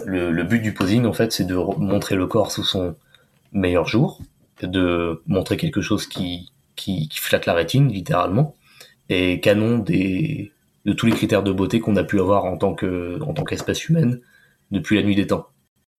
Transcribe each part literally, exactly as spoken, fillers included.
le, le but du posing, en fait, c'est de re- montrer le corps sous son meilleur jour, de montrer quelque chose qui, qui, qui flatte la rétine, littéralement, et canon des, de tous les critères de beauté qu'on a pu avoir en tant que, en tant qu'espèce humaine depuis la nuit des temps.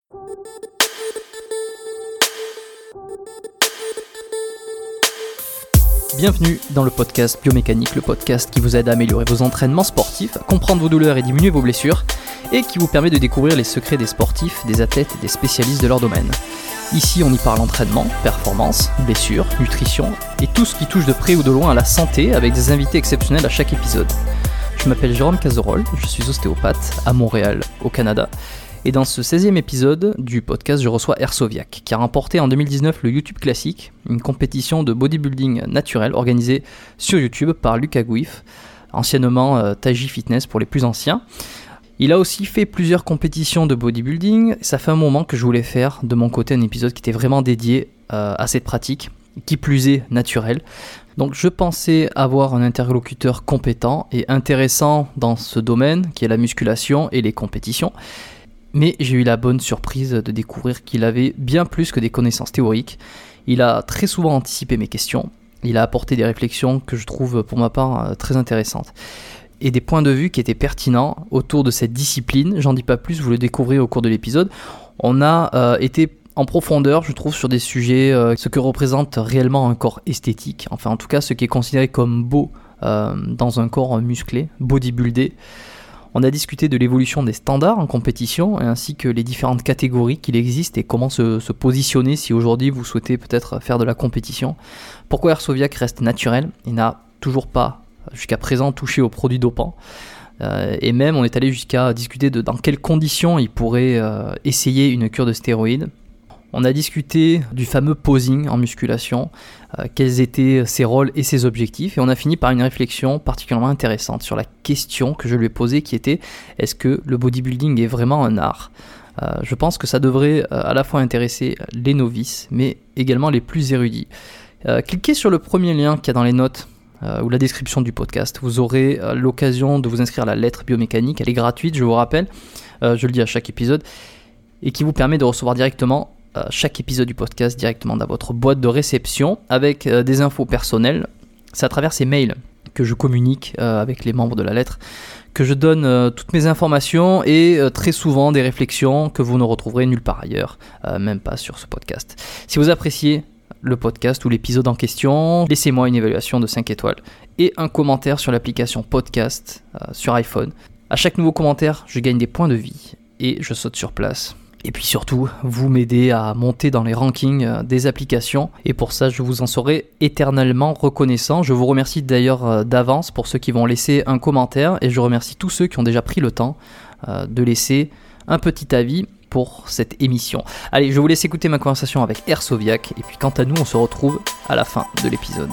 Bienvenue dans le podcast Biomécanique, le podcast qui vous aide à améliorer vos entraînements sportifs, à comprendre vos douleurs et diminuer vos blessures, et qui vous permet de découvrir les secrets des sportifs, des athlètes et des spécialistes de leur domaine. Ici, on y parle entraînement, performance, blessures, nutrition, et tout ce qui touche de près ou de loin à la santé, avec des invités exceptionnels à chaque épisode. Je m'appelle Jérôme Cazerolle, je suis ostéopathe à Montréal, au Canada. Et dans ce seizième épisode du podcast, je reçois Airsoviac, qui a remporté en deux mille dix-neuf le YouTube Classic, une compétition de bodybuilding naturel organisée sur YouTube par Lucas Gouif, anciennement euh, Taiji Fitness pour les plus anciens. Il a aussi fait plusieurs compétitions de bodybuilding. Ça fait un moment que je voulais faire de mon côté un épisode qui était vraiment dédié euh, à cette pratique, qui plus est naturelle. Donc je pensais avoir un interlocuteur compétent et intéressant dans ce domaine, qui est la musculation et les compétitions. Mais j'ai eu la bonne surprise de découvrir qu'il avait bien plus que des connaissances théoriques. Il a très souvent anticipé mes questions. Il a apporté des réflexions que je trouve pour ma part très intéressantes. Et des points de vue qui étaient pertinents autour de cette discipline. J'en dis pas plus, vous le découvrez au cours de l'épisode. On a euh, été en profondeur, je trouve, sur des sujets, euh, ce que représente réellement un corps esthétique. Enfin, en tout cas, ce qui est considéré comme beau euh, dans un corps musclé, bodybuildé. On a discuté de l'évolution des standards en compétition, ainsi que les différentes catégories qu'il existe et comment se, se positionner si aujourd'hui vous souhaitez peut-être faire de la compétition. Pourquoi Airsoviac reste naturel et n'a toujours pas, jusqu'à présent, touché aux produits dopants. Euh, et même, on est allé jusqu'à discuter de dans quelles conditions il pourrait euh, essayer une cure de stéroïdes. On a discuté du fameux posing en musculation, euh, quels étaient ses rôles et ses objectifs, et on a fini par une réflexion particulièrement intéressante sur la question que je lui ai posée qui était « Est-ce que le bodybuilding est vraiment un art ?» euh, Je pense que ça devrait euh, à la fois intéresser les novices, mais également les plus érudits. Euh, cliquez sur le premier lien qu'il y a dans les notes euh, ou la description du podcast. Vous aurez euh, l'occasion de vous inscrire à la lettre biomécanique, elle est gratuite, je vous rappelle, euh, je le dis à chaque épisode, et qui vous permet de recevoir directement chaque épisode du podcast directement dans votre boîte de réception avec euh, des infos personnelles. C'est à travers ces mails que je communique euh, avec les membres de la lettre, que je donne euh, toutes mes informations et euh, très souvent des réflexions que vous ne retrouverez nulle part ailleurs, euh, même pas sur ce podcast. Si vous appréciez le podcast ou l'épisode en question, laissez-moi une évaluation de cinq étoiles et un commentaire sur l'application podcast euh, sur iPhone. À chaque nouveau commentaire, je gagne des points de vie et je saute sur place. Et puis surtout, vous m'aidez à monter dans les rankings des applications. Et pour ça, je vous en serai éternellement reconnaissant. Je vous remercie d'ailleurs d'avance pour ceux qui vont laisser un commentaire. Et je remercie tous ceux qui ont déjà pris le temps de laisser un petit avis pour cette émission. Allez, je vous laisse écouter ma conversation avec Airsoviac. Et puis quant à nous, on se retrouve à la fin de l'épisode.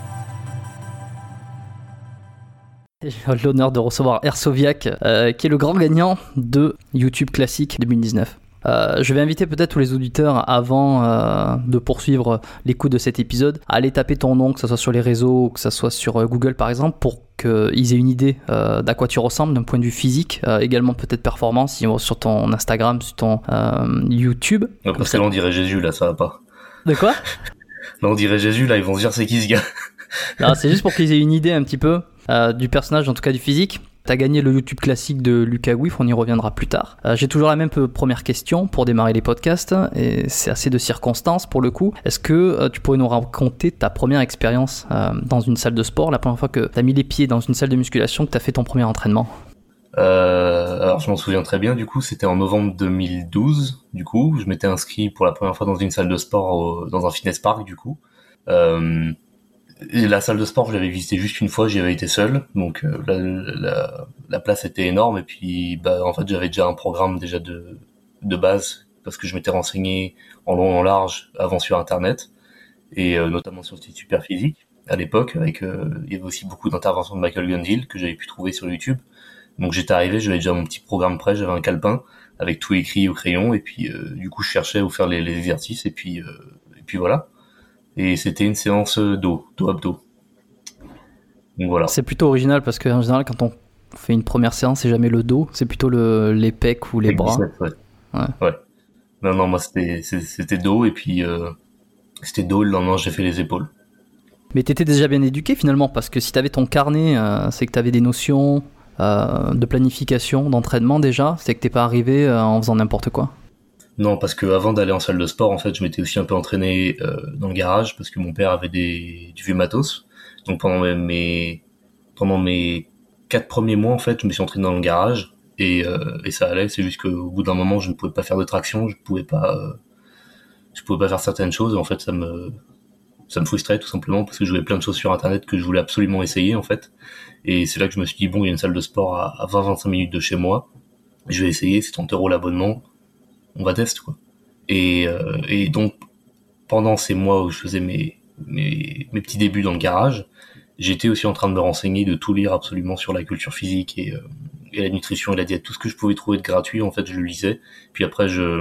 J'ai l'honneur de recevoir Airsoviac, euh, qui est le grand gagnant de YouTube Classic deux mille dix-neuf. Euh, je vais inviter peut-être tous les auditeurs avant euh, de poursuivre l'écoute de cet épisode à aller taper ton nom, que ce soit sur les réseaux ou que ce soit sur euh, Google par exemple, pour qu'ils aient une idée euh, d'à quoi tu ressembles d'un point de vue physique, euh, également peut-être performance, si on, sur ton Instagram, sur ton euh, YouTube. Ouais, parce que là on dirait Jésus, là ça va pas. De quoi ? Là on dirait Jésus, là ils vont se dire c'est qui ce gars. Non, c'est juste pour qu'ils aient une idée un petit peu euh, du personnage, en tout cas du physique. T'as gagné le YouTube classique de Lucas Gouif, on y reviendra plus tard. Euh, j'ai toujours la même première question pour démarrer les podcasts, et c'est assez de circonstances pour le coup. Est-ce que euh, tu pourrais nous raconter ta première expérience euh, dans une salle de sport, la première fois que t'as mis les pieds dans une salle de musculation, que t'as fait ton premier entraînement ? euh, Alors je m'en souviens très bien, du coup c'était en novembre deux mille douze, du coup je m'étais inscrit pour la première fois dans une salle de sport, au, dans un fitness park du coup. Euh, Et la salle de sport, je l'avais visitée juste une fois, j'y avais été seul, donc euh, la, la, la place était énorme et puis bah en fait j'avais déjà un programme déjà de de base parce que je m'étais renseigné en long et en large avant sur internet et euh, notamment sur le site Superphysique à l'époque avec euh, il y avait aussi beaucoup d'interventions de Michael Gundil que j'avais pu trouver sur YouTube. Donc j'étais arrivé, j'avais déjà mon petit programme prêt, j'avais un calepin avec tout écrit au crayon et puis euh, du coup je cherchais où faire les, les exercices et puis euh, et puis voilà. Et c'était une séance dos, dos abdos. Donc voilà. C'est plutôt original parce qu'en général, quand on fait une première séance, c'est jamais le dos, c'est plutôt le, les pecs ou les, les bras. Biceps, ouais. Ouais. Ouais. Non, non, moi c'était, c'était dos et puis euh, c'était dos. Le lendemain, j'ai fait les épaules. Mais t'étais déjà bien éduqué finalement, parce que si t'avais ton carnet, euh, c'est que t'avais des notions euh, de planification, d'entraînement déjà, c'est que t'es pas arrivé euh, en faisant n'importe quoi. Non, parce que avant d'aller en salle de sport, en fait, je m'étais aussi un peu entraîné euh, dans le garage parce que mon père avait des du vieux matos. Donc pendant mes, mes pendant mes quatre premiers mois, en fait, je me suis entraîné dans le garage et euh, et ça allait. C'est juste qu'au bout d'un moment, je ne pouvais pas faire de traction, je pouvais pas euh, je pouvais pas faire certaines choses. Et en fait, ça me ça me frustrait tout simplement parce que je voyais plein de choses sur internet que je voulais absolument essayer en fait. Et c'est là que je me suis dit bon, il y a une salle de sport à, à vingt à vingt-cinq minutes de chez moi. Je vais essayer, c'est trente euros l'abonnement. On va tester quoi. Et, euh, et donc pendant ces mois où je faisais mes, mes mes petits débuts dans le garage, j'étais aussi en train de me renseigner, de tout lire absolument sur la culture physique et, euh, et la nutrition et la diète, tout ce que je pouvais trouver de gratuit en fait je le lisais. Puis après je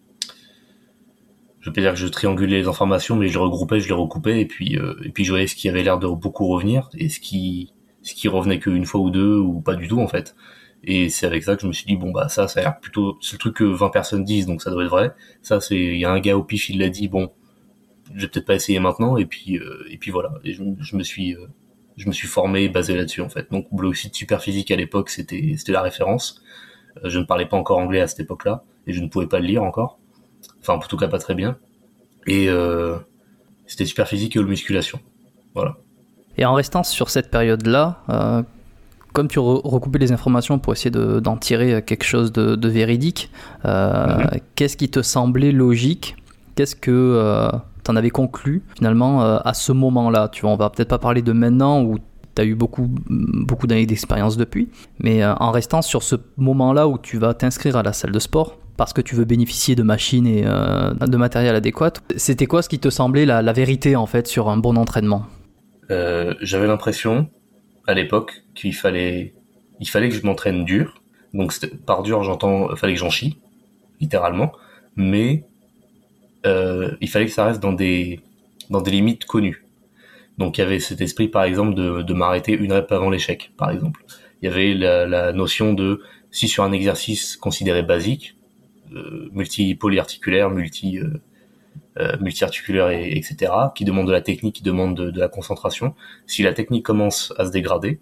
je peux dire que je triangulais les informations, mais je les regroupais, je les recoupais et puis euh, et puis je voyais ce qui avait l'air de beaucoup revenir et ce qui ce qui revenait qu'une fois ou deux ou pas du tout en fait. Et c'est avec ça que je me suis dit bon bah ça ça a l'air plutôt, c'est le truc que vingt personnes disent donc ça doit être vrai. Ça c'est, il y a un gars au pif, il l'a dit, bon je vais peut-être pas essayer maintenant et puis euh, et puis voilà. Et je, je me suis euh, je me suis formé basé là-dessus en fait. Donc le site Superphysique à l'époque c'était c'était la référence. Euh, je ne parlais pas encore anglais à cette époque-là et je ne pouvais pas le lire encore. Enfin en tout cas pas très bien. Et euh, c'était Superphysique et All Musculation. Voilà. Et en restant sur cette période-là, euh, comme tu re- recoupais les informations pour essayer de, d'en tirer quelque chose de, de véridique, euh, mm-hmm. qu'est-ce qui te semblait logique ? Qu'est-ce que euh, tu en avais conclu finalement euh, à ce moment-là ? Tu vois, on va peut-être pas parler de maintenant où tu as eu beaucoup, beaucoup d'années d'expérience depuis, mais euh, en restant sur ce moment-là où tu vas t'inscrire à la salle de sport parce que tu veux bénéficier de machines et euh, de matériel adéquat, c'était quoi ce qui te semblait la, la vérité en fait sur un bon entraînement ? euh, J'avais l'impression à l'époque qu'il fallait il fallait que je m'entraîne dur. Donc par dur j'entends il fallait que j'en chie littéralement, mais euh, il fallait que ça reste dans des dans des limites connues. Donc il y avait cet esprit par exemple de de m'arrêter une rep avant l'échec par exemple. Il y avait la, la notion de si sur un exercice considéré basique, euh, multi-polyarticulaire, multi euh, euh, multi-articulaire et etc, qui demande de la technique, qui demande de, de la concentration, si la technique commence à se dégrader,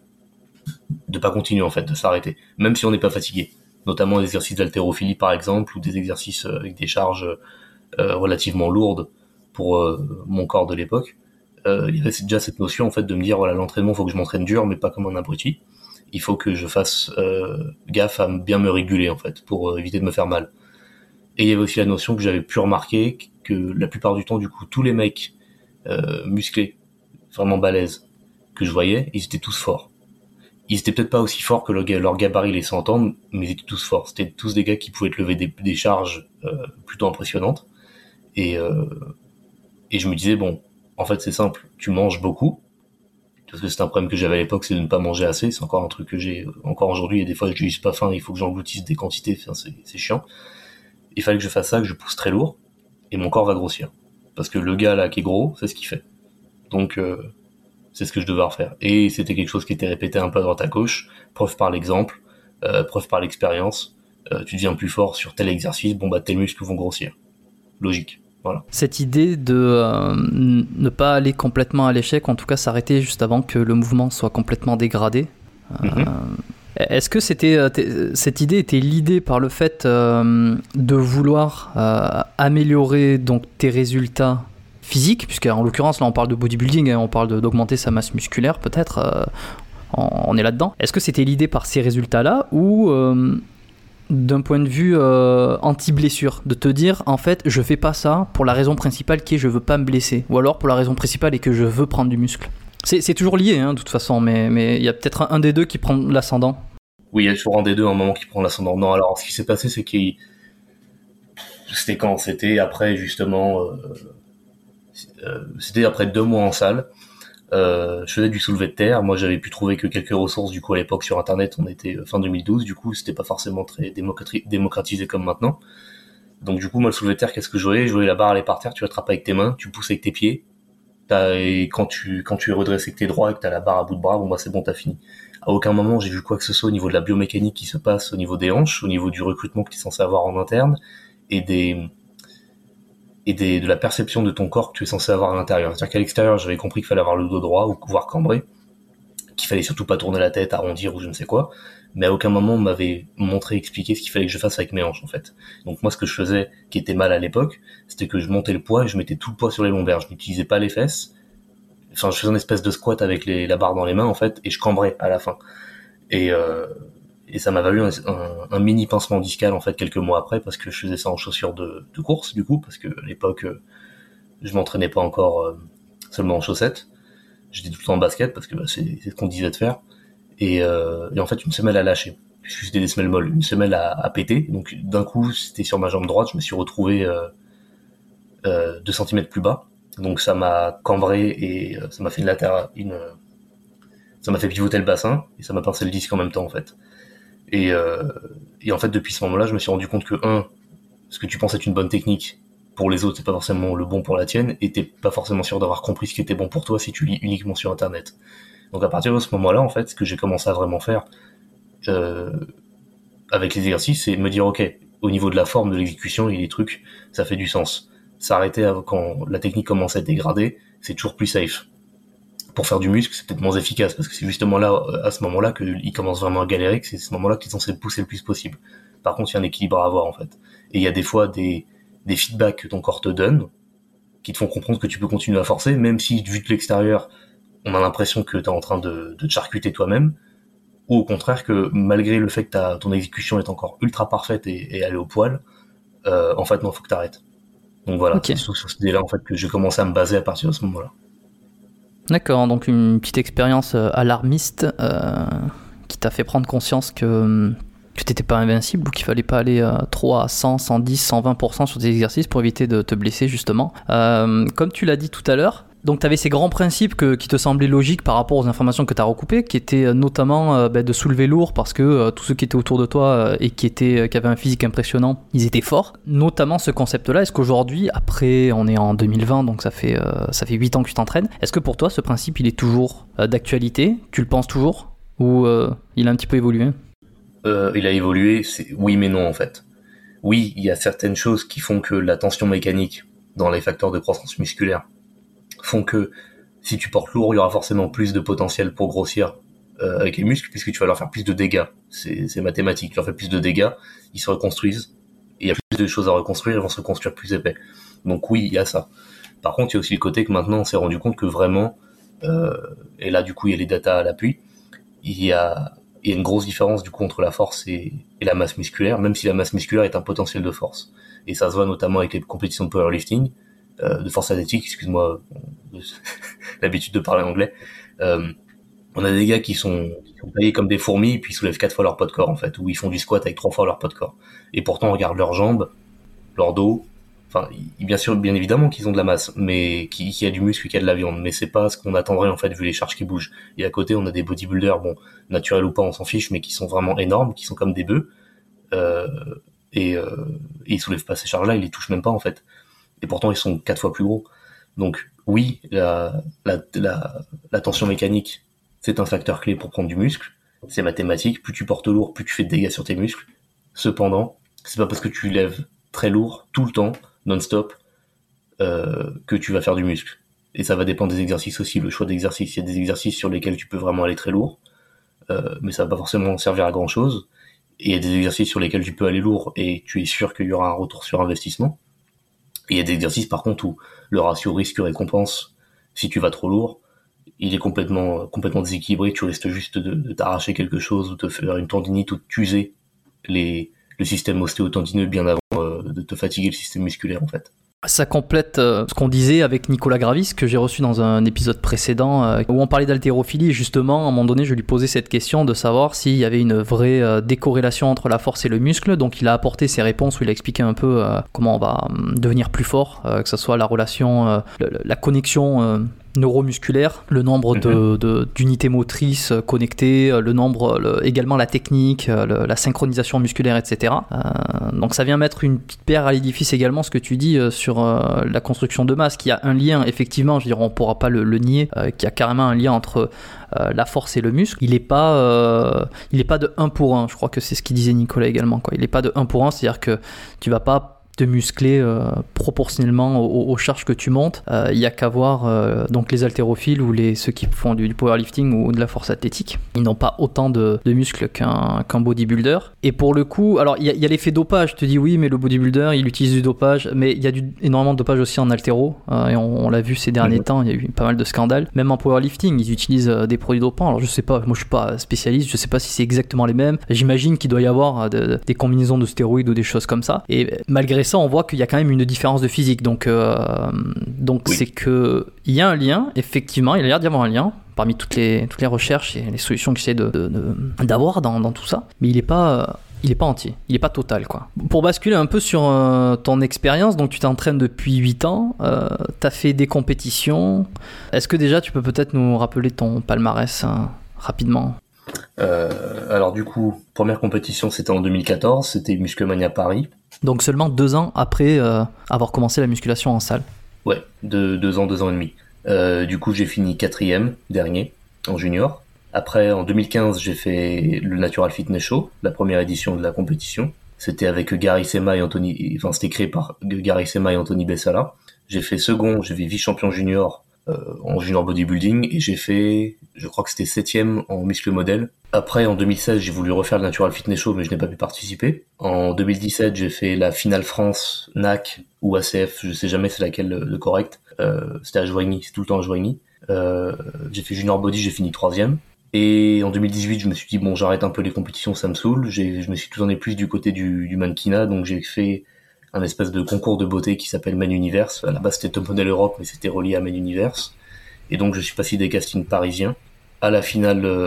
de pas continuer en fait, de s'arrêter, même si on n'est pas fatigué, notamment des exercices d'haltérophilie par exemple, ou des exercices avec des charges euh, relativement lourdes pour euh, mon corps de l'époque. Euh, il y avait déjà cette notion en fait de me dire voilà, l'entraînement, faut que je m'entraîne dur mais pas comme un abruti, il faut que je fasse euh, gaffe à bien me réguler en fait pour euh, éviter de me faire mal. Et il y avait aussi la notion que j'avais pu remarquer que la plupart du temps du coup tous les mecs euh, musclés, vraiment balèzes que je voyais, ils étaient tous forts. Ils étaient peut-être pas aussi forts que leur, leur gabarit laissait entendre, mais ils étaient tous forts. C'était tous des gars qui pouvaient te lever des, des charges euh, plutôt impressionnantes. Et, euh, et je me disais, bon, en fait c'est simple, tu manges beaucoup, parce que c'est un problème que j'avais à l'époque, c'est de ne pas manger assez, c'est encore un truc que j'ai encore aujourd'hui, et des fois je n'ai juste pas faim, il faut que j'engloutisse des quantités, enfin, c'est, c'est chiant. Il fallait que je fasse ça, que je pousse très lourd, et mon corps va grossir. Parce que le gars là qui est gros, c'est ce qu'il fait. Donc euh, c'est ce que je devais refaire. Et c'était quelque chose qui était répété un peu à droite à gauche, preuve par l'exemple, euh, preuve par l'expérience, euh, tu deviens plus fort sur tel exercice, bon bah tes muscles vont grossir. Logique. Voilà. Cette idée de euh, ne pas aller complètement à l'échec, en tout cas s'arrêter juste avant que le mouvement soit complètement dégradé. Mm-hmm. Euh, est-ce que c'était, cette idée était l'idée par le fait euh, de vouloir euh, améliorer donc, tes résultats physiques, puisqu'en l'occurrence là on parle de bodybuilding, hein, on parle de, d'augmenter sa masse musculaire peut-être, euh, on, on est là-dedans. Est-ce que c'était l'idée par ces résultats-là ou euh, d'un point de vue euh, anti-blessure, de te dire en fait je fais pas ça pour la raison principale qui est je veux pas me blesser, ou alors pour la raison principale est que je veux prendre du muscle. C'est, c'est toujours lié hein, de toute façon, mais mais il y a peut-être un, un des deux qui prend l'ascendant. Oui, il y a toujours un des deux à un moment qui prend l'ascendant. Non, alors ce qui s'est passé c'est qu'il c'était quand c'était après justement euh... Euh, c'était après deux mois en salle. Euh, je faisais du soulevé de terre. Moi, j'avais pu trouver que quelques ressources du coup à l'époque sur Internet. On était fin deux mille douze. Du coup, c'était pas forcément très démocrati- démocratisé comme maintenant. Donc, du coup, moi, le soulevé de terre, qu'est-ce que je voyais ? Je voyais la barre aller par terre. Tu l'attrapes avec tes mains, tu pousses avec tes pieds. T'as, et quand tu quand tu es redressé, que t'es droit et que t'as la barre à bout de bras, bon bah c'est bon, t'as fini. À aucun moment j'ai vu quoi que ce soit au niveau de la biomécanique qui se passe au niveau des hanches, au niveau du recrutement que tu es censé avoir en interne, et des et des, de la perception de ton corps que tu es censé avoir à l'intérieur. C'est-à-dire qu'à l'extérieur, j'avais compris qu'il fallait avoir le dos droit ou pouvoir cambrer, qu'il fallait surtout pas tourner la tête, arrondir ou je ne sais quoi, mais à aucun moment on m'avait montré, expliqué ce qu'il fallait que je fasse avec mes hanches en fait. Donc moi ce que je faisais, qui était mal à l'époque, c'était que je montais le poids et je mettais tout le poids sur les lombaires, je n'utilisais pas les fesses, enfin je faisais une espèce de squat avec les, la barre dans les mains en fait, et je cambrais à la fin. Et, euh, et ça m'a valu un, un, un mini pincement discal en fait quelques mois après, parce que je faisais ça en chaussures de, de course du coup, parce que à l'époque euh, je m'entraînais pas encore euh, seulement en chaussettes, j'étais tout le temps en basket parce que bah, c'est, c'est ce qu'on disait de faire. Et, euh, et en fait une semelle a lâché, c'était des semelles molles, une semelle a, a pété, donc d'un coup c'était sur ma jambe droite, je me suis retrouvé euh, euh, deux centimètres plus bas, donc ça m'a cambré et euh, ça m'a fait une latéra, une, ça m'a fait pivoter le bassin et ça m'a pincé le disque en même temps en fait. Et, euh, et en fait depuis ce moment-là je me suis rendu compte que un, ce que tu penses être une bonne technique pour les autres c'est pas forcément le bon pour la tienne, et t'es pas forcément sûr d'avoir compris ce qui était bon pour toi si tu lis uniquement sur internet. Donc à partir de ce moment-là, en fait, ce que j'ai commencé à vraiment faire euh, avec les exercices, c'est me dire, ok, au niveau de la forme, de l'exécution et des trucs, ça fait du sens. S'arrêter quand la technique commence à être dégradée, c'est toujours plus safe. Pour faire du muscle, c'est peut-être moins efficace, parce que c'est justement là, à ce moment-là, qu'il commence vraiment à galérer, que c'est ce moment-là qu'il est censé le pousser le plus possible. Par contre, il y a un équilibre à avoir, en fait. Et il y a des fois des, des feedbacks que ton corps te donne, qui te font comprendre que tu peux continuer à forcer, même si, vu de l'extérieur, on a l'impression que t'es en train de, de te charcuter toi-même, ou au contraire que malgré le fait que ta, ton exécution est encore ultra parfaite et, et aller au poil, euh, en fait non, faut que t'arrêtes. Donc voilà, okay. C'est sur cette idée-là en fait que j'ai commencé à me baser à partir de ce moment-là. D'accord, donc une petite expérience alarmiste euh, qui t'a fait prendre conscience que, que t'étais pas invincible ou qu'il fallait pas aller euh, trop à cent, cent dix, cent vingt pour cent sur des exercices pour éviter de te blesser justement. Euh, comme tu l'as dit tout à l'heure, donc tu avais ces grands principes que, qui te semblaient logiques par rapport aux informations que tu as recoupées, qui étaient notamment euh, bah, de soulever lourd parce que euh, tous ceux qui étaient autour de toi euh, et qui, étaient, qui avaient un physique impressionnant, ils étaient forts. Notamment ce concept-là, est-ce qu'aujourd'hui, après on est en deux mille vingt, donc ça fait, euh, ça fait huit ans que tu t'entraînes, est-ce que pour toi ce principe il est toujours euh, d'actualité? Tu le penses toujours? Ou euh, il a un petit peu évolué? euh, Il a évolué, c'est oui mais non en fait. Oui, il y a certaines choses qui font que la tension mécanique dans les facteurs de croissance musculaire font que si tu portes lourd, il y aura forcément plus de potentiel pour grossir euh, avec les muscles, puisque tu vas leur faire plus de dégâts. C'est, c'est mathématique. Tu leur fais plus de dégâts, ils se reconstruisent, et il y a plus de choses à reconstruire, ils vont se reconstruire plus épais. Donc oui, il y a ça. Par contre, il y a aussi le côté que maintenant, on s'est rendu compte que vraiment, euh, et là, du coup, il y a les datas à l'appui, il y a, il y a une grosse différence, du coup, entre la force et, et la masse musculaire, même si la masse musculaire est un potentiel de force. Et ça se voit notamment avec les compétitions de powerlifting, Euh, de force athlétique, excuse-moi, l'habitude de parler anglais. Euh, on a des gars qui sont, qui sont taillés comme des fourmis, puis ils soulèvent quatre fois leur poids de corps en fait, ou ils font du squat avec trois fois leur poids de corps. Et pourtant, on regarde leurs jambes, leur dos. Enfin, bien sûr, bien évidemment qu'ils ont de la masse, mais qui, qui a du muscle, qui a de la viande, mais c'est pas ce qu'on attendrait en fait vu les charges qui bougent. Et à côté, on a des bodybuilders, bon, naturels ou pas, on s'en fiche, mais qui sont vraiment énormes, qui sont comme des bœufs, euh, et, euh, et ils soulèvent pas ces charges-là, ils les touchent même pas en fait. Et pourtant ils sont quatre fois plus gros. Donc oui, la, la, la, la tension mécanique, c'est un facteur clé pour prendre du muscle, c'est mathématique, plus tu portes lourd, plus tu fais de dégâts sur tes muscles. Cependant, c'est pas parce que tu lèves très lourd, tout le temps, non-stop, euh, que tu vas faire du muscle. Et ça va dépendre des exercices aussi, le choix d'exercices. Il y a des exercices sur lesquels tu peux vraiment aller très lourd, euh, mais ça va pas forcément servir à grand chose. Et il y a des exercices sur lesquels tu peux aller lourd et tu es sûr qu'il y aura un retour sur investissement. Et il y a des exercices par contre où le ratio risque-récompense, si tu vas trop lourd, il est complètement complètement déséquilibré, tu risques juste de, de t'arracher quelque chose ou de faire une tendinite ou de t'user les, le système ostéotendineux bien avant euh, de te fatiguer le système musculaire en fait. Ça complète euh, ce qu'on disait avec Nicolas Gravis, que j'ai reçu dans un épisode précédent, euh, où on parlait d'haltérophilie, et justement, à un moment donné, je lui posais cette question de savoir s'il y avait une vraie euh, décorrélation entre la force et le muscle. Donc il a apporté ses réponses où il a expliqué un peu euh, comment on va euh, devenir plus fort, euh, que ce soit la relation, euh, le, la connexion euh, neuromusculaire, le nombre de, de, d'unités motrices connectées, le nombre, le, également la technique, le, la synchronisation musculaire, et cetera. Euh, donc ça vient mettre une petite pierre à l'édifice également, ce que tu dis euh, sur euh, la construction de masse, qui a un lien, effectivement, je veux dire, on ne pourra pas le, le nier, euh, qui a carrément un lien entre euh, la force et le muscle. Il n'est pas, euh, il est pas de un pour un, je crois que c'est ce qu'il disait Nicolas également, quoi. Il n'est pas de un pour un, c'est-à-dire que tu ne vas pas te muscler euh, proportionnellement aux, aux charges que tu montes. Il euh, n'y a qu'à voir euh, donc les haltérophiles ou les, ceux qui font du, du powerlifting ou de la force athlétique. Ils n'ont pas autant de, de muscles qu'un, qu'un bodybuilder. Et pour le coup, alors il y, y a l'effet dopage. Je te dis oui, mais le bodybuilder, il utilise du dopage. Mais il y a du, énormément de dopage aussi en haltéro. Euh, et on, on l'a vu ces derniers mmh. temps, il y a eu pas mal de scandales. Même en powerlifting, ils utilisent euh, des produits dopants. Alors je sais pas, moi je suis pas spécialiste, je sais pas si c'est exactement les mêmes. J'imagine qu'il doit y avoir de, de, des combinaisons de stéroïdes ou des choses comme ça. Et malgré ça, on voit qu'il y a quand même une différence de physique. Donc, euh, donc oui. c'est que il y a un lien, effectivement, il a l'air d'y avoir un lien parmi toutes les, toutes les recherches et les solutions que j'essaie de, de, de, d'avoir dans, dans tout ça. Mais il n'est pas, il est pas entier, il n'est pas total, quoi. Pour basculer un peu sur euh, ton expérience, donc tu t'entraînes depuis huit ans, euh, tu as fait des compétitions. Est-ce que déjà tu peux peut-être nous rappeler ton palmarès hein, rapidement ? Euh, alors du coup, première compétition c'était en deux mille quatorze, c'était Musclemania Paris. Donc seulement deux ans après euh, avoir commencé la musculation en salle. Ouais, de, deux ans, deux ans et demi. Euh, du coup j'ai fini quatrième, dernier, en junior. Après en deux mille quinze j'ai fait le Natural Fitness Show, la première édition de la compétition. C'était avec Gary Sema et Anthony, enfin c'était créé par Gary Sema et Anthony Bessala. J'ai fait second, j'ai fait vice-champion junior Euh, en junior bodybuilding et j'ai fait, je crois que c'était septième en muscle modèle. Après en deux mille seize j'ai voulu refaire le Natural Fitness Show mais je n'ai pas pu participer. En deux mille dix-sept j'ai fait la finale France N A C ou A C F, je sais jamais c'est laquelle le, le correct. Euh, c'était à Joigny, c'est tout le temps à Joigny. Euh, j'ai fait junior body, j'ai fini troisième. Et en deux mille dix-huit je me suis dit bon j'arrête un peu les compétitions, ça me saoule. J'ai, je me suis tout en ai plus du côté du, du mannequinat, donc j'ai fait un espèce de concours de beauté qui s'appelle Man Universe. À la base, c'était Top Model Europe, mais c'était relié à Man Universe. Et donc, je suis passé des castings parisiens à la finale, euh,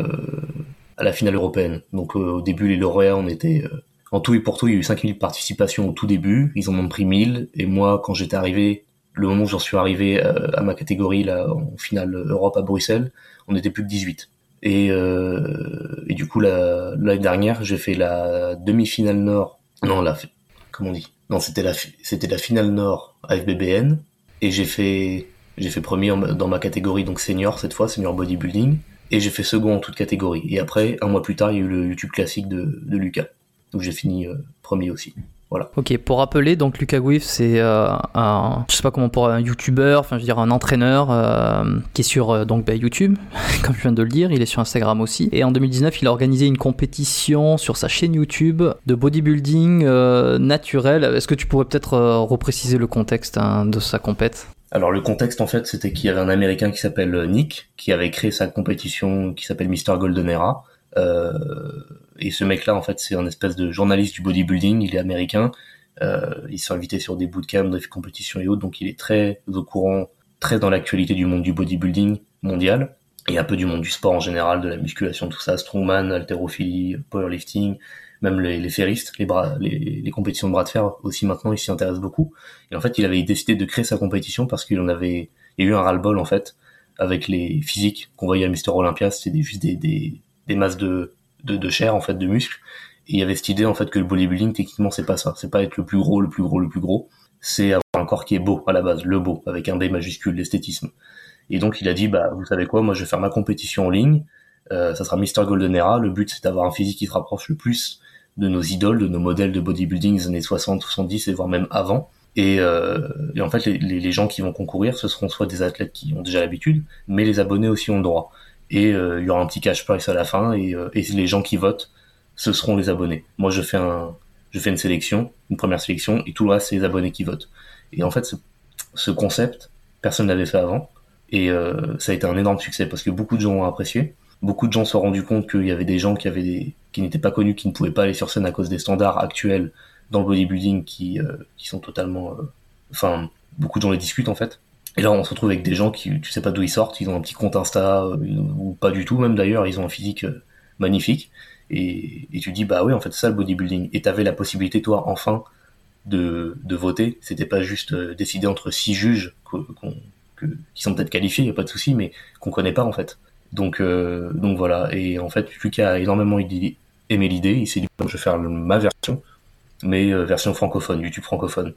à la finale européenne. Donc, euh, au début, les lauréats, on était, euh, en tout et pour tout, il y a eu cinq mille participations au tout début. Ils en ont pris mille. Et moi, quand j'étais arrivé, le moment où j'en suis arrivé euh, à ma catégorie, là, en finale Europe à Bruxelles, on était plus que dix-huit. Et, euh, et du coup, la, l'année dernière, j'ai fait la demi-finale nord. Non, la, comment on dit? Non, c'était la, c'était la finale nord à F B B N, et j'ai fait, j'ai fait premier dans ma catégorie, donc senior cette fois, senior bodybuilding, et j'ai fait second en toute catégorie. Et après, un mois plus tard, il y a eu le YouTube classique de, de Lucas. Donc j'ai fini euh, premier aussi. Voilà. Ok, pour rappeler, donc Lucas Gouif, c'est euh, un, je sais pas comment pour un youtubeur, enfin je veux dire un entraîneur euh, qui est sur euh, donc bah, YouTube, comme je viens de le dire, il est sur Instagram aussi. Et en deux mille dix-neuf, il a organisé une compétition sur sa chaîne YouTube de bodybuilding euh, naturel. Est-ce que tu pourrais peut-être euh, repréciser le contexte hein, de sa compète ? Alors le contexte en fait, c'était qu'il y avait un Américain qui s'appelle Nick, qui avait créé sa compétition qui s'appelle mister Golden Era. Euh, et ce mec-là, en fait, c'est un espèce de journaliste du bodybuilding, il est américain, euh, il s'est invité sur des bootcamps, des compétitions et autres, donc il est très au courant, très dans l'actualité du monde du bodybuilding mondial, et un peu du monde du sport en général, de la musculation, tout ça, strongman, haltérophilie, powerlifting, même les, les ferristes, les, bras, les, les compétitions de bras de fer aussi maintenant, il s'y intéresse beaucoup. Et en fait, il avait décidé de créer sa compétition parce qu'il en avait, il y a eu un ras-le-bol en fait, avec les physiques qu'on voyait à mister Olympia, c'était juste des, des des masses de, de, de chair, en fait, de muscles. Et il y avait cette idée, en fait, que le bodybuilding, techniquement, c'est pas ça. C'est pas être le plus gros, le plus gros, le plus gros. C'est avoir un corps qui est beau, à la base. Le beau, avec un B majuscule, l'esthétisme. Et donc, il a dit, bah, vous savez quoi, moi, je vais faire ma compétition en ligne. Euh, ça sera mister Golden Era. Le but, c'est d'avoir un physique qui se rapproche le plus de nos idoles, de nos modèles de bodybuilding des années soixante, soixante-dix, et voire même avant. Et, euh, et en fait, les, les, les gens qui vont concourir, ce seront soit des athlètes qui ont déjà l'habitude, mais les abonnés aussi ont le droit. Et euh, il y aura un petit cash prize à la fin, et, euh, et les gens qui votent, ce seront les abonnés. Moi, je fais un, je fais une sélection, une première sélection, et tout le reste, c'est les abonnés qui votent. Et en fait, ce, ce concept, personne ne l'avait fait avant, et euh, ça a été un énorme succès, parce que beaucoup de gens ont apprécié. Beaucoup de gens se sont rendus compte qu'il y avait des gens qui avaient des, qui n'étaient pas connus, qui ne pouvaient pas aller sur scène à cause des standards actuels dans le bodybuilding, qui, euh, qui sont totalement, euh, enfin, beaucoup de gens les discutent en fait. Et là, on se retrouve avec des gens qui, tu sais pas d'où ils sortent, ils ont un petit compte Insta, euh, ou pas du tout même d'ailleurs, ils ont un physique euh, magnifique, et, et tu dis, bah oui, en fait, c'est ça le bodybuilding. Et t'avais la possibilité, toi, enfin, de, de voter. C'était pas juste euh, décider entre six juges qu'on, que, qui sont peut-être qualifiés, y a pas de souci, mais qu'on connaît pas en fait. Donc, euh, donc voilà. Et en fait, Lucas a énormément aimé l'idée. Il s'est dit, je vais faire ma version, mais euh, version francophone, YouTube francophone.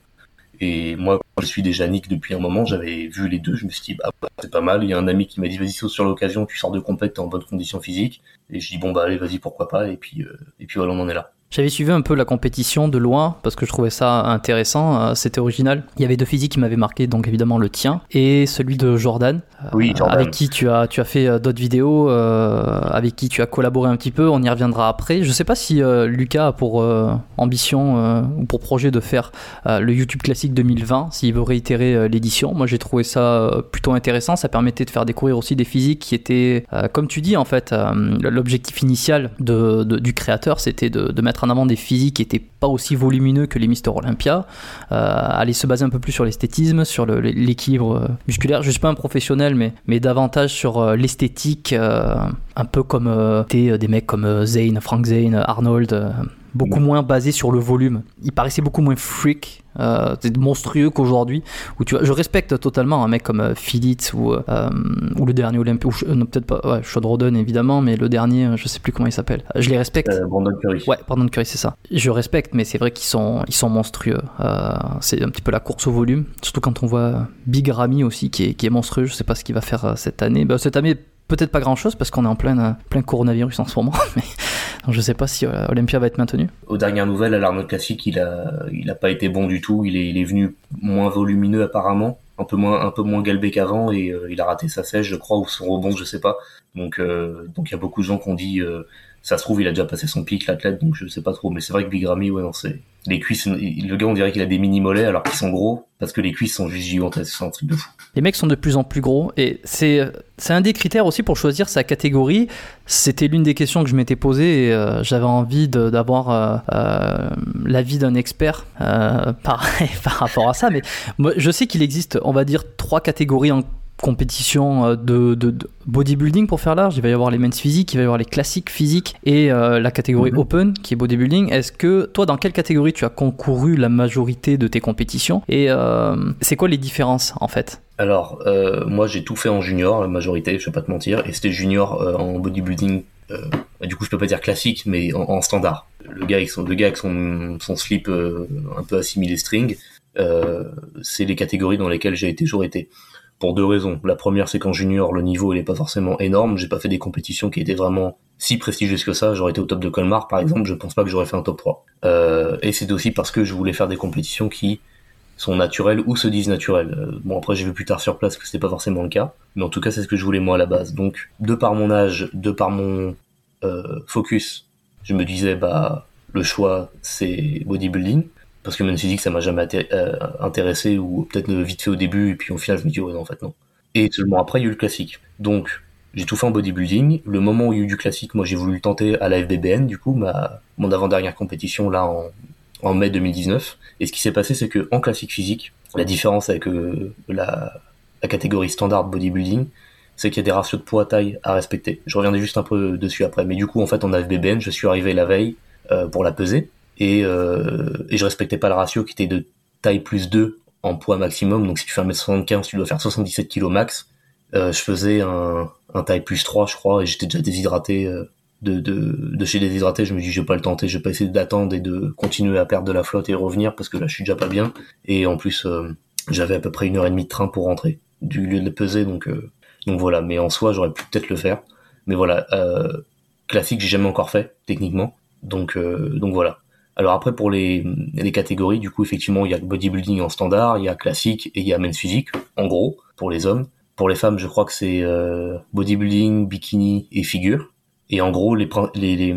Et moi, quand je suis déjà Nick depuis un moment, j'avais vu les deux, je me suis dit, bah, c'est pas mal. Il y a un ami qui m'a dit, vas-y, saute sur l'occasion, tu sors de compète, t'es en bonne condition physique. Et je dis, bon, bah, allez, vas-y, pourquoi pas. Et puis, euh, et puis voilà, on en est là. J'avais suivi un peu la compétition de loin parce que je trouvais ça intéressant, euh, c'était original. Il y avait deux physiques qui m'avaient marqué, donc évidemment le tien et celui de Jordan, oui, Jordan. Euh, avec qui tu as, tu as fait euh, d'autres vidéos, euh, avec qui tu as collaboré un petit peu, on y reviendra après. Je sais pas si euh, Lucas a pour euh, ambition euh, ou pour projet de faire euh, le YouTube Classique deux mille vingt, s'il veut réitérer euh, l'édition. Moi j'ai trouvé ça euh, plutôt intéressant, ça permettait de faire découvrir aussi des physiques qui étaient, euh, comme tu dis en fait, euh, l'objectif initial de, de, du créateur c'était de, de mettre en avant des physiques qui n'étaient pas aussi volumineux que les Mister Olympia, euh, aller se baser un peu plus sur l'esthétisme, sur le, l'équilibre musculaire. Je ne suis pas un professionnel, mais, mais davantage sur euh, l'esthétique, euh, un peu comme euh, des, des mecs comme euh, Zane, Frank Zane, Arnold, euh, beaucoup moins basé sur le volume. Il paraissait beaucoup moins freak, euh, monstrueux qu'aujourd'hui. Où tu vois, je respecte totalement un mec comme euh, Phillips ou, euh, ou le dernier Olympia, ou euh, non, peut-être pas, ouais, Shawn Roden évidemment, mais le dernier, je sais plus comment il s'appelle. Je les respecte. Euh, Brandon Curry. Ouais, Brandon Curry, c'est ça. Je respecte, mais c'est vrai qu'ils sont, ils sont monstrueux. Euh, c'est un petit peu la course au volume, surtout quand on voit Big Ramy aussi qui est, qui est monstrueux. Je sais pas ce qu'il va faire euh, cette année. Bah, cette année, peut-être pas grand-chose parce qu'on est en plein, euh, plein coronavirus en ce moment, mais donc je sais pas si euh, Olympia va être maintenu. Aux dernières nouvelles, à l'Arnold Classic, il a, il a pas été bon du tout. Il est, il est venu moins volumineux apparemment, un peu moins, un peu moins galbé qu'avant, et euh, il a raté sa sèche, je crois, ou son rebond, je sais pas. Donc, euh, donc il y a beaucoup de gens qui ont dit, euh, ça se trouve, il a déjà passé son pic, l'athlète, donc je sais pas trop. Mais c'est vrai que Big Ramy, ouais, non, c'est les cuisses. Le gars, on dirait qu'il a des mini mollets alors qu'ils sont gros, parce que les cuisses sont juste gigantesques. C'est un truc de fou. Les mecs sont de plus en plus gros et c'est, c'est un des critères aussi pour choisir sa catégorie. C'était l'une des questions que je m'étais posée et euh, j'avais envie de, d'avoir euh, euh, l'avis d'un expert euh, par, par rapport à ça. Mais moi, je sais qu'il existe, on va dire, trois catégories en compétition de, de, de bodybuilding pour faire large. Il va y avoir les men's physiques, il va y avoir les classiques physiques et euh, la catégorie mm-hmm. open qui est bodybuilding. Est-ce que toi, dans quelle catégorie tu as concouru la majorité de tes compétitions et euh, c'est quoi les différences en fait? Alors, euh, moi j'ai tout fait en junior, la majorité, je vais pas te mentir, et c'était junior euh, en bodybuilding, euh, du coup je peux pas dire classique, mais en, en standard. Le gars avec son, le gars avec son, son slip euh, un peu assimilé string, euh, c'est les catégories dans lesquelles j'ai toujours été. Pour deux raisons. La première, c'est qu'en junior, le niveau, il est pas forcément énorme. J'ai pas fait des compétitions qui étaient vraiment si prestigieuses que ça. J'aurais été au top de Colmar, par exemple. Je pense pas que j'aurais fait un top trois. Euh, et c'est aussi parce que je voulais faire des compétitions qui sont naturelles ou se disent naturelles. Euh, bon, après, j'ai vu plus tard sur place que c'était pas forcément le cas. Mais en tout cas, c'est ce que je voulais moi à la base. Donc, de par mon âge, de par mon euh, focus, je me disais, bah, le choix, c'est bodybuilding. Parce que men's physique, ça m'a jamais atté- euh, intéressé, ou peut-être vite fait au début, et puis au final, je me dis, ouais, non, en fait, non. Et seulement après, il y a eu le classique. Donc, j'ai tout fait en bodybuilding. Le moment où il y a eu du classique, moi, j'ai voulu le tenter à la F B B N, du coup, ma, mon avant-dernière compétition, là, en, en mai deux mille dix-neuf. Et ce qui s'est passé, c'est que en classique physique, la différence avec euh, la, la catégorie standard bodybuilding, c'est qu'il y a des ratios de poids-taille à respecter. Je reviendrai juste un peu dessus après. Mais du coup, en fait, en F B B N, je suis arrivé la veille euh, pour la peser. Et, euh, et je respectais pas le ratio qui était de taille plus deux en poids maximum. Donc si tu fais un mètre soixante-quinze, tu dois faire soixante-dix-sept kilos max. Euh, je faisais un, un taille plus trois, je crois, et j'étais déjà déshydraté. Euh, de, de, de chez déshydraté, je me dis, je vais pas le tenter, je vais pas essayer d'attendre et de continuer à perdre de la flotte et revenir, parce que là, je suis déjà pas bien. Et en plus, euh, j'avais à peu près une heure et demie de train pour rentrer, du lieu de le peser, donc, euh, donc voilà. Mais en soi, j'aurais pu peut-être le faire. Mais voilà, euh, classique, j'ai jamais encore fait, techniquement. Donc, euh, donc voilà. Alors après, pour les, les catégories, du coup, effectivement, il y a bodybuilding en standard, il y a classique et il y a men's physique, en gros, pour les hommes. Pour les femmes, je crois que c'est euh, bodybuilding, bikini et figure. Et en gros, les, les, les...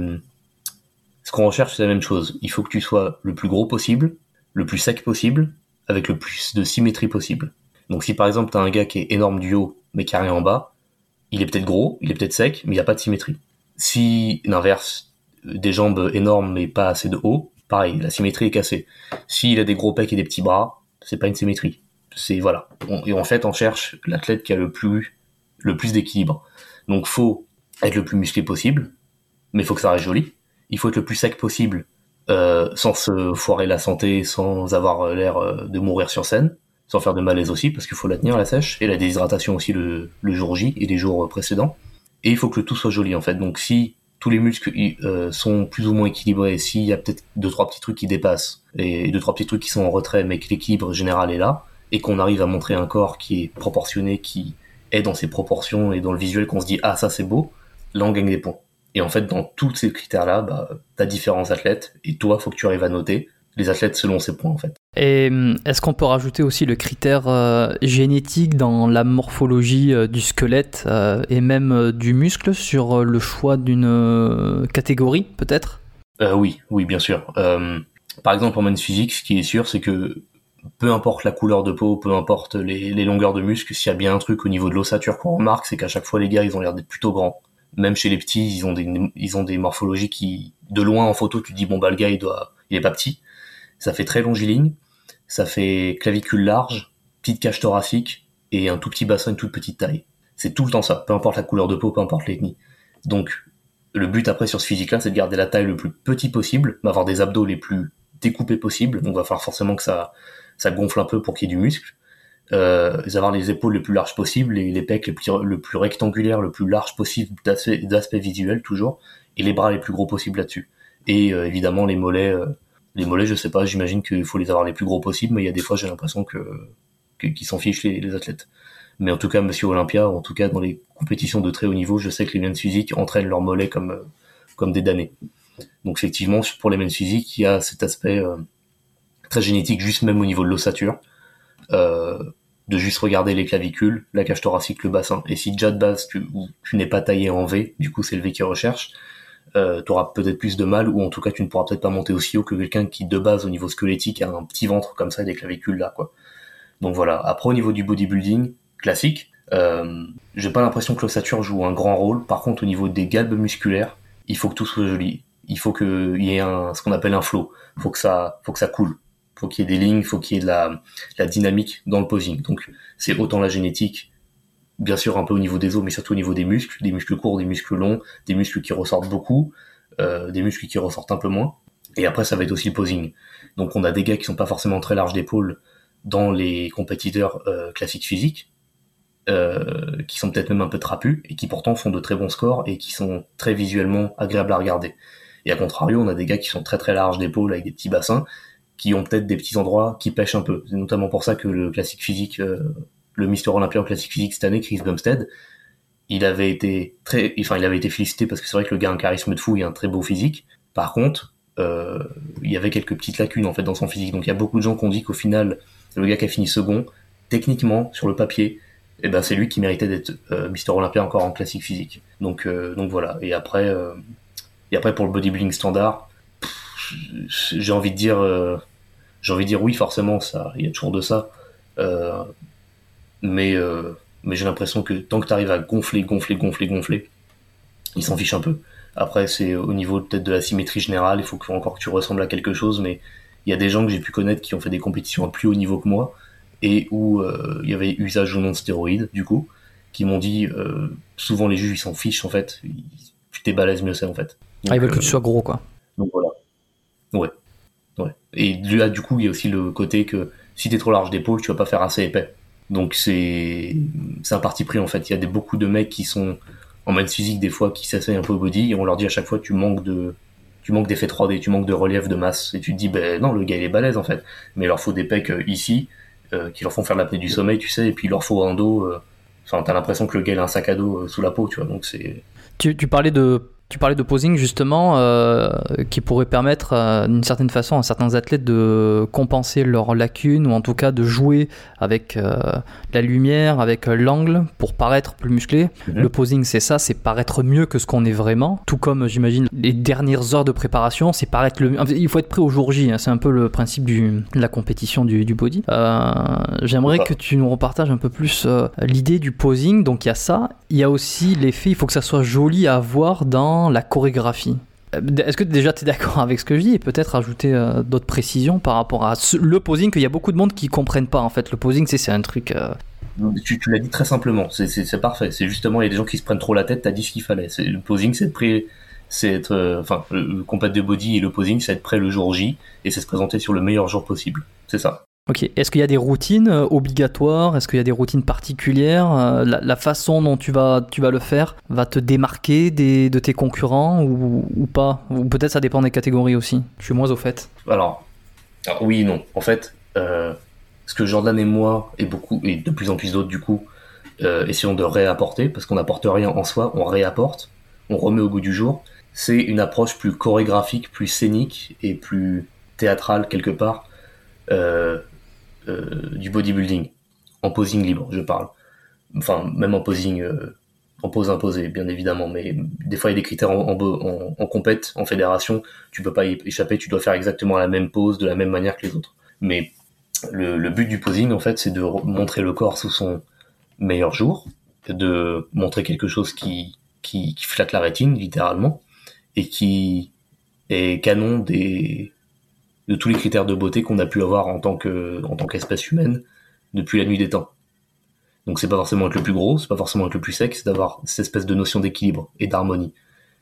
ce qu'on recherche, c'est la même chose. Il faut que tu sois le plus gros possible, le plus sec possible, avec le plus de symétrie possible. Donc si par exemple, t'as un gars qui est énorme du haut, mais qui a rien en bas, il est peut-être gros, il est peut-être sec, mais il n'y a pas de symétrie. Si, l'inverse, des jambes énormes mais pas assez de haut, pareil, la symétrie est cassée. S'il a des gros pecs et des petits bras, c'est pas une symétrie. C'est, voilà. On, et en fait, on cherche l'athlète qui a le plus, le plus d'équilibre. Donc, faut être le plus musclé possible, mais faut que ça reste joli. Il faut être le plus sec possible, euh, sans se foirer la santé, sans avoir l'air de mourir sur scène. sans faire de malaise aussi, parce qu'il faut la tenir la sèche, et la déshydratation aussi le, le jour J et les jours précédents. Et il faut que le tout soit joli en fait. Donc si tous les muscles euh, sont plus ou moins équilibrés, s'il y a peut-être deux trois petits trucs qui dépassent et deux trois petits trucs qui sont en retrait, mais que l'équilibre général est là, et qu'on arrive à montrer un corps qui est proportionné, qui est dans ses proportions et dans le visuel, qu'on se dit ah ça c'est beau, là on gagne des points. Et en fait dans tous ces critères là, bah t'as différents athlètes et toi faut que tu arrives à noter les athlètes selon ces points en fait. Et est-ce qu'on peut rajouter aussi le critère euh, génétique dans la morphologie euh, du squelette euh, et même euh, du muscle sur euh, le choix d'une euh, catégorie peut-être ? euh, Oui, oui bien sûr. Euh, par exemple en men's physique, ce qui est sûr c'est que peu importe la couleur de peau, peu importe les, les longueurs de muscles, s'il y a bien un truc au niveau de l'ossature qu'on remarque, c'est qu'à chaque fois les gars ils ont l'air d'être plutôt grands. Même chez les petits, ils ont des, ils ont des morphologies qui, de loin en photo, tu te dis bon bah le gars il doit, il est pas petit. Ça fait très longiligne, ça fait clavicule large, petite cage thoracique et un tout petit bassin, une toute petite taille. C'est tout le temps ça, peu importe la couleur de peau, peu importe l'ethnie. Donc le but après sur ce physique-là, c'est de garder la taille le plus petit possible, d'avoir des abdos les plus découpés possibles. Donc il va falloir forcément que ça, ça gonfle un peu pour qu'il y ait du muscle. Euh, d'avoir les épaules les plus larges possibles, les, les pecs les plus, le plus rectangulaires, le plus large possible d'aspect, d'aspect visuel toujours, et les bras les plus gros possibles là-dessus. Et euh, évidemment les mollets... Euh, Les mollets, je sais pas, j'imagine qu'il faut les avoir les plus gros possibles, mais il y a des fois, j'ai l'impression que, que qu'ils s'en fichent les, les athlètes. Mais en tout cas, Monsieur Olympia, en tout cas dans les compétitions de très haut niveau, je sais que les men's physiques entraînent leurs mollets comme comme des damnés. Donc effectivement, pour les men's physiques, il y a cet aspect euh, très génétique, juste même au niveau de l'ossature, euh, de juste regarder les clavicules, la cage thoracique, le bassin. Et si déjà de base tu, tu n'es pas taillé en V, du coup c'est le V qui recherche. Euh, tu auras peut-être plus de mal, ou en tout cas tu ne pourras peut-être pas monter aussi haut que quelqu'un qui de base au niveau squelettique a un petit ventre comme ça et des clavicules là quoi. Donc voilà. Après au niveau du bodybuilding classique, euh, j'ai pas l'impression que l'ossature joue un grand rôle. Par contre au niveau des galbes musculaires, il faut que tout soit joli. Il faut qu'il y ait un, ce qu'on appelle un flow. Faut que ça, faut que ça coule. Faut qu'il y ait des lignes, faut qu'il y ait de la, la dynamique dans le posing. Donc c'est autant la génétique, bien sûr un peu au niveau des os, mais surtout au niveau des muscles, des muscles courts, des muscles longs, des muscles qui ressortent beaucoup, euh, des muscles qui ressortent un peu moins. Et après, ça va être aussi le posing. Donc on a des gars qui sont pas forcément très larges d'épaules dans les compétiteurs euh, classiques physiques, euh, qui sont peut-être même un peu trapus, et qui pourtant font de très bons scores, et qui sont très visuellement agréables à regarder. Et à contrario, on a des gars qui sont très très larges d'épaules, avec des petits bassins, qui ont peut-être des petits endroits qui pêchent un peu. C'est notamment pour ça que le classique physique... Euh, le Mister Olympia en classique physique cette année, Chris Bumstead, il avait été très, enfin, il avait été félicité parce que c'est vrai que le gars a un charisme de fou, il a un très beau physique. Par contre, euh, il y avait quelques petites lacunes, en fait, dans son physique. Donc, il y a beaucoup de gens qui ont dit qu'au final, le gars qui a fini second, techniquement, sur le papier, eh ben, c'est lui qui méritait d'être euh, Mister Olympia encore en classique physique. Donc, euh, donc voilà. Et après, euh, et après, pour le bodybuilding standard, pff, j'ai envie de dire, euh, j'ai envie de dire oui, forcément, ça, il y a toujours de ça. Euh, mais euh, mais j'ai l'impression que tant que tu arrives à gonfler, gonfler, gonfler, gonfler, ils s'en fichent un peu. Après, c'est au niveau peut-être de la symétrie générale, il faut que, encore que tu ressembles à quelque chose, mais il y a des gens que j'ai pu connaître qui ont fait des compétitions à plus haut niveau que moi, et où euh, il y avait usage ou non de stéroïdes, du coup, qui m'ont dit, euh, souvent les juges, ils s'en fichent, en fait, ils, plus t'es balèze, mieux c'est, en fait. Donc, ah, ils veulent euh, que tu sois gros, quoi. Donc voilà. Ouais. Ouais. Et là, du coup, il y a aussi le côté que si t'es trop large d'épaule, tu vas pas faire assez épais. Donc c'est c'est un parti pris en fait. Il y a des, beaucoup de mecs qui sont en men's physique des fois qui s'essayent un peu au body et on leur dit à chaque fois tu manques de tu manques d'effet trois D, tu manques de relief de masse et tu te dis ben non le gars il est balèze en fait. Mais il leur faut des pecs euh, ici euh, qui leur font faire l'apnée du sommeil tu sais et puis il leur faut un dos. Euh, enfin t'as l'impression que le gars il a un sac à dos euh, sous la peau tu vois donc c'est. Tu tu parlais de Tu parlais de posing justement, euh, qui pourrait permettre euh, d'une certaine façon à certains athlètes de compenser leurs lacunes ou en tout cas de jouer avec euh, la lumière, avec euh, l'angle pour paraître plus musclé. Mm-hmm. Le posing c'est ça, c'est paraître mieux que ce qu'on est vraiment. Tout comme j'imagine les dernières heures de préparation, c'est paraître le. Il faut être prêt au jour J, hein, c'est un peu le principe du, de la compétition du, du body. Euh, j'aimerais que tu nous repartages un peu plus euh, l'idée du posing. Donc il y a ça, il y a aussi l'effet, il faut que ça soit joli à voir dans la chorégraphie. Est-ce que déjà tu es d'accord avec ce que je dis et peut-être ajouter euh, d'autres précisions par rapport à ce, le posing qu'il y a beaucoup de monde qui comprennent pas en fait. Le posing c'est, c'est un truc... Euh... Tu, tu l'as dit très simplement, c'est, c'est, c'est parfait. C'est justement, il y a des gens qui se prennent trop la tête, t'as dit ce qu'il fallait. C'est, le posing c'est être prêt, c'est être... Euh, enfin, le combat de body et le posing c'est être prêt le jour J et c'est se présenter sur le meilleur jour possible. C'est ça. Ok, est-ce qu'il y a des routines euh, obligatoires? Est-ce qu'il y a des routines particulières? Euh, la, la façon dont tu vas, tu vas le faire va te démarquer des, de tes concurrents ou, ou pas? Ou peut-être ça dépend des catégories aussi. Je suis moins au fait. Alors, alors oui et non. En fait, euh, ce que Jordan et moi, et beaucoup, et de plus en plus d'autres du coup, euh, essayons de réapporter, parce qu'on n'apporte rien en soi, on réapporte, on remet au goût du jour, c'est une approche plus chorégraphique, plus scénique et plus théâtrale quelque part, euh, euh, du bodybuilding, en posing libre, je parle. Enfin, même en posing, euh, en pose imposée, bien évidemment, mais des fois il y a des critères en, en, en, en compète, en fédération, tu peux pas y échapper, tu dois faire exactement la même pose, de la même manière que les autres. Mais le, le but du posing, en fait, c'est de montrer le corps sous son meilleur jour, de montrer quelque chose qui, qui, qui flatte la rétine, littéralement, et qui est canon des, de tous les critères de beauté qu'on a pu avoir en tant que, en tant qu'espèce humaine depuis la nuit des temps. Donc c'est pas forcément être le plus gros, c'est pas forcément être le plus sec, c'est d'avoir cette espèce de notion d'équilibre et d'harmonie.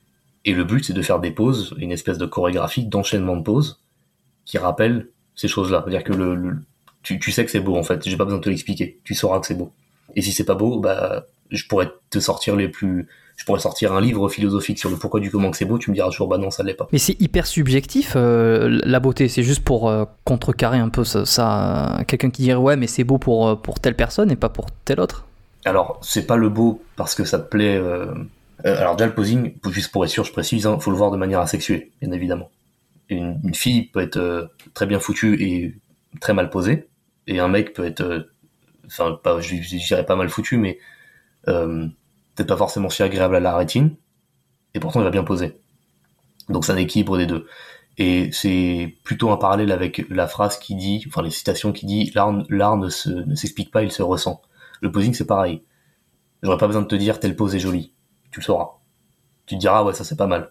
Et le but, c'est de faire des poses, une espèce de chorégraphie, d'enchaînement de poses, qui rappelle ces choses-là. C'est-à-dire que le, le tu, tu sais que c'est beau, en fait, j'ai pas besoin de te l'expliquer, tu sauras que c'est beau. Et si c'est pas beau, bah, je pourrais te sortir les plus, je pourrais sortir un livre philosophique sur le pourquoi du comment que c'est beau, tu me diras toujours, bah non, ça l'est pas. Mais c'est hyper subjectif, euh, la beauté. C'est juste pour euh, contrecarrer un peu ça. ça euh, quelqu'un qui dirait ouais, mais c'est beau pour, euh, pour telle personne et pas pour telle autre. Alors, c'est pas le beau parce que ça te plaît. Euh... Euh, alors déjà le posing, juste pour être sûr, je précise, hein, faut le voir de manière asexuée, bien évidemment. Une, une fille peut être euh, très bien foutue et très mal posée, et un mec peut être, euh, enfin, pas, je, je dirais pas mal foutu, mais euh, peut-être pas forcément si agréable à la rétine, et pourtant il va bien poser. Donc c'est un équilibre des deux. Et c'est plutôt un parallèle avec la phrase qui dit, enfin les citations qui dit, l'art, l'art ne, se, ne s'explique pas, il se ressent. Le posing c'est pareil. J'aurais pas besoin de te dire telle pose est jolie, tu le sauras. Tu te diras ouais ça c'est pas mal.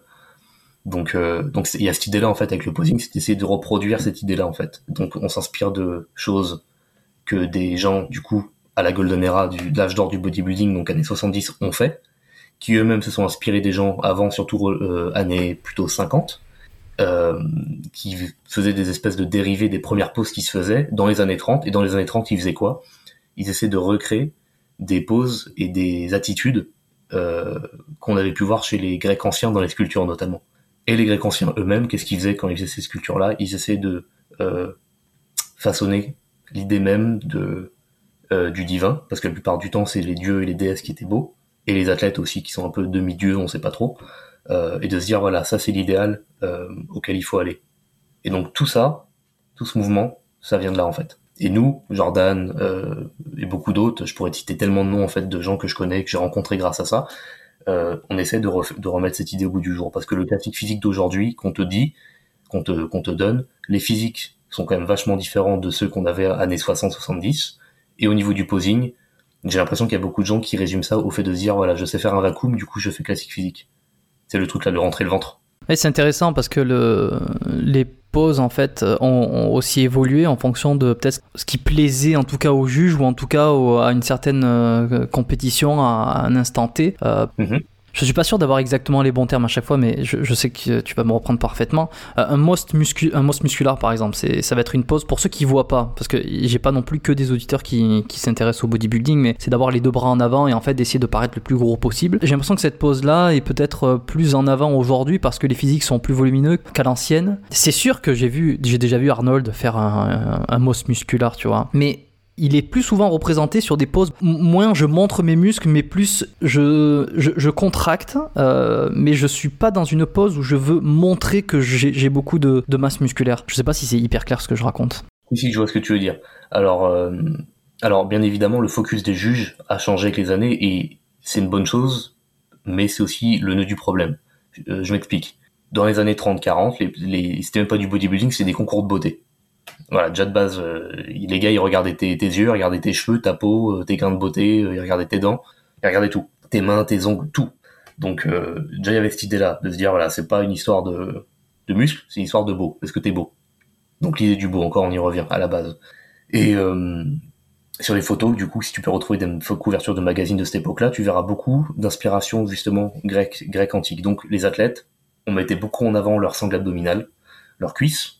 Donc euh, donc il y a cette idée là en fait avec le posing, c'est d'essayer de reproduire cette idée là en fait. Donc on s'inspire de choses que des gens du coup à la golden era du de l'âge d'or du bodybuilding, donc années soixante-dix, ont fait, qui eux-mêmes se sont inspirés des gens avant, surtout euh, années plutôt cinquante, euh, qui faisaient des espèces de dérivés des premières poses qui se faisaient dans les années trente. Et dans les années trente, ils faisaient quoi? Ils essaient de recréer des poses et des attitudes euh, qu'on avait pu voir chez les Grecs anciens dans les sculptures notamment. Et les Grecs anciens eux-mêmes, qu'est-ce qu'ils faisaient quand ils faisaient ces sculptures-là? Ils essaient de euh, façonner l'idée même de euh, du divin, parce que la plupart du temps c'est les dieux et les déesses qui étaient beaux, et les athlètes aussi qui sont un peu demi-dieux, on sait pas trop, euh, et de se dire voilà, ça c'est l'idéal euh, auquel il faut aller. Et donc tout ça, tout ce mouvement, ça vient de là en fait. Et nous, Jordan euh, et beaucoup d'autres, je pourrais te citer tellement de noms en fait de gens que je connais, que j'ai rencontrés grâce à ça, euh, on essaie de, ref- de remettre cette idée au bout du jour, parce que le classique physique d'aujourd'hui qu'on te dit, qu'on te, qu'on te donne, les physiques sont quand même vachement différents de ceux qu'on avait années soixante soixante-dix, et au niveau du posing, j'ai l'impression qu'il y a beaucoup de gens qui résument ça au fait de se dire voilà, je sais faire un vacuum, du coup je fais classique physique. C'est le truc là de rentrer le ventre. Et c'est intéressant parce que le, les poses en fait ont, ont aussi évolué en fonction de peut-être ce qui plaisait en tout cas aux juges ou en tout cas au, à une certaine euh, compétition à, à un instant T. Euh, mm-hmm. Je suis pas sûr d'avoir exactement les bons termes à chaque fois, mais je, je sais que tu vas me reprendre parfaitement. Euh, un most muscu, un most musculaire par exemple, c'est, ça va être une pose pour ceux qui voient pas, parce que j'ai pas non plus que des auditeurs qui, qui s'intéressent au bodybuilding, mais c'est d'avoir les deux bras en avant et en fait d'essayer de paraître le plus gros possible. J'ai l'impression que cette pose-là est peut-être plus en avant aujourd'hui parce que les physiques sont plus volumineux qu'à l'ancienne. C'est sûr que j'ai vu, j'ai déjà vu Arnold faire un, un, un most musculaire, tu vois, mais il est plus souvent représenté sur des poses moins je montre mes muscles, mais plus je, je, je contracte, euh, mais je suis pas dans une pose où je veux montrer que j'ai, j'ai beaucoup de, de masse musculaire. Je sais pas si c'est hyper clair ce que je raconte. Oui, si, je vois ce que tu veux dire. Alors, euh, alors bien évidemment, le focus des juges a changé avec les années, et c'est une bonne chose, mais c'est aussi le nœud du problème. Euh, je m'explique. Dans les années trente quarante, les, les, c'était même pas du bodybuilding, c'était des concours de beauté. Voilà, déjà de base, euh, les gars, ils regardaient tes, tes yeux, ils regardaient tes cheveux, ta peau, euh, tes gains de beauté, euh, ils regardaient tes dents, ils regardaient tout. Tes mains, tes ongles, tout. Donc, euh, déjà, il y avait cette idée-là, de se dire, voilà, c'est pas une histoire de, de muscles, c'est une histoire de beau. Est-ce que t'es beau? Donc, l'idée du beau, encore, on y revient, à la base. Et euh, sur les photos, du coup, si tu peux retrouver des couvertures de magazines de cette époque-là, tu verras beaucoup d'inspiration, justement, grecque, grecque antique. Donc, les athlètes, on mettait beaucoup en avant leur sangle abdominale, leurs cuisses,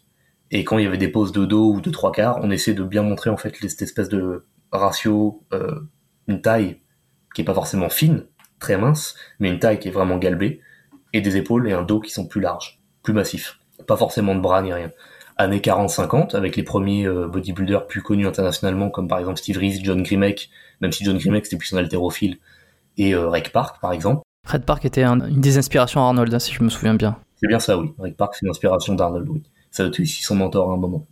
Et quand il y avait des poses de dos ou de trois quarts, on essayait de bien montrer en fait cette espèce de ratio, euh, une taille qui est pas forcément fine, très mince, mais une taille qui est vraiment galbée, et des épaules et un dos qui sont plus larges, plus massifs. Pas forcément de bras ni rien. Années quarante cinquante, avec les premiers euh, bodybuilders plus connus internationalement, comme par exemple Steve Reese, John Grimek, même si John Grimek c'était plus un haltérophile, et euh, Reg Park par exemple. Red Park était un, une des inspirations à Arnold, hein, si je me souviens bien. C'est bien ça, oui. Reg Park, c'est l'inspiration d'Arnold, oui. Ça a été aussi son mentor à un moment.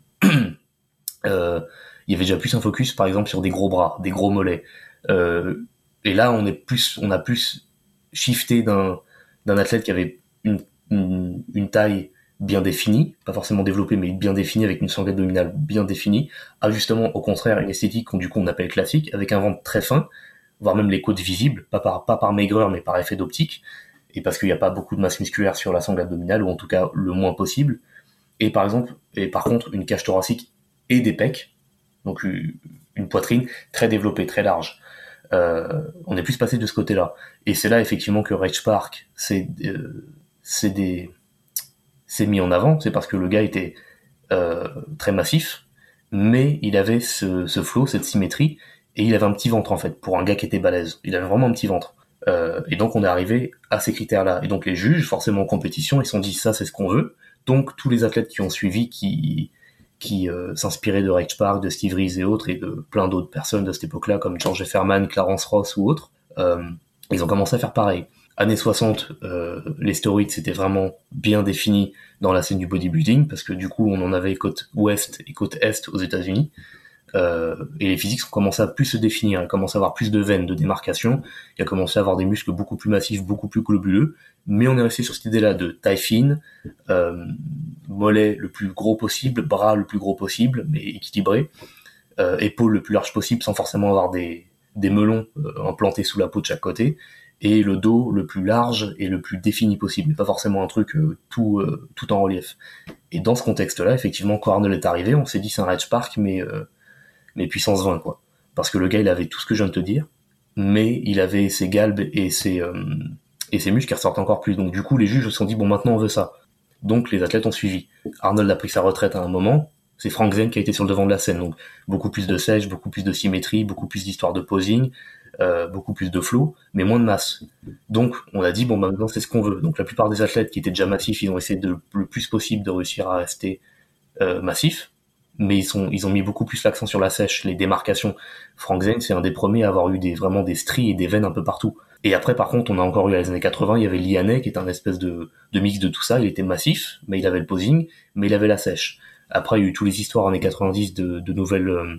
euh, il y avait déjà plus un focus, par exemple, sur des gros bras, des gros mollets. Euh, et là, on est plus, on a plus shifté d'un, d'un athlète qui avait une, une, une taille bien définie, pas forcément développée, mais bien définie, avec une sangle abdominale bien définie, à justement, au contraire, une esthétique qu'on, du coup, on appelle classique, avec un ventre très fin, voire même les côtes visibles, pas par, pas par maigreur, mais par effet d'optique, et parce qu'il n'y a pas beaucoup de masse musculaire sur la sangle abdominale, ou en tout cas, le moins possible. Et par exemple, et par contre, une cage thoracique et des pecs, donc une poitrine très développée, très large. Euh, on est plus passé de ce côté-là. Et c'est là effectivement que Reg Park c'est euh, c'est des c'est mis en avant. C'est parce que le gars était euh, très massif, mais il avait ce, ce flow, cette symétrie, et il avait un petit ventre en fait pour un gars qui était balèze. Il avait vraiment un petit ventre. Euh, et donc on est arrivé à ces critères-là. Et donc les juges, forcément en compétition, ils se sont dit ça c'est ce qu'on veut. Donc tous les athlètes qui ont suivi, qui qui euh, s'inspiraient de Reg Park, de Steve Reese et autres, et de plein d'autres personnes de cette époque-là, comme George Efferman, Clarence Ross ou autres, euh, ils ont commencé à faire pareil. Années soixante, euh, les stéroïdes c'était vraiment bien défini dans la scène du bodybuilding, parce que du coup on en avait côte ouest et côte est aux États-Unis, euh, et les physiques ont commencé à plus se définir, ils ont commencé à avoir plus de veines, de démarcation, il a commencé à avoir des muscles beaucoup plus massifs, beaucoup plus globuleux, mais on est resté sur cette idée-là de taille fine, euh, mollet le plus gros possible, bras le plus gros possible, mais équilibré, euh, épaules le plus large possible sans forcément avoir des, des melons euh, implantés sous la peau de chaque côté, et le dos le plus large et le plus défini possible, mais pas forcément un truc euh, tout, euh, tout en relief. Et dans ce contexte-là, effectivement, quand Arnold est arrivé, on s'est dit c'est un Reg Park, mais, euh, mais puissance vingt, quoi. Parce que le gars, il avait tout ce que je viens de te dire, mais il avait ses galbes et ses, euh, et ses muscles qui ressortent encore plus. Donc du coup, les juges se sont dit, bon, maintenant on veut ça. Donc les athlètes ont suivi. Arnold a pris sa retraite à un moment, c'est Frank Zane qui a été sur le devant de la scène, donc beaucoup plus de sèche, beaucoup plus de symétrie, beaucoup plus d'histoire de posing, euh, beaucoup plus de flow, mais moins de masse. Donc on a dit, bon, bah, maintenant c'est ce qu'on veut. Donc la plupart des athlètes qui étaient déjà massifs, ils ont essayé de, le plus possible de réussir à rester euh, massifs, mais ils, sont, ils ont mis beaucoup plus l'accent sur la sèche, les démarcations. Frank Zane, c'est un des premiers à avoir eu des, vraiment des stries et des veines un peu partout. Et après, par contre, on a encore eu à les années quatre-vingts, il y avait Lianet, qui est un espèce de, de mix de tout ça. Il était massif, mais il avait le posing, mais il avait la sèche. Après, il y a eu toutes les histoires en années quatre-vingt-dix de, de nouvelles, euh,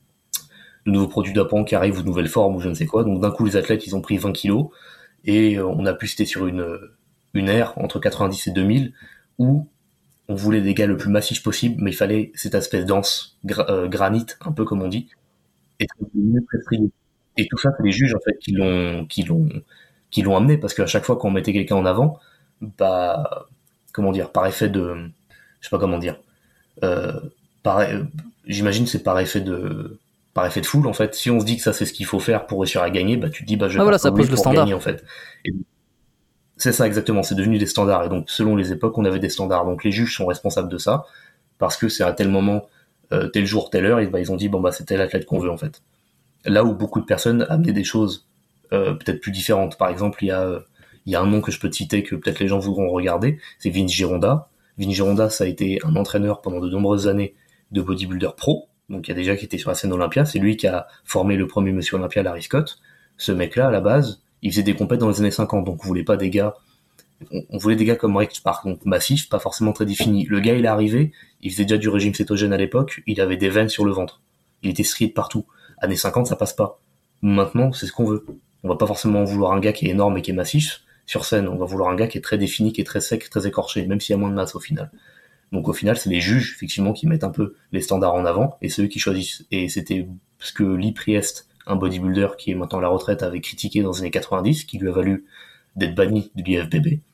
de nouveaux produits d'apprend qui arrivent ou de nouvelles formes ou je ne sais quoi. Donc d'un coup, les athlètes, ils ont pris vingt kilos et euh, on a pu citer sur une, une ère entre quatre-vingt-dix et deux mille où on voulait des gars le plus massif possible, mais il fallait cette espèce dense, gra- euh, granit, un peu comme on dit, et très, très frileux. Et tout ça, c'est les juges en fait qui l'ont, qui l'ont, qui l'ont amené, parce qu'à chaque fois qu'on mettait quelqu'un en avant, bah, comment dire, par effet de, je sais pas comment dire, euh, par, j'imagine c'est par effet de, par effet de foule en fait. Si on se dit que ça c'est ce qu'il faut faire pour réussir à gagner, bah tu te dis bah je vais ah, voilà, faire ça comme pose lui le pour standard. gagner en fait. Et c'est ça exactement, c'est devenu des standards. Et donc selon les époques, on avait des standards. Donc les juges sont responsables de ça parce que c'est à tel moment, euh, tel jour, telle heure, et bah ils ont dit bon bah c'est tel athlète qu'on veut en fait. Là où beaucoup de personnes amenaient des choses euh, peut-être plus différentes. Par exemple, il y a euh, il y a un nom que je peux te citer que peut-être les gens voudront regarder, c'est Vince Gironda. Vince Gironda, ça a été un entraîneur pendant de nombreuses années de bodybuilder pro. Donc il y a déjà qui était sur la scène Olympia, c'est lui qui a formé le premier Monsieur Olympia, Larry Scott. Ce mec-là, à la base, il faisait des compètes dans les années cinquante, donc on voulait pas des gars, on, on voulait des gars comme Reg Park, donc massifs, pas forcément très définis. Le gars, il est arrivé, il faisait déjà du régime cétogène à l'époque, il avait des veines sur le ventre, il était strié de partout. Années cinquante, ça passe pas. Maintenant, c'est ce qu'on veut. On va pas forcément vouloir un gars qui est énorme et qui est massif sur scène, on va vouloir un gars qui est très défini, qui est très sec, très écorché, même s'il y a moins de masse au final. Donc au final, c'est les juges, effectivement, qui mettent un peu les standards en avant, et c'est eux qui choisissent. Et c'était ce que Lee Priest, un bodybuilder qui est maintenant à la retraite, avait critiqué dans les années quatre-vingt-dix, qui lui a valu d'être banni de l'I F B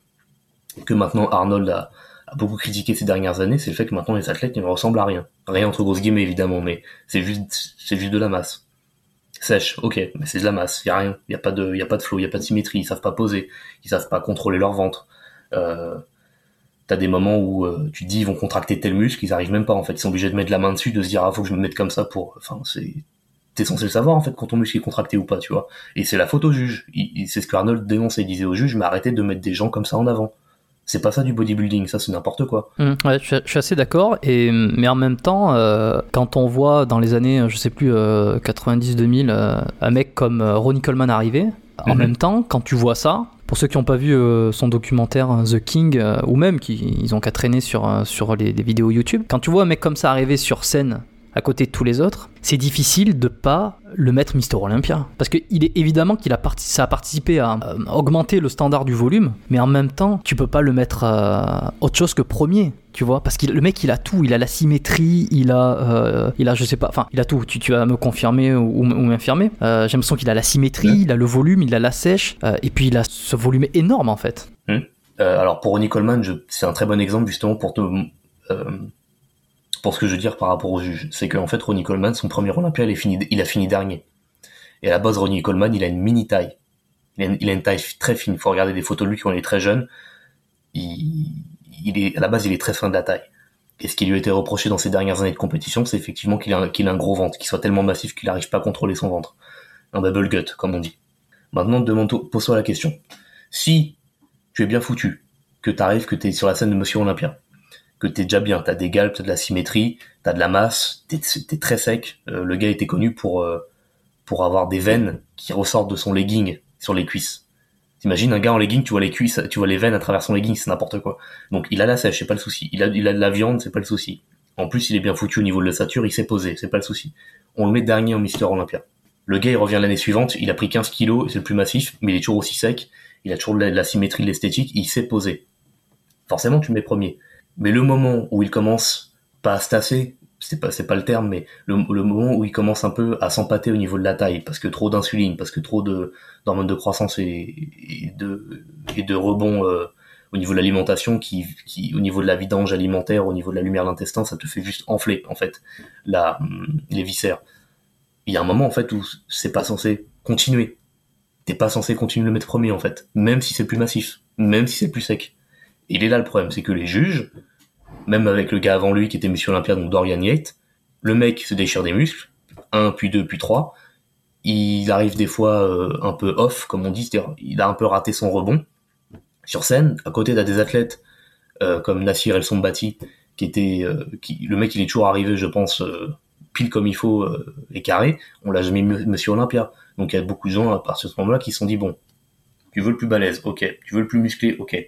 B, que maintenant Arnold a, a beaucoup critiqué ces dernières années, c'est le fait que maintenant les athlètes ne ressemblent à rien. Rien entre grosses guillemets, évidemment, mais c'est juste, c'est juste de la masse. Sèche, ok, mais c'est de la masse, y a rien, y a pas de, y a pas de flow, y a pas de symétrie, ils savent pas poser, ils savent pas contrôler leur ventre. Euh, T'as des moments où euh, tu te dis ils vont contracter tel muscle, ils arrivent même pas en fait, ils sont obligés de mettre la main dessus, de se dire ah faut que je me mette comme ça pour, enfin c'est, t'es censé le savoir en fait quand ton muscle est contracté ou pas, tu vois. Et c'est la faute au juge. Il, il, c'est ce que Arnold dénonçait, il disait au juge mais arrêtez de mettre des gens comme ça en avant. C'est pas ça du bodybuilding, ça c'est n'importe quoi. Mmh, ouais, je, suis, je suis assez d'accord, et, mais en même temps, euh, quand on voit dans les années, je sais plus, euh, quatre-vingt-dix deux mille, euh, un mec comme euh, Ronnie Coleman arriver, en mm-hmm. même temps, quand tu vois ça, pour ceux qui n'ont pas vu euh, son documentaire The King, euh, ou même qui ils ont qu'à traîner sur, euh, sur les, les vidéos YouTube, quand tu vois un mec comme ça arriver sur scène, à côté de tous les autres, c'est difficile de pas le mettre Mister Olympia. Parce qu'il est évidemment qu'il a parti- ça a participé à euh, augmenter le standard du volume, mais en même temps, tu peux pas le mettre euh, autre chose que premier, tu vois. Parce que le mec, il a tout, il a la symétrie, il a, euh, il a je sais pas, enfin, il a tout, tu, tu vas me confirmer ou, ou m'infirmer. Euh, j'ai l'impression qu'il a la symétrie, mmh. il a le volume, il a la sèche, euh, et puis il a ce volume énorme en fait. Mmh. Euh, alors pour Ronnie Coleman, je, c'est un très bon exemple justement pour te... Euh, pour ce que je veux dire par rapport au juge, c'est qu'en fait Ronnie Coleman, son premier Olympia, il, est fini, il a fini dernier. Et à la base, Ronnie Coleman, il a une mini taille. Il a une, il a une taille très fine. Il faut regarder des photos de lui quand il est très jeune. Il, il est, à la base, il est très fin de la taille. Et ce qui lui a été reproché dans ses dernières années de compétition, c'est effectivement qu'il a, un, qu'il a un gros ventre, qu'il soit tellement massif qu'il n'arrive pas à contrôler son ventre. Un bubble gut, comme on dit. Maintenant, demande, pose-toi la question. Si tu es bien foutu, que t'arrives, que t'es sur la scène de Monsieur Olympia, que t'es déjà bien, t'as des galbes, t'as de la symétrie, t'as de la masse, t'es, t'es très sec. Euh, le gars était connu pour euh, pour avoir des veines qui ressortent de son legging sur les cuisses. T'imagines un gars en legging, tu vois les cuisses, tu vois les veines à travers son legging, c'est n'importe quoi. Donc il a la sèche, c'est pas le souci. Il a il a de la viande, c'est pas le souci. En plus, il est bien foutu au niveau de l'ossature, il s'est posé, c'est pas le souci. On le met dernier en Mister Olympia. Le gars, il revient l'année suivante, il a pris quinze kilos, c'est le plus massif, mais il est toujours aussi sec, il a toujours de la, de la symétrie, de l'esthétique, il s'est posé. Forcément, tu le mets premier. Mais le moment où il commence pas à se tasser, c'est pas c'est pas le terme, mais le, le moment où il commence un peu à s'empâter au niveau de la taille, parce que trop d'insuline, parce que trop de d'hormones de croissance et, et de et de rebond euh, au niveau de l'alimentation, qui qui au niveau de la vidange alimentaire, au niveau de la lumière de l'intestin, ça te fait juste enfler en fait la les viscères. Il y a un moment en fait où c'est pas censé continuer. T'es pas censé continuer de le mettre premier en fait, même si c'est plus massif, même si c'est plus sec. Il est là le problème, c'est que les juges, même avec le gars avant lui qui était Monsieur Olympia, donc Dorian Yates, le mec se déchire des muscles, un, puis deux, puis trois, il arrive des fois euh, un peu off, comme on dit, c'est-à-dire il a un peu raté son rebond. Sur scène, à côté t'as des athlètes euh, comme Nassir El Sombati, qui était, euh, qui, le mec il est toujours arrivé, je pense, euh, pile comme il faut, euh, et carré, on l'a jamais mis Monsieur Olympia. Donc il y a beaucoup de gens à partir de ce moment-là qui se sont dit, bon, tu veux le plus balèze, ok, tu veux le plus musclé, ok.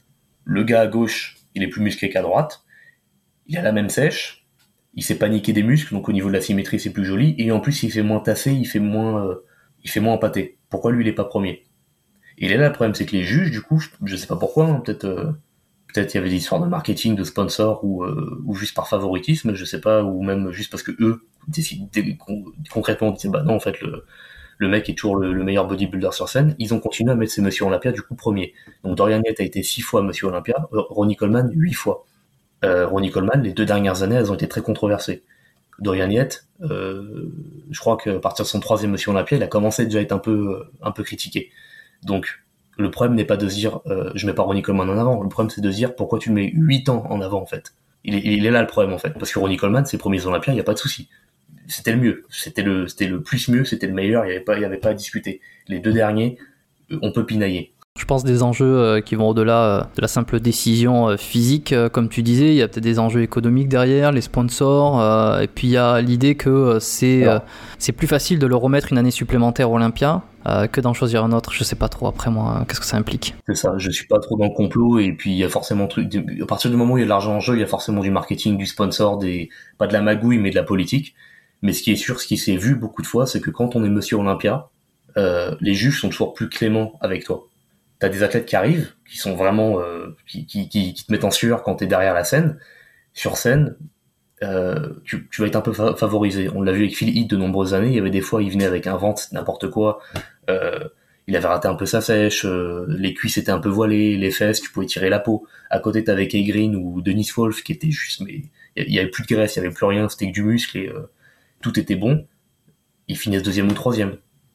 Le gars à gauche, il est plus musclé qu'à droite, il a la même sèche, il s'est paniqué des muscles, donc au niveau de la symétrie c'est plus joli, et en plus il fait moins tassé, il fait moins, euh, il fait moins empâté. Pourquoi lui il est pas premier? Et là le problème c'est que les juges, du coup, je, je sais pas pourquoi, hein, peut-être, euh, peut-être il y avait des histoires de marketing, de sponsors, ou, euh, ou juste par favoritisme, je sais pas, ou même juste parce que eux, décident, concrètement, disaient bah non en fait le le mec est toujours le, le meilleur bodybuilder sur scène, ils ont continué à mettre ces Monsieur Olympia du coup premier. Donc Dorian Yates a été six fois Monsieur Olympia, Ronnie Coleman huit fois. Euh, Ronnie Coleman, les deux dernières années, elles ont été très controversées. Dorian Yates, euh, je crois qu'à partir de son troisième Monsieur Olympia, il a commencé déjà à être un peu, un peu critiqué. Donc le problème n'est pas de se dire euh, je mets pas Ronnie Coleman en avant, le problème c'est de se dire pourquoi tu le mets huit ans en avant en fait. Il est, il est là le problème en fait, parce que Ronnie Coleman, ses premiers Olympiens, il n'y a pas de souci. C'était le mieux, c'était le, c'était le plus mieux, c'était le meilleur, il n'y avait pas, il y avait pas à discuter. Les deux derniers, on peut pinailler. Je pense des enjeux euh, qui vont au-delà euh, de la simple décision euh, physique, euh, comme tu disais, il y a peut-être des enjeux économiques derrière, les sponsors, euh, et puis il y a l'idée que euh, c'est, euh, c'est plus facile de le remettre une année supplémentaire au Olympia euh, que d'en choisir un autre. Je sais pas trop après moi, euh, qu'est-ce que ça implique. C'est ça, je suis pas trop dans le complot, et puis il y a forcément truc, à partir du moment où il y a de l'argent en jeu, il y a forcément du marketing, du sponsor, des, pas de la magouille, mais de la politique. Mais ce qui est sûr, ce qui s'est vu beaucoup de fois, c'est que quand on est Monsieur Olympia, euh, les juges sont toujours plus cléments avec toi. T'as des athlètes qui arrivent, qui sont vraiment, euh, qui, qui, qui, qui te mettent en sueur quand t'es derrière la scène. Sur scène, euh, tu, tu vas être un peu fa- favorisé. On l'a vu avec Phil Heath de nombreuses années. Il y avait des fois, il venait avec un ventre, n'importe quoi. Euh, il avait raté un peu sa sèche. Euh, les cuisses étaient un peu voilées, les fesses, tu pouvais tirer la peau. À côté, t'avais Kay Green ou Dennis Wolf qui était juste, mais il y avait plus de graisse, il y avait plus rien, c'était que du muscle et euh, tout était bon. Ils finissent deuxième ou troisième.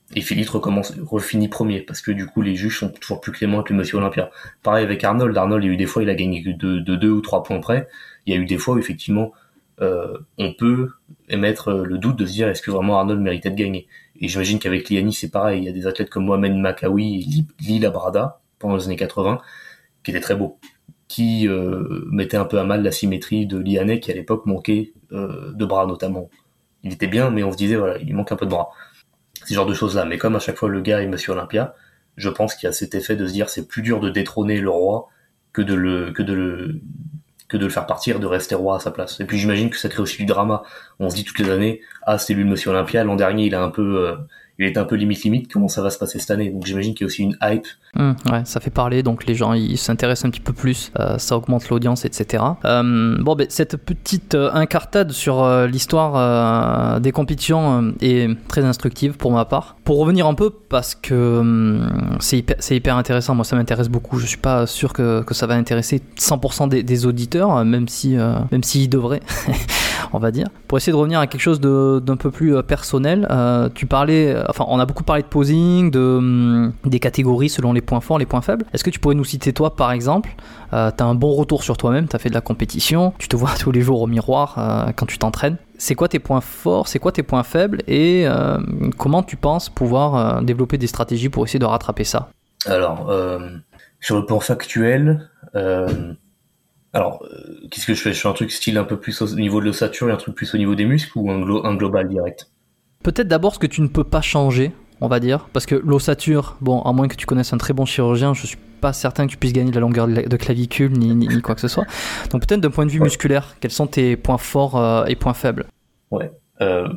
et Philippe recommence, refinit premier, parce que du coup les juges sont toujours plus cléments que le Monsieur Olympia. Pareil avec Arnold, Arnold il y a eu des fois il a gagné de, de deux ou trois points près, il y a eu des fois où effectivement euh, on peut émettre le doute de se dire est-ce que vraiment Arnold méritait de gagner. Et j'imagine qu'avec Liani c'est pareil, il y a des athlètes comme Mohamed Makawi et Lee Labrada pendant les années quatre-vingts qui étaient très beaux, qui euh, mettaient un peu à mal la symétrie de Lianet qui à l'époque manquait euh, de bras notamment. Il était bien mais on se disait voilà il manque un peu de bras. Ces genres de choses-là. Mais comme à chaque fois le gars est Monsieur Olympia, je pense qu'il y a cet effet de se dire c'est plus dur de détrôner le roi que de le que de le que de le faire partir, de rester roi à sa place. Et puis j'imagine que ça crée aussi du drama. On se dit toutes les années ah c'est lui le Monsieur Olympia, l'an dernier il a un peu euh, il était un peu limite limite, comment ça va se passer cette année. Donc j'imagine qu'il y a aussi une hype. Mmh, ouais, ça fait parler, donc les gens ils s'intéressent un petit peu plus, euh, ça augmente l'audience, et cetera. Euh, bon, ben cette petite euh, incartade sur euh, l'histoire euh, des compétitions euh, est très instructive pour ma part. Pour revenir un peu, parce que euh, c'est, hyper, c'est hyper intéressant, moi ça m'intéresse beaucoup, je suis pas sûr que, que ça va intéresser cent pour cent des, des auditeurs, même si euh, même s'ils devraient. On va dire. Pour essayer de revenir à quelque chose de, d'un peu plus personnel, euh, tu parlais, enfin, on a beaucoup parlé de posing, de, hum, des catégories selon les points forts, les points faibles. Est-ce que tu pourrais nous citer toi, par exemple, euh, tu as un bon retour sur toi-même, tu as fait de la compétition, tu te vois tous les jours au miroir euh, quand tu t'entraînes. C'est quoi tes points forts, c'est quoi tes points faibles et euh, comment tu penses pouvoir euh, développer des stratégies pour essayer de rattraper ça? Alors, euh, sur le plan factuel, euh, alors, euh, qu'est-ce que je fais? Je fais un truc style un peu plus au niveau de l'ossature et un truc plus au niveau des muscles ou un, glo- un global direct? Peut-être d'abord ce que tu ne peux pas changer, on va dire, parce que l'ossature, bon, à moins que tu connaisses un très bon chirurgien, je suis pas certain que tu puisses gagner de la longueur de clavicule ni, ni, ni quoi que ce soit. Donc peut-être d'un point de vue ouais. musculaire, quels sont tes points forts euh, et points faibles? Ouais. Euh,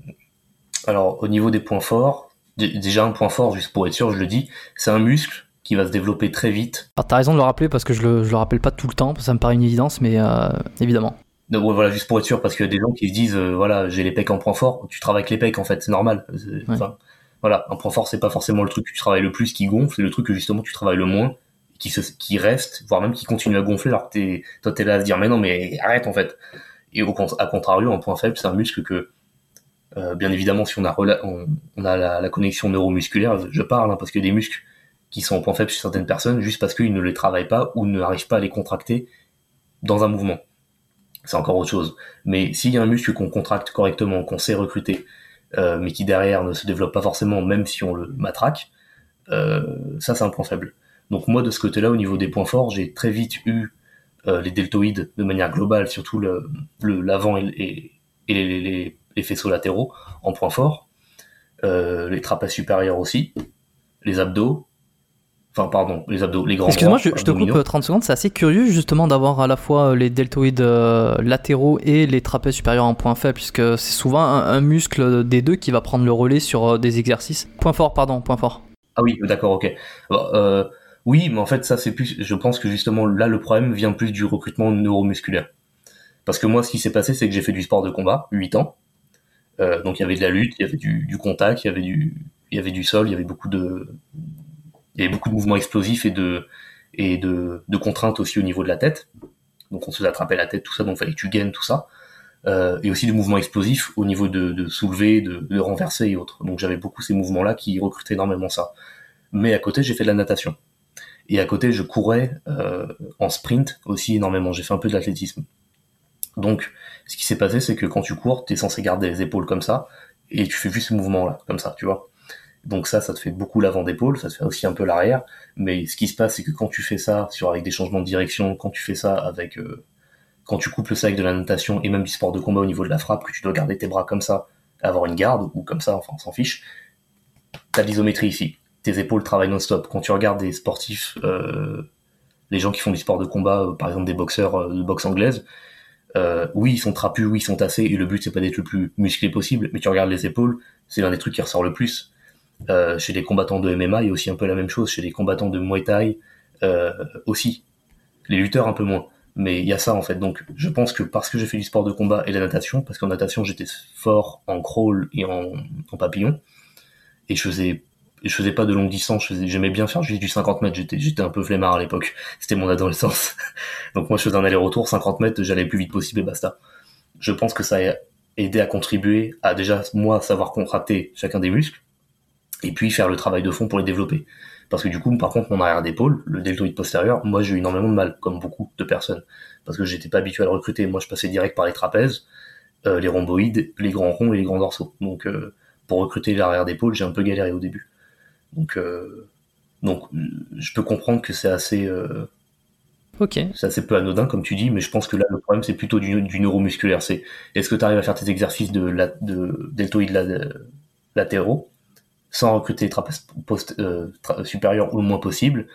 alors, au niveau des points forts, d- déjà un point fort, juste pour être sûr, je le dis, c'est un muscle qui va se développer très vite. Alors t'as raison de le rappeler parce que je le, je le rappelle pas tout le temps, ça me paraît une évidence, mais euh, évidemment. Donc ouais, voilà, juste pour être sûr, parce qu'il y a des gens qui se disent, euh, voilà, j'ai les pecs en point fort, tu travailles avec les pecs en fait, c'est normal. C'est, ouais. Enfin, voilà, un point fort, c'est pas forcément le truc que tu travailles le plus qui gonfle, c'est le truc que justement tu travailles le moins, qui se, qui reste, voire même qui continue à gonfler, alors que t'es, toi t'es là à se dire, mais non, mais arrête en fait. Et au à contrario, un point faible, c'est un muscle que, euh, bien évidemment, si on a, rela- on, on a la, la connexion neuromusculaire, je parle, hein, parce qu'il y a des muscles qui sont en point faible chez certaines personnes, juste parce qu'ils ne les travaillent pas ou n'arrivent pas à les contracter dans un mouvement. C'est encore autre chose. Mais s'il y a un muscle qu'on contracte correctement, qu'on sait recruter, euh, mais qui derrière ne se développe pas forcément, même si on le matraque, euh, ça c'est un point faible. Donc moi de ce côté-là, au niveau des points forts, j'ai très vite eu euh, les deltoïdes de manière globale, surtout le, le l'avant et, et, et les, les, les faisceaux latéraux en point fort, euh, les trapèzes supérieurs aussi, les abdos. Enfin, pardon, les abdos, les grands Excuse-moi, bras, je, je te coupe trente secondes. C'est assez curieux, justement, d'avoir à la fois les deltoïdes euh, latéraux et les trapèzes supérieurs en point faible, puisque c'est souvent un, un muscle des deux qui va prendre le relais sur euh, des exercices. Point fort, pardon, point fort. Ah oui, d'accord, ok. Alors, euh, oui, mais en fait, ça, c'est plus, je pense que justement, là, le problème vient plus du recrutement neuromusculaire. Parce que moi, ce qui s'est passé, c'est que j'ai fait du sport de combat, huit ans. Euh, donc, il y avait de la lutte, il y avait du, du contact, il y avait du, il y avait du sol, il y avait beaucoup de, il y avait beaucoup de mouvements explosifs et de et de, de contraintes aussi au niveau de la tête. Donc on se faisait attraper la tête, tout ça, donc il fallait que tu gaines tout ça. Euh, et aussi des mouvements explosifs au niveau de, de soulever, de, de renverser et autres. Donc j'avais beaucoup ces mouvements-là qui recrutaient énormément ça. Mais à côté, j'ai fait de la natation. Et à côté, je courais euh, en sprint aussi énormément. J'ai fait un peu de l'athlétisme. Donc ce qui s'est passé, c'est que quand tu cours, t'es censé garder les épaules comme ça, et tu fais juste ces mouvements-là, comme ça, tu vois. Donc ça, ça te fait beaucoup l'avant d'épaule, ça te fait aussi un peu l'arrière. Mais ce qui se passe, c'est que quand tu fais ça sur avec des changements de direction, quand tu fais ça avec, euh, quand tu couples ça avec de la natation et même du sport de combat au niveau de la frappe, que tu dois garder tes bras comme ça, avoir une garde ou comme ça, enfin on s'en fiche. T'as de l'isométrie ici. Tes épaules travaillent non-stop. Quand tu regardes des sportifs, euh, les gens qui font du sport de combat, euh, par exemple des boxeurs euh, de boxe anglaise, euh, oui ils sont trapus, oui ils sont tassés et le but c'est pas d'être le plus musclé possible. Mais tu regardes les épaules, c'est l'un des trucs qui ressort le plus. Euh, chez les combattants de M M A, il y a aussi un peu la même chose. Chez les combattants de Muay Thai, euh, aussi. Les lutteurs, un peu moins. Mais il y a ça, en fait. Donc, je pense que parce que j'ai fait du sport de combat et la natation, parce qu'en natation, j'étais fort en crawl et en, en papillon, et je faisais, je faisais pas de longue distance, je faisais, j'aimais bien faire juste du cinquante mètres, j'étais, j'étais un peu flemmard à l'époque. C'était mon adolescence. Donc, moi, je faisais un aller-retour, cinquante mètres, j'allais le plus vite possible et basta. Je pense que ça a aidé à contribuer à déjà, moi, savoir contracter chacun des muscles, et puis faire le travail de fond pour les développer. Parce que du coup, par contre, mon arrière d'épaule, le deltoïde postérieur, moi j'ai eu énormément de mal, comme beaucoup de personnes, parce que j'étais pas habitué à le recruter. Moi je passais direct par les trapèzes, euh, les rhomboïdes, les grands ronds et les grands dorsaux. Donc euh, pour recruter l'arrière d'épaule, j'ai un peu galéré au début. Donc euh, donc je peux comprendre que c'est assez euh, Ok. c'est assez peu anodin comme tu dis, mais je pense que là le problème c'est plutôt du, du neuromusculaire. C'est est-ce que tu arrives à faire tes exercices de, la, de deltoïdes la- latéraux sans recruter les trapèzes post, euh, tra- supérieurs ou le moins possible.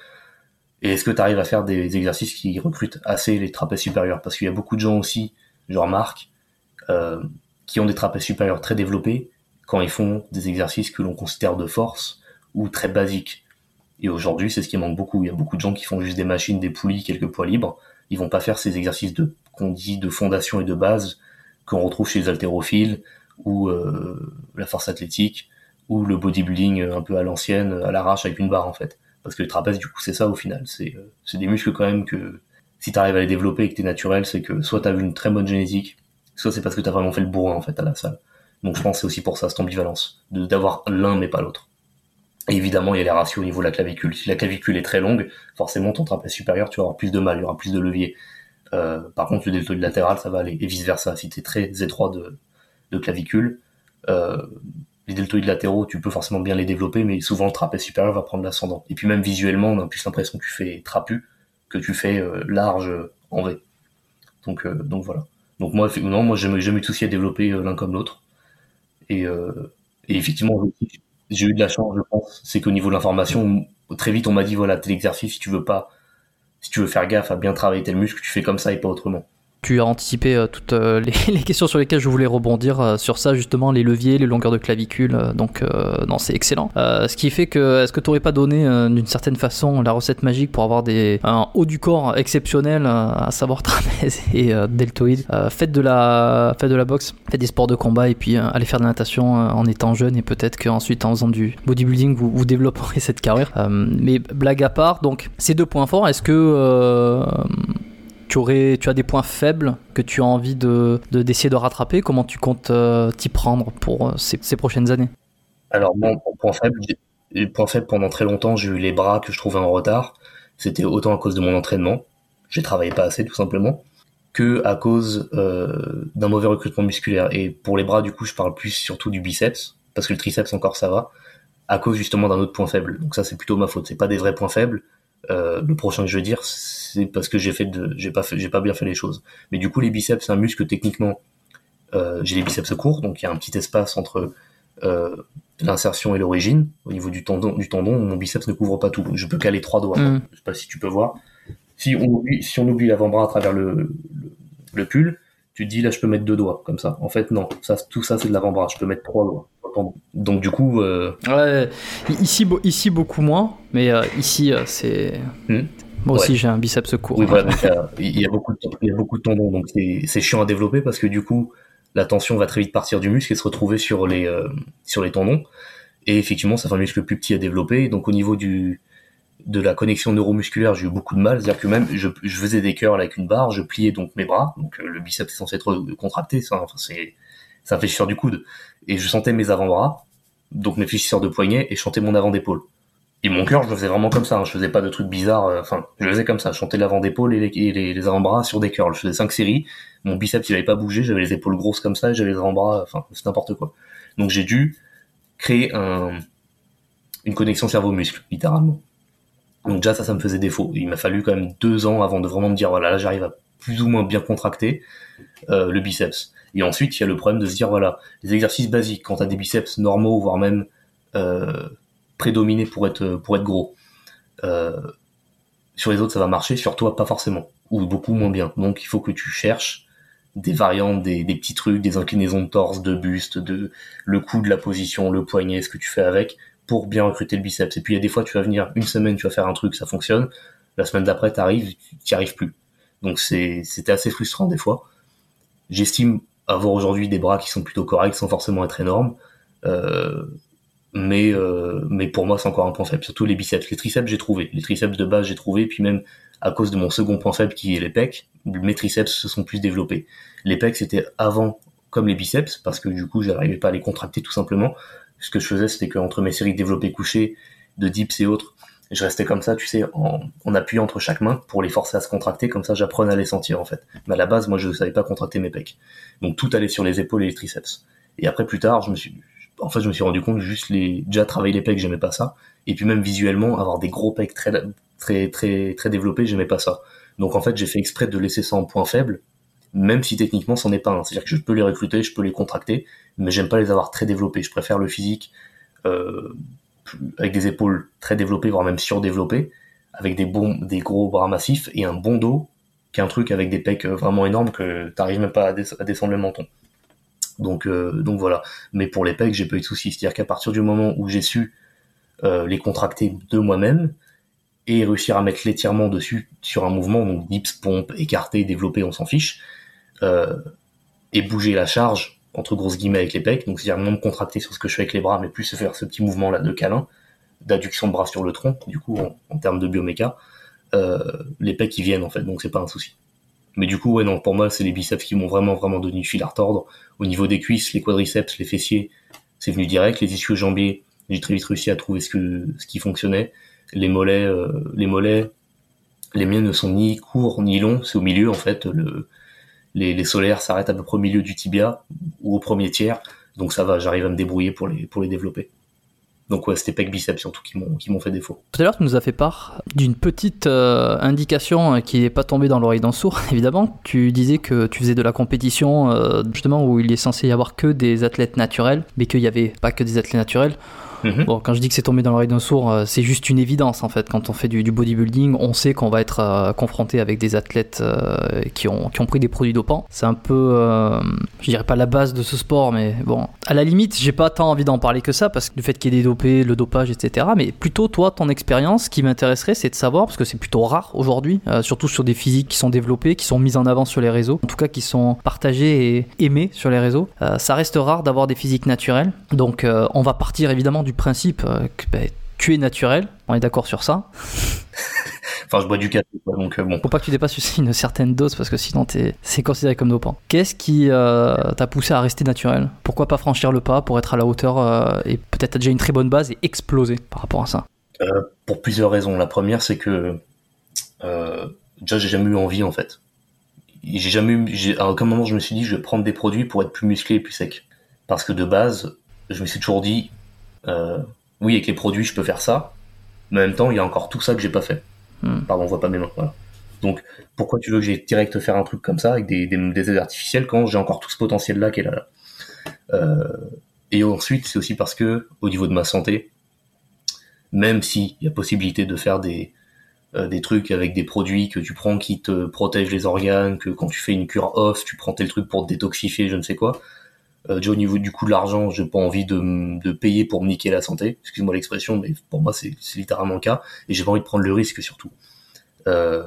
Et est-ce que tu arrives à faire des exercices qui recrutent assez les trapèzes supérieurs? Parce qu'il y a beaucoup de gens aussi, genre Marc, euh, qui ont des trapèzes supérieurs très développés quand ils font des exercices que l'on considère de force ou très basiques. Et aujourd'hui, c'est ce qui manque beaucoup. Il y a beaucoup de gens qui font juste des machines, des poulies, quelques poids libres. Ils vont pas faire ces exercices de, qu'on dit de fondation et de base qu'on retrouve chez les haltérophiles ou euh, la force athlétique ou le bodybuilding un peu à l'ancienne, à l'arrache avec une barre en fait. Parce que le trapèze, du coup, c'est ça au final. C'est, euh, c'est des muscles quand même que si t'arrives à les développer et que t'es naturel, c'est que soit t'as eu une très bonne génétique, soit c'est parce que t'as vraiment fait le bourrin en fait à la salle. Donc je pense que c'est aussi pour ça, cette ambivalence, de, d'avoir l'un mais pas l'autre. Et évidemment, il y a les ratios au niveau de la clavicule. Si la clavicule est très longue, forcément ton trapèze supérieur, tu vas avoir plus de mal, il y aura plus de levier. Euh, par contre, le deltoïde latéral, ça va aller, et vice versa. Si t'es très étroit de, de clavicule, euh, les deltoïdes latéraux, tu peux forcément bien les développer, mais souvent le trapèze supérieur va prendre l'ascendant. Et puis même visuellement, on a plus l'impression que tu fais trapu que tu fais euh, large euh, en V. Donc, euh, donc voilà. Donc moi, non, moi, j'ai jamais eu de souci à développer euh, l'un comme l'autre. Et, euh, et effectivement, j'ai eu de la chance, je pense. C'est qu'au niveau de l'information, très vite, on m'a dit, voilà, tel exercice, si tu veux pas, si tu veux faire gaffe à bien travailler tel muscle, tu fais comme ça et pas autrement. Tu as anticipé euh, toutes euh, les, les questions sur lesquelles je voulais rebondir euh, sur ça, justement, les leviers, les longueurs de clavicule. Euh, donc, euh, non, c'est excellent. Euh, ce qui fait que, est-ce que tu n'aurais pas donné euh, d'une certaine façon la recette magique pour avoir des, un haut du corps exceptionnel, euh, à savoir trapèze et euh, deltoïde? euh, Faites de la, faites de la boxe, faites des sports de combat et puis euh, allez faire de la natation euh, en étant jeune et peut-être qu'ensuite en faisant du bodybuilding, vous, vous développerez cette carrière. Euh, mais blague à part, donc, ces deux points forts, est-ce que. Euh, Tu, aurais, tu as des points faibles que tu as envie de, de, d'essayer de rattraper? Comment tu comptes euh, t'y prendre pour euh, ces, ces prochaines années? Alors, moi, mon point faible, j'ai- point faible, pendant très longtemps, j'ai eu les bras que je trouvais en retard. C'était autant à cause de mon entraînement, j'ai travaillé pas assez tout simplement, que à cause euh, d'un mauvais recrutement musculaire. Et pour les bras, du coup, je parle plus surtout du biceps, parce que le triceps encore ça va, à cause justement d'un autre point faible. Donc ça, c'est plutôt ma faute. C'est pas des vrais points faibles. Euh, le prochain que je vais dire, c'est parce que j'ai fait de, j'ai pas fait, j'ai pas bien fait les choses. Mais du coup, les biceps, c'est un muscle techniquement, euh, j'ai les biceps courts, donc il y a un petit espace entre euh, l'insertion et l'origine au niveau du tendon. Du tendon, mon biceps ne couvre pas tout. Je peux caler trois doigts. Mmh. Je sais pas si tu peux voir. Si on oublie, si on oublie l'avant-bras à travers le, le, le pull, tu te dis là, je peux mettre deux doigts comme ça. En fait, non. Ça, tout ça, c'est de l'avant-bras. Je peux mettre trois doigts. Donc du coup, euh... ouais, ici, ici beaucoup moins, mais euh, ici euh, c'est. Hmm. Moi aussi, ouais. j'ai un biceps court. Oui, voilà, donc, euh, il y a beaucoup de, il y a beaucoup de tendons, donc c'est, c'est chiant à développer parce que du coup, la tension va très vite partir du muscle et se retrouver sur les, euh, sur les tendons. Et effectivement, ça fait un muscle plus petit à développer. Donc au niveau du, de la connexion neuromusculaire, j'ai eu beaucoup de mal. C'est-à-dire que même, je, je faisais des curls avec une barre, je pliais donc mes bras. Donc euh, le biceps est censé être contracté, ça, enfin, c'est, c'est un fléchisseur du coude. Et je sentais mes avant-bras, donc mes fléchisseurs de poignet, et je sentais mon avant d'épaule. Et mon cœur, je le faisais vraiment comme ça, hein. Je faisais pas de trucs bizarres, enfin, euh, je le faisais comme ça, je chantais l'avant d'épaule et les, et les, les avant-bras sur des curls. Je faisais cinq séries, mon biceps il avait pas bougé, j'avais les épaules grosses comme ça, et j'avais les avant-bras, enfin, c'est n'importe quoi. Donc j'ai dû créer un, une connexion cerveau-muscle, littéralement. Donc déjà ça, ça me faisait défaut. Il m'a fallu quand même deux ans avant de vraiment me dire, voilà, là j'arrive à plus ou moins bien contracter euh, le biceps. Et ensuite, il y a le problème de se dire, voilà, les exercices basiques, quand t'as des biceps normaux, voire même euh, prédominés pour être, pour être gros, euh, sur les autres, ça va marcher, sur toi, pas forcément, ou beaucoup moins bien. Donc, il faut que tu cherches des variantes, des, des petits trucs, des inclinaisons de torse, de buste, de le coude, la position, le poignet, ce que tu fais avec, pour bien recruter le biceps. Et puis, il y a des fois, tu vas venir une semaine, tu vas faire un truc, ça fonctionne. La semaine d'après, t'arrives, tu n'y arrives plus. Donc, c'est, c'était assez frustrant des fois. J'estime avoir aujourd'hui des bras qui sont plutôt corrects, sans forcément être énormes. Euh, mais euh, mais pour moi, c'est encore un point faible. Surtout les biceps. Les triceps, j'ai trouvé. Les triceps de base, j'ai trouvé. Puis même, à cause de mon second point faible, qui est les pecs, mes triceps se sont plus développés. Les pecs, c'était avant comme les biceps, parce que du coup, j'arrivais pas à les contracter tout simplement. ce que je faisais, c'était qu'entre mes séries de développé couché, de dips et autres, je restais comme ça, tu sais, en, en appuyant entre chaque main pour les forcer à se contracter, comme ça j'apprenais à les sentir en fait. Mais à la base, moi je ne savais pas contracter mes pecs. Donc tout allait sur les épaules et les triceps. Et après plus tard, je me suis, en fait je me suis rendu compte que juste les, déjà travailler les pecs, j'aimais pas ça. Et puis même visuellement, avoir des gros pecs très, très, très, très développés, j'aimais pas ça. Donc en fait j'ai fait exprès de laisser ça en point faible, même si techniquement c'en est pas un. C'est-à-dire que je peux les recruter, je peux les contracter, mais j'aime pas les avoir très développés. Je préfère le physique, euh, avec des épaules très développées, voire même surdéveloppées, avec des bons, des gros bras massifs et un bon dos, qu'un truc avec des pecs vraiment énormes que t'arrives même pas à, des- à descendre le menton. Donc, euh, donc voilà. Mais pour les pecs, j'ai pas eu de soucis. C'est-à-dire qu'à partir du moment où j'ai su euh, les contracter de moi-même et réussir à mettre l'étirement dessus sur un mouvement, donc dips, pompe, écarté, développé, on s'en fiche, euh, et bouger la charge entre grosses guillemets avec les pecs, donc c'est-à-dire moins me contracter sur ce que je fais avec les bras, mais plus faire ce petit mouvement là de câlin, d'adduction de bras sur le tronc, du coup en, en termes de bioméca, euh, les pecs ils viennent en fait, donc c'est pas un souci. Mais du coup ouais non, pour moi c'est les biceps qui m'ont vraiment vraiment donné du fil à retordre. Au niveau des cuisses, les quadriceps, les fessiers, c'est venu direct. Les ischio-jambiers, j'ai très vite réussi à trouver ce que ce qui fonctionnait. Les mollets, euh, les mollets, les miens ne sont ni courts ni longs, c'est au milieu en fait. Le, les, les solaires s'arrêtent à peu près au milieu du tibia ou au premier tiers, donc ça va, j'arrive à me débrouiller pour les pour les développer. Donc ouais, c'était pecs biceps surtout qui m'ont qui m'ont fait défaut. Tout à l'heure, tu nous as fait part d'une petite euh, indication qui n'est pas tombée dans l'oreille d'un sourd, évidemment. Tu disais que tu faisais de la compétition, euh, justement, où il est censé y avoir que des athlètes naturels, mais qu'il n'y avait pas que des athlètes naturels. Mmh. Bon, quand je dis que c'est tombé dans l'oreille d'un sourd, euh, c'est juste une évidence en fait. Quand on fait du, du bodybuilding, on sait qu'on va être euh, confronté avec des athlètes euh, qui, ont, qui ont pris des produits dopants. C'est un peu, euh, je dirais pas la base de ce sport, mais bon, à la limite, j'ai pas tant envie d'en parler que ça, parce que le fait qu'il y ait des dopés, le dopage, et cetera. Mais plutôt toi, ton expérience, ce qui m'intéresserait, c'est de savoir, parce que c'est plutôt rare aujourd'hui, euh, surtout sur des physiques qui sont développés, qui sont mises en avant sur les réseaux, en tout cas qui sont partagés et aimés sur les réseaux. Euh, ça reste rare d'avoir des physiques naturelles, donc euh, on va partir évidemment du principe euh, que bah, tu es naturel, on est d'accord sur ça. Enfin, je bois du café, quoi, donc euh, bon. Faut pas que tu dépasses une certaine dose parce que sinon t'es, c'est considéré comme dopant. Qu'est-ce qui euh, t'a poussé à rester naturel ? Pourquoi pas franchir le pas pour être à la hauteur euh, et peut-être t'as déjà une très bonne base et exploser par rapport à ça ? euh, Pour plusieurs raisons. La première, c'est que euh, déjà, j'ai jamais eu envie en fait. J'ai jamais eu, j'ai, à aucun moment je me suis dit je vais prendre des produits pour être plus musclé et plus sec. Parce que de base, je me suis toujours dit euh, oui, avec les produits je peux faire ça, mais en même temps il y a encore tout ça que j'ai pas fait. Hmm. Pardon, on voit pas mes mains. Voilà. Donc pourquoi tu veux que j'ai direct faire un truc comme ça avec des, des, des aides artificielles quand j'ai encore tout ce potentiel là qui est là, là. Euh, et ensuite c'est aussi parce que au niveau de ma santé, même s'il y a possibilité de faire des Euh, des trucs avec des produits que tu prends qui te protègent les organes, que quand tu fais une cure off, tu prends tel truc pour te détoxifier, je ne sais quoi. Euh, déjà au niveau du coût de l'argent, j'ai pas envie de, de payer pour me niquer la santé, excuse-moi l'expression, mais pour moi c'est, c'est littéralement le cas, et j'ai pas envie de prendre le risque surtout. Euh,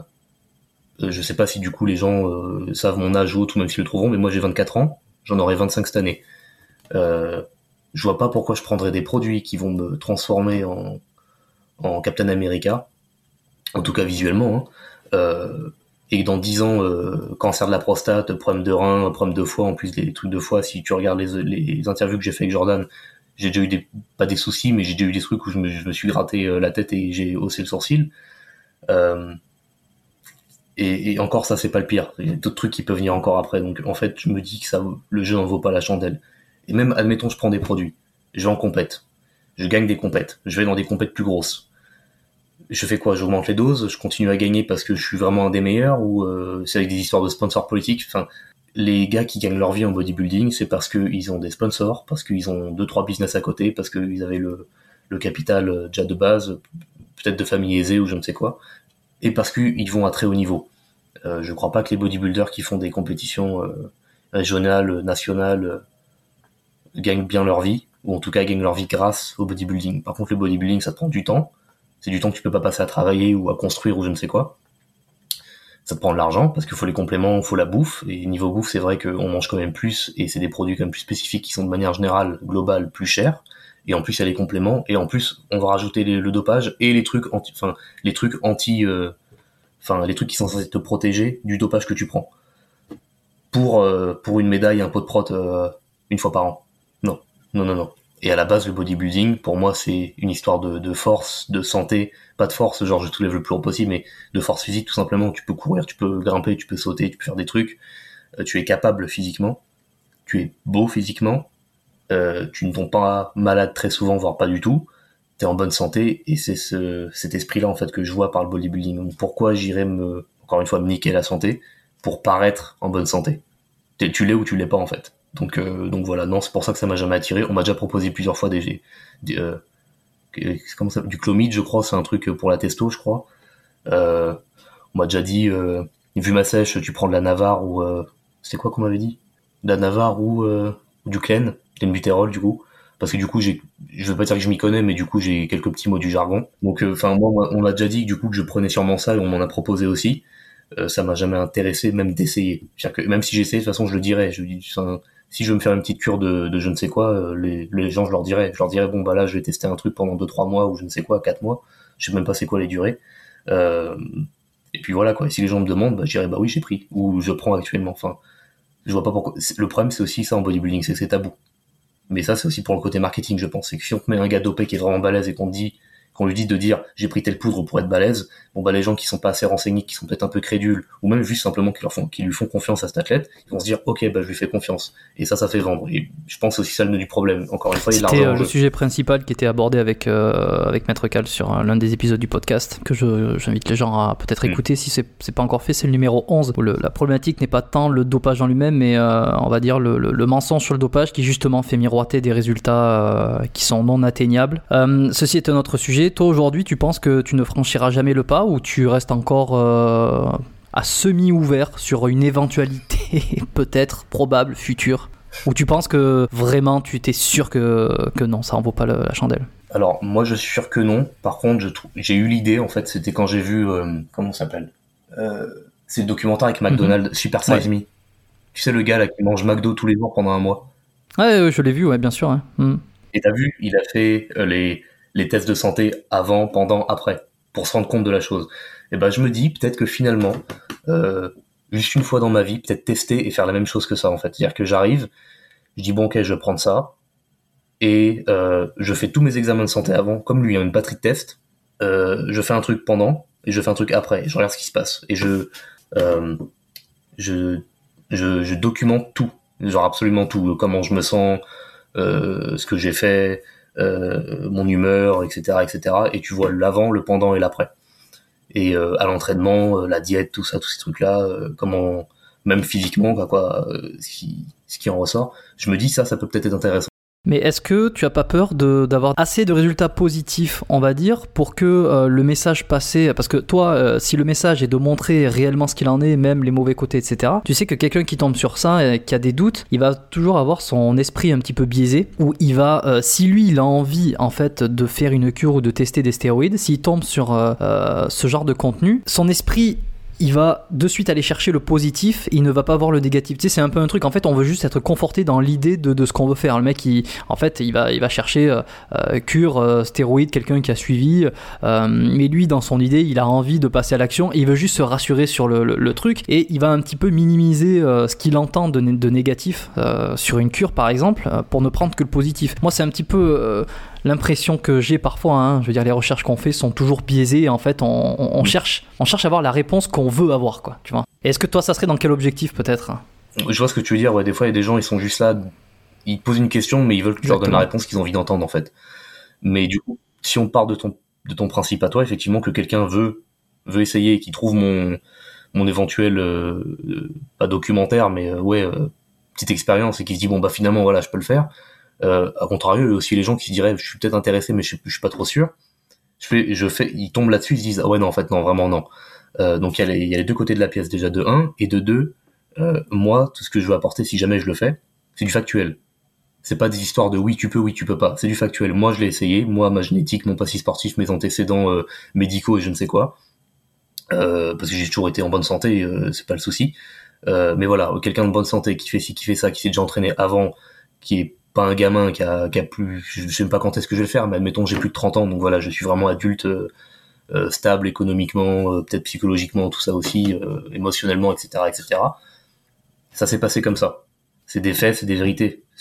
je sais pas si du coup les gens euh, savent mon âge ou autre, ou même s'ils le trouveront, mais moi j'ai vingt-quatre ans, j'en aurai vingt-cinq cette année. Euh, je vois pas pourquoi je prendrais des produits qui vont me transformer en, en Captain America, en tout cas visuellement, hein, euh, et que dans dix ans, euh, cancer de la prostate, problème de rein, problème de foie, en plus des trucs de foie, si tu regardes les, les interviews que j'ai fait avec Jordan, j'ai déjà eu des, pas des soucis, mais j'ai déjà eu des trucs où je me, je me suis gratté la tête et j'ai haussé le sourcil. Euh, et, et encore ça, c'est pas le pire. Il y a d'autres trucs qui peuvent venir encore après, donc en fait, je me dis que ça, le jeu n'en vaut pas la chandelle. Et même, admettons, je prends des produits, je vais en compète, je gagne des compètes, je vais dans des compètes plus grosses. Je fais quoi ? J'augmente les doses, je continue à gagner parce que je suis vraiment un des meilleurs, ou euh, c'est avec des histoires de sponsors politiques. Enfin, les gars qui gagnent leur vie en bodybuilding, c'est parce qu'ils ont des sponsors, parce qu'ils ont deux trois business à côté, parce qu'ils avaient le, le capital déjà de base, peut-être de famille aisée ou je ne sais quoi, et parce qu'ils vont à très haut niveau. Euh, je crois pas que les bodybuilders qui font des compétitions euh, régionales, nationales, euh, gagnent bien leur vie, ou en tout cas gagnent leur vie grâce au bodybuilding. Par contre, le bodybuilding, ça te prend du temps. C'est du temps que tu peux pas passer à travailler ou à construire ou je ne sais quoi. Ça te prend de l'argent parce qu'il faut les compléments, il faut la bouffe. Et niveau bouffe, c'est vrai qu'on mange quand même plus et c'est des produits quand même plus spécifiques qui sont de manière générale, globale, plus chers. Et en plus, il y a les compléments et en plus, on va rajouter les, le dopage et les trucs anti, enfin, les trucs anti, euh, enfin, les trucs qui sont censés te protéger du dopage que tu prends. Pour, euh, pour une médaille, un pot de prot, euh, une fois par an. Non, non, non, non. Et à la base, le bodybuilding, pour moi, c'est une histoire de, de force, de santé, pas de force, genre je soulève le plus haut possible, mais de force physique, tout simplement. Tu peux courir, tu peux grimper, tu peux sauter, tu peux faire des trucs. Euh, tu es capable physiquement, tu es beau physiquement, euh, tu ne tombes pas malade très souvent, voire pas du tout. T'es en bonne santé, et c'est ce, cet esprit-là, en fait, que je vois par le bodybuilding. Donc, pourquoi j'irais me, encore une fois, me niquer la santé pour paraître en bonne santé? T'es, tu l'es ou tu l'es pas, en fait. Donc, euh, donc voilà, non, c'est pour ça que ça m'a jamais attiré. On m'a déjà proposé plusieurs fois des, des euh, comment ça, du Clomid, je crois, c'est un truc pour la testo, je crois. Euh, on m'a déjà dit, euh, vu ma sèche, tu prends de la Navarre ou, euh, c'est quoi qu'on m'avait dit? De la Navarre ou, euh, ou du Clen, clenbuterol, du coup. Parce que du coup, j'ai, je veux pas dire que je m'y connais, mais du coup, j'ai quelques petits mots du jargon. Donc, enfin, euh, moi, on m'a déjà dit, du coup, que je prenais sûrement ça, et on m'en a proposé aussi. Euh, ça m'a jamais intéressé, même d'essayer. C'est-à-dire que même si j'essayais, de toute façon, je le dirais. Je dis, enfin, si je veux me faire une petite cure de, de je ne sais quoi, euh, les, les gens, je leur dirais. Je leur dirais, bon, bah là, je vais tester un truc pendant deux trois mois, ou je ne sais quoi, quatre mois. Je sais même pas c'est quoi les durées. Euh, et puis voilà, quoi. Et si les gens me demandent, bah, je dirais, bah oui, j'ai pris. Ou je prends actuellement. Enfin, je vois pas pourquoi. Le problème, c'est aussi ça en bodybuilding, c'est que c'est tabou. Mais ça, c'est aussi pour le côté marketing, je pense. C'est que si on te met un gars dopé qui est vraiment balèze et qu'on te dit, qu'on lui dit de dire j'ai pris telle poudre pour être balèze, bon bah les gens qui sont pas assez renseignés, qui sont peut-être un peu crédules, ou même juste simplement qui leur font, qui lui font confiance à cet athlète, ils vont se dire ok bah je lui fais confiance. Et ça, ça fait vendre. Et je pense aussi ça le nœud du problème. Encore une fois, il y a C'était euh, le sujet principal qui était abordé avec euh, avec Maître Cal sur euh, l'un des épisodes du podcast que je, j'invite les gens à peut-être écouter mmh. si c'est c'est pas encore fait. C'est le numéro onze où le, la problématique n'est pas tant le dopage en lui-même, mais euh, on va dire le, le, le mensonge sur le dopage qui justement fait miroiter des résultats euh, qui sont non atteignables. Euh, ceci est un autre sujet. Toi aujourd'hui, tu penses que tu ne franchiras jamais le pas ou tu restes encore euh, à semi-ouvert sur une éventualité peut-être probable future, ou tu penses que vraiment tu t'es sûr que, que non, ça en vaut pas le, la chandelle? Alors moi je suis sûr que non. Par contre je trou- j'ai eu l'idée, en fait, c'était quand j'ai vu euh, comment ça s'appelle euh, c'est le documentaire avec McDonald's, mm-hmm. Super Size ouais. Me. Tu sais, le gars là qui mange McDo tous les jours pendant un mois. Ouais, je l'ai vu, ouais, bien sûr. Ouais. Mm. Et t'as vu, il a fait euh, les les tests de santé avant, pendant, après, pour se rendre compte de la chose. Et ben, je me dis, peut-être que finalement, euh, juste une fois dans ma vie, peut-être tester et faire la même chose que ça, en fait. C'est-à-dire que j'arrive, je dis, bon, ok, je vais prendre ça, et euh, je fais tous mes examens de santé avant, comme lui, il y a une batterie de tests, euh, je fais un truc pendant, et je fais un truc après, et je regarde ce qui se passe. Et je, euh, je, je, je documente tout, genre absolument tout, comment je me sens, euh, ce que j'ai fait, Euh, mon humeur, et cetera, et cetera. Et tu vois l'avant, le pendant et l'après. Et euh, à l'entraînement, euh, la diète, tout ça, tous ces trucs-là, euh, comment, même physiquement, quoi, quoi euh, ce qui, ce qui en ressort. Je me dis ça, ça peut peut-être être intéressant. Mais est-ce que tu as pas peur de, d'avoir assez de résultats positifs, on va dire, pour que euh, le message passé, parce que toi, euh, si le message est de montrer réellement ce qu'il en est, même les mauvais côtés, et cetera, tu sais que quelqu'un qui tombe sur ça et qui a des doutes, il va toujours avoir son esprit un petit peu biaisé, où il va, euh, si lui, il a envie, en fait, de faire une cure ou de tester des stéroïdes, s'il tombe sur euh, euh, ce genre de contenu, son esprit, il va de suite aller chercher le positif, il ne va pas voir le négatif. Tu sais, c'est un peu un truc, en fait, on veut juste être conforté dans l'idée de, de ce qu'on veut faire. Le mec, il, en fait, il va, il va chercher euh, euh, cure, euh, stéroïde, quelqu'un qui a suivi, euh, mais lui, dans son idée, il a envie de passer à l'action, et il veut juste se rassurer sur le, le, le truc, et il va un petit peu minimiser euh, ce qu'il entend de, de négatif euh, sur une cure, par exemple, euh, pour ne prendre que le positif. Moi, c'est un petit peu... Euh, l'impression que j'ai parfois, hein, je veux dire, les recherches qu'on fait sont toujours biaisées, et en fait, on, on, on, cherche, on cherche à avoir la réponse qu'on veut avoir, quoi, tu vois. Et est-ce que toi, ça serait dans quel objectif, peut-être? Je vois ce que tu veux dire, ouais, des fois, il y a des gens, ils sont juste là, ils te posent une question, mais ils veulent que tu Exactement. leur donnes la réponse qu'ils ont envie d'entendre, en fait. Mais du coup, si on part de ton, de ton principe à toi, effectivement, que quelqu'un veut, veut essayer et qu'il trouve mon, mon éventuel, euh, pas documentaire, mais euh, ouais, euh, petite expérience, et qu'il se dit, bon, bah finalement, voilà, je peux le faire. Euh, à contrario, il y a aussi les gens qui se diraient je suis peut-être intéressé mais je, je suis pas trop sûr. Je fais, je fais, ils tombent là-dessus, ils se disent ah ouais non en fait non vraiment non. Euh, donc il y a les, il y a les deux côtés de la pièce déjà de un et de deux. Euh, moi tout ce que je veux apporter si jamais je le fais, c'est du factuel. C'est pas des histoires de oui tu peux oui tu peux pas. C'est du factuel. Moi je l'ai essayé, moi ma génétique, mon passif sportif, mes antécédents euh, médicaux et je ne sais quoi. Euh, parce que j'ai toujours été en bonne santé, euh, c'est pas le souci. Euh, mais voilà, quelqu'un de bonne santé qui fait ci, qui fait ça, qui s'est déjà entraîné avant, qui est pas un gamin qui a, qui a plus, je sais même pas quand est-ce que je vais le faire, mais admettons j'ai plus de trente ans, donc voilà, je suis vraiment adulte, euh, euh, stable économiquement, euh, peut-être psychologiquement, tout ça aussi, euh, émotionnellement, et cetera, et cetera. Ça s'est passé comme ça. C'est des faits, c'est des vérités.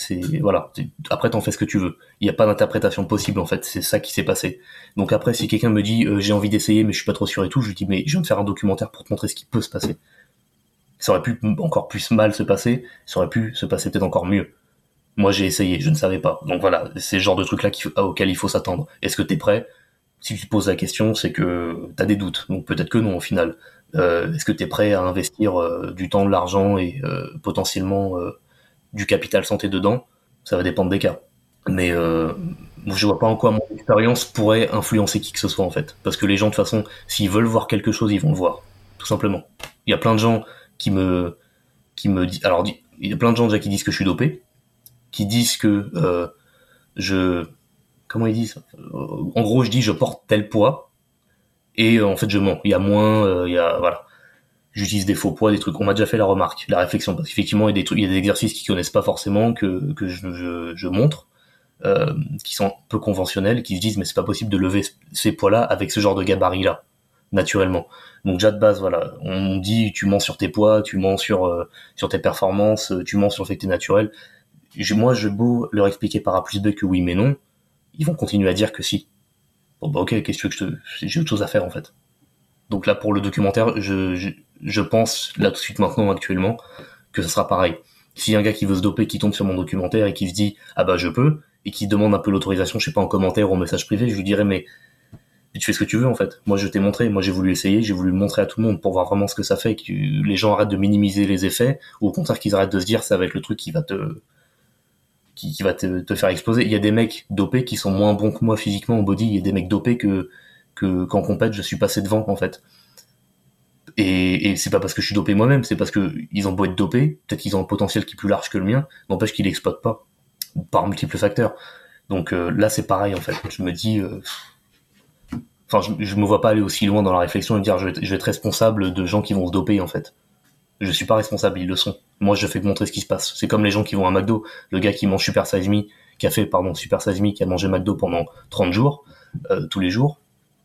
C'est voilà. C'est, après, t'en fais ce que tu veux. Il y a pas d'interprétation possible en fait. C'est ça qui s'est passé. Donc après, si quelqu'un me dit euh, j'ai envie d'essayer, mais je suis pas trop sûr et tout, je lui dis mais je viens de faire un documentaire pour te montrer ce qui peut se passer. Ça aurait pu encore plus mal se passer. Ça aurait pu se passer peut-être encore mieux. Moi, j'ai essayé, je ne savais pas. Donc voilà, c'est le genre de truc là auquel il faut s'attendre. Est-ce que t'es prêt? Si tu te poses la question, c'est que t'as des doutes. Donc peut-être que non au final. Euh, est-ce que t'es prêt à investir euh, du temps, de l'argent et euh, potentiellement euh, du capital santé dedans? Ça va dépendre des cas. Mais euh, je vois pas en quoi mon expérience pourrait influencer qui que ce soit en fait. Parce que les gens de toute façon, s'ils veulent voir quelque chose, ils vont le voir. Tout simplement. Il y a plein de gens qui me qui me disent. Alors il y a plein de gens déjà qui disent que je suis dopé, qui disent que euh, je comment ils disent en gros je dis je porte tel poids et euh, en fait je mens, il y a moins euh, il y a voilà, j'utilise des faux poids, des trucs. On m'a déjà fait la remarque, la réflexion, parce qu'effectivement il y a des trucs, il y a des exercices qu'ils connaissent pas forcément que que je je, je montre euh, qui sont peu conventionnels, qui se disent mais c'est pas possible de lever ces poids là avec ce genre de gabarit là naturellement. Donc déjà de base voilà, on dit tu mens sur tes poids, tu mens sur euh, sur tes performances, tu mens sur le fait que t'es naturel. Moi, je beau leur expliquer par A plus B que oui mais non, ils vont continuer à dire que si. Bon bah ok, qu'est-ce que tu veux que je te... J'ai autre chose à faire en fait. Donc là, pour le documentaire, je, je, je pense, là tout de suite maintenant, actuellement, que ça sera pareil. S'il y a un gars qui veut se doper, qui tombe sur mon documentaire et qui se dit « Ah bah je peux », et qui demande un peu l'autorisation, je sais pas, en commentaire ou en message privé, je lui dirais « Mais tu fais ce que tu veux en fait. Moi je t'ai montré, moi j'ai voulu essayer, j'ai voulu le montrer à tout le monde pour voir vraiment ce que ça fait, que les gens arrêtent de minimiser les effets, ou au contraire qu'ils arrêtent de se dire ça va être le truc qui va te... Qui, qui va te, te faire exploser. Il y a des mecs dopés qui sont moins bons que moi physiquement au body. Il y a des mecs dopés que, que qu'en compète, je suis passé devant en fait. Et, et c'est pas parce que je suis dopé moi-même, c'est parce que ils ont beau être dopés, peut-être qu'ils ont un potentiel qui est plus large que le mien, n'empêche qu'ils l'exploitent pas par multiples facteurs. Donc euh, là c'est pareil en fait. Je me dis, euh... enfin je, je me vois pas aller aussi loin dans la réflexion et me dire je vais, je vais être responsable de gens qui vont se doper en fait. Je suis pas responsable, ils le sont. Moi, je fais que montrer ce qui se passe. C'est comme les gens qui vont à McDo. Le gars qui mange Super Size Me, qui a fait, pardon, Super Size Me, qui a mangé McDo pendant trente jours, euh, tous les jours,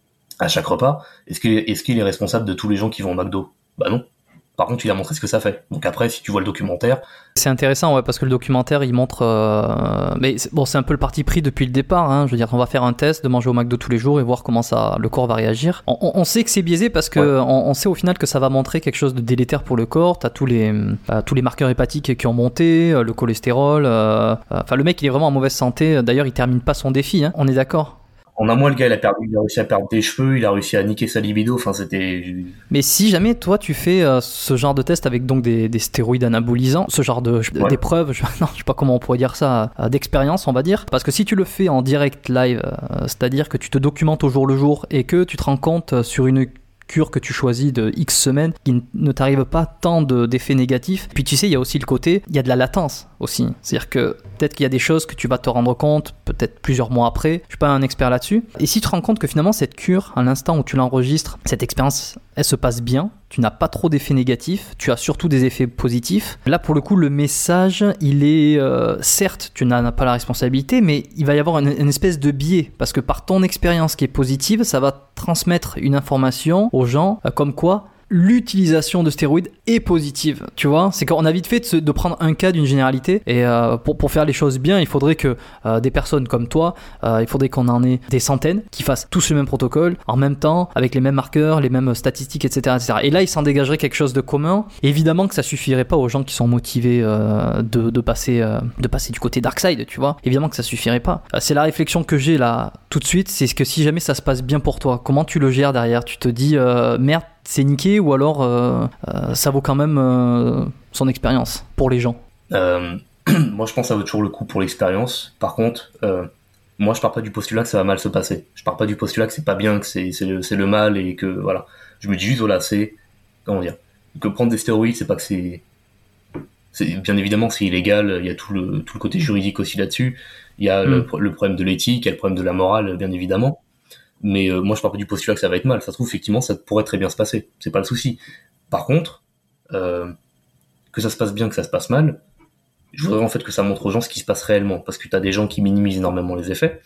à chaque repas. Est-ce qu'il est, est-ce qu'il est responsable de tous les gens qui vont au McDo? Bah non. Par contre, il a montré ce que ça fait. Donc après, si tu vois le documentaire... C'est intéressant, ouais, parce que le documentaire, il montre... Euh... Mais c'est, bon, c'est un peu le parti pris depuis le départ. Hein. Je veux dire, on va faire un test de manger au McDo tous les jours et voir comment ça, le corps va réagir. On, on, on sait que c'est biaisé parce que ouais. on, on sait au final que ça va montrer quelque chose de délétère pour le corps. T'as tous les, euh, tous les marqueurs hépatiques qui ont monté, euh, le cholestérol. Euh... Enfin, le mec, il est vraiment en mauvaise santé. D'ailleurs, il termine pas son défi. Hein. On est d'accord? En un mois, le gars, il a perdu, il a réussi à perdre des cheveux, il a réussi à niquer sa libido, enfin, c'était... Mais si jamais, toi, tu fais euh, ce genre de test avec donc des, des stéroïdes anabolisants, ce genre de, ouais. d'épreuves, je, non, je sais pas comment on pourrait dire ça, euh, d'expérience, on va dire, parce que si tu le fais en direct live, euh, c'est-à-dire que tu te documentes au jour le jour et que tu te rends compte sur une cure que tu choisis de X semaines, qui ne t'arrive pas tant de, d'effets négatifs. Puis tu sais, il y a aussi le côté, il y a de la latence aussi. C'est-à-dire que peut-être qu'il y a des choses que tu vas te rendre compte, peut-être plusieurs mois après. Je suis pas un expert là-dessus. Et si tu te rends compte que finalement, cette cure, à l'instant où tu l'enregistres, cette expérience, elle se passe bien, tu n'as pas trop d'effets négatifs, tu as surtout des effets positifs. Là, pour le coup, le message, il est... Euh, certes, tu n'en as pas la responsabilité, mais il va y avoir une, une espèce de biais, parce que par ton expérience qui est positive, ça va transmettre une information aux gens, euh, comme quoi l'utilisation de stéroïdes est positive, tu vois. C'est qu'on a vite fait de, se, de prendre un cas d'une généralité, et euh, pour, pour faire les choses bien, il faudrait que euh, des personnes comme toi, euh, il faudrait qu'on en ait des centaines qui fassent tous le même protocole, en même temps, avec les mêmes marqueurs, les mêmes statistiques, et cetera, et cetera. Et là, il s'en dégagerait quelque chose de commun. Évidemment que ça suffirait pas aux gens qui sont motivés euh, de, de, passer, euh, de passer du côté dark side, tu vois. Évidemment que ça suffirait pas. Euh, c'est la réflexion que j'ai là, tout de suite, c'est que si jamais ça se passe bien pour toi, comment tu le gères derrière? Tu te dis, euh, merde, c'est niqué, ou alors euh, euh, ça vaut quand même euh, son expérience pour les gens? euh, Moi je pense que ça vaut toujours le coup pour l'expérience. Par contre, euh, moi je pars pas du postulat que ça va mal se passer. Je pars pas du postulat que c'est pas bien, que c'est, c'est, le, c'est le mal, et que voilà. Je me dis juste, voilà, c'est... Comment dire? Que prendre des stéroïdes, c'est pas que c'est... c'est bien évidemment, c'est illégal, il y a tout le, tout le côté juridique aussi là-dessus. Il y a mmh. le, le problème de l'éthique, il y a le problème de la morale, bien évidemment. Mais euh, moi je pars pas du postulat que ça va être mal. Ça se trouve effectivement ça pourrait très bien se passer, c'est pas le souci. Par contre, euh, que ça se passe bien, que ça se passe mal, je voudrais en fait que ça montre aux gens ce qui se passe réellement, parce que t'as des gens qui minimisent énormément les effets,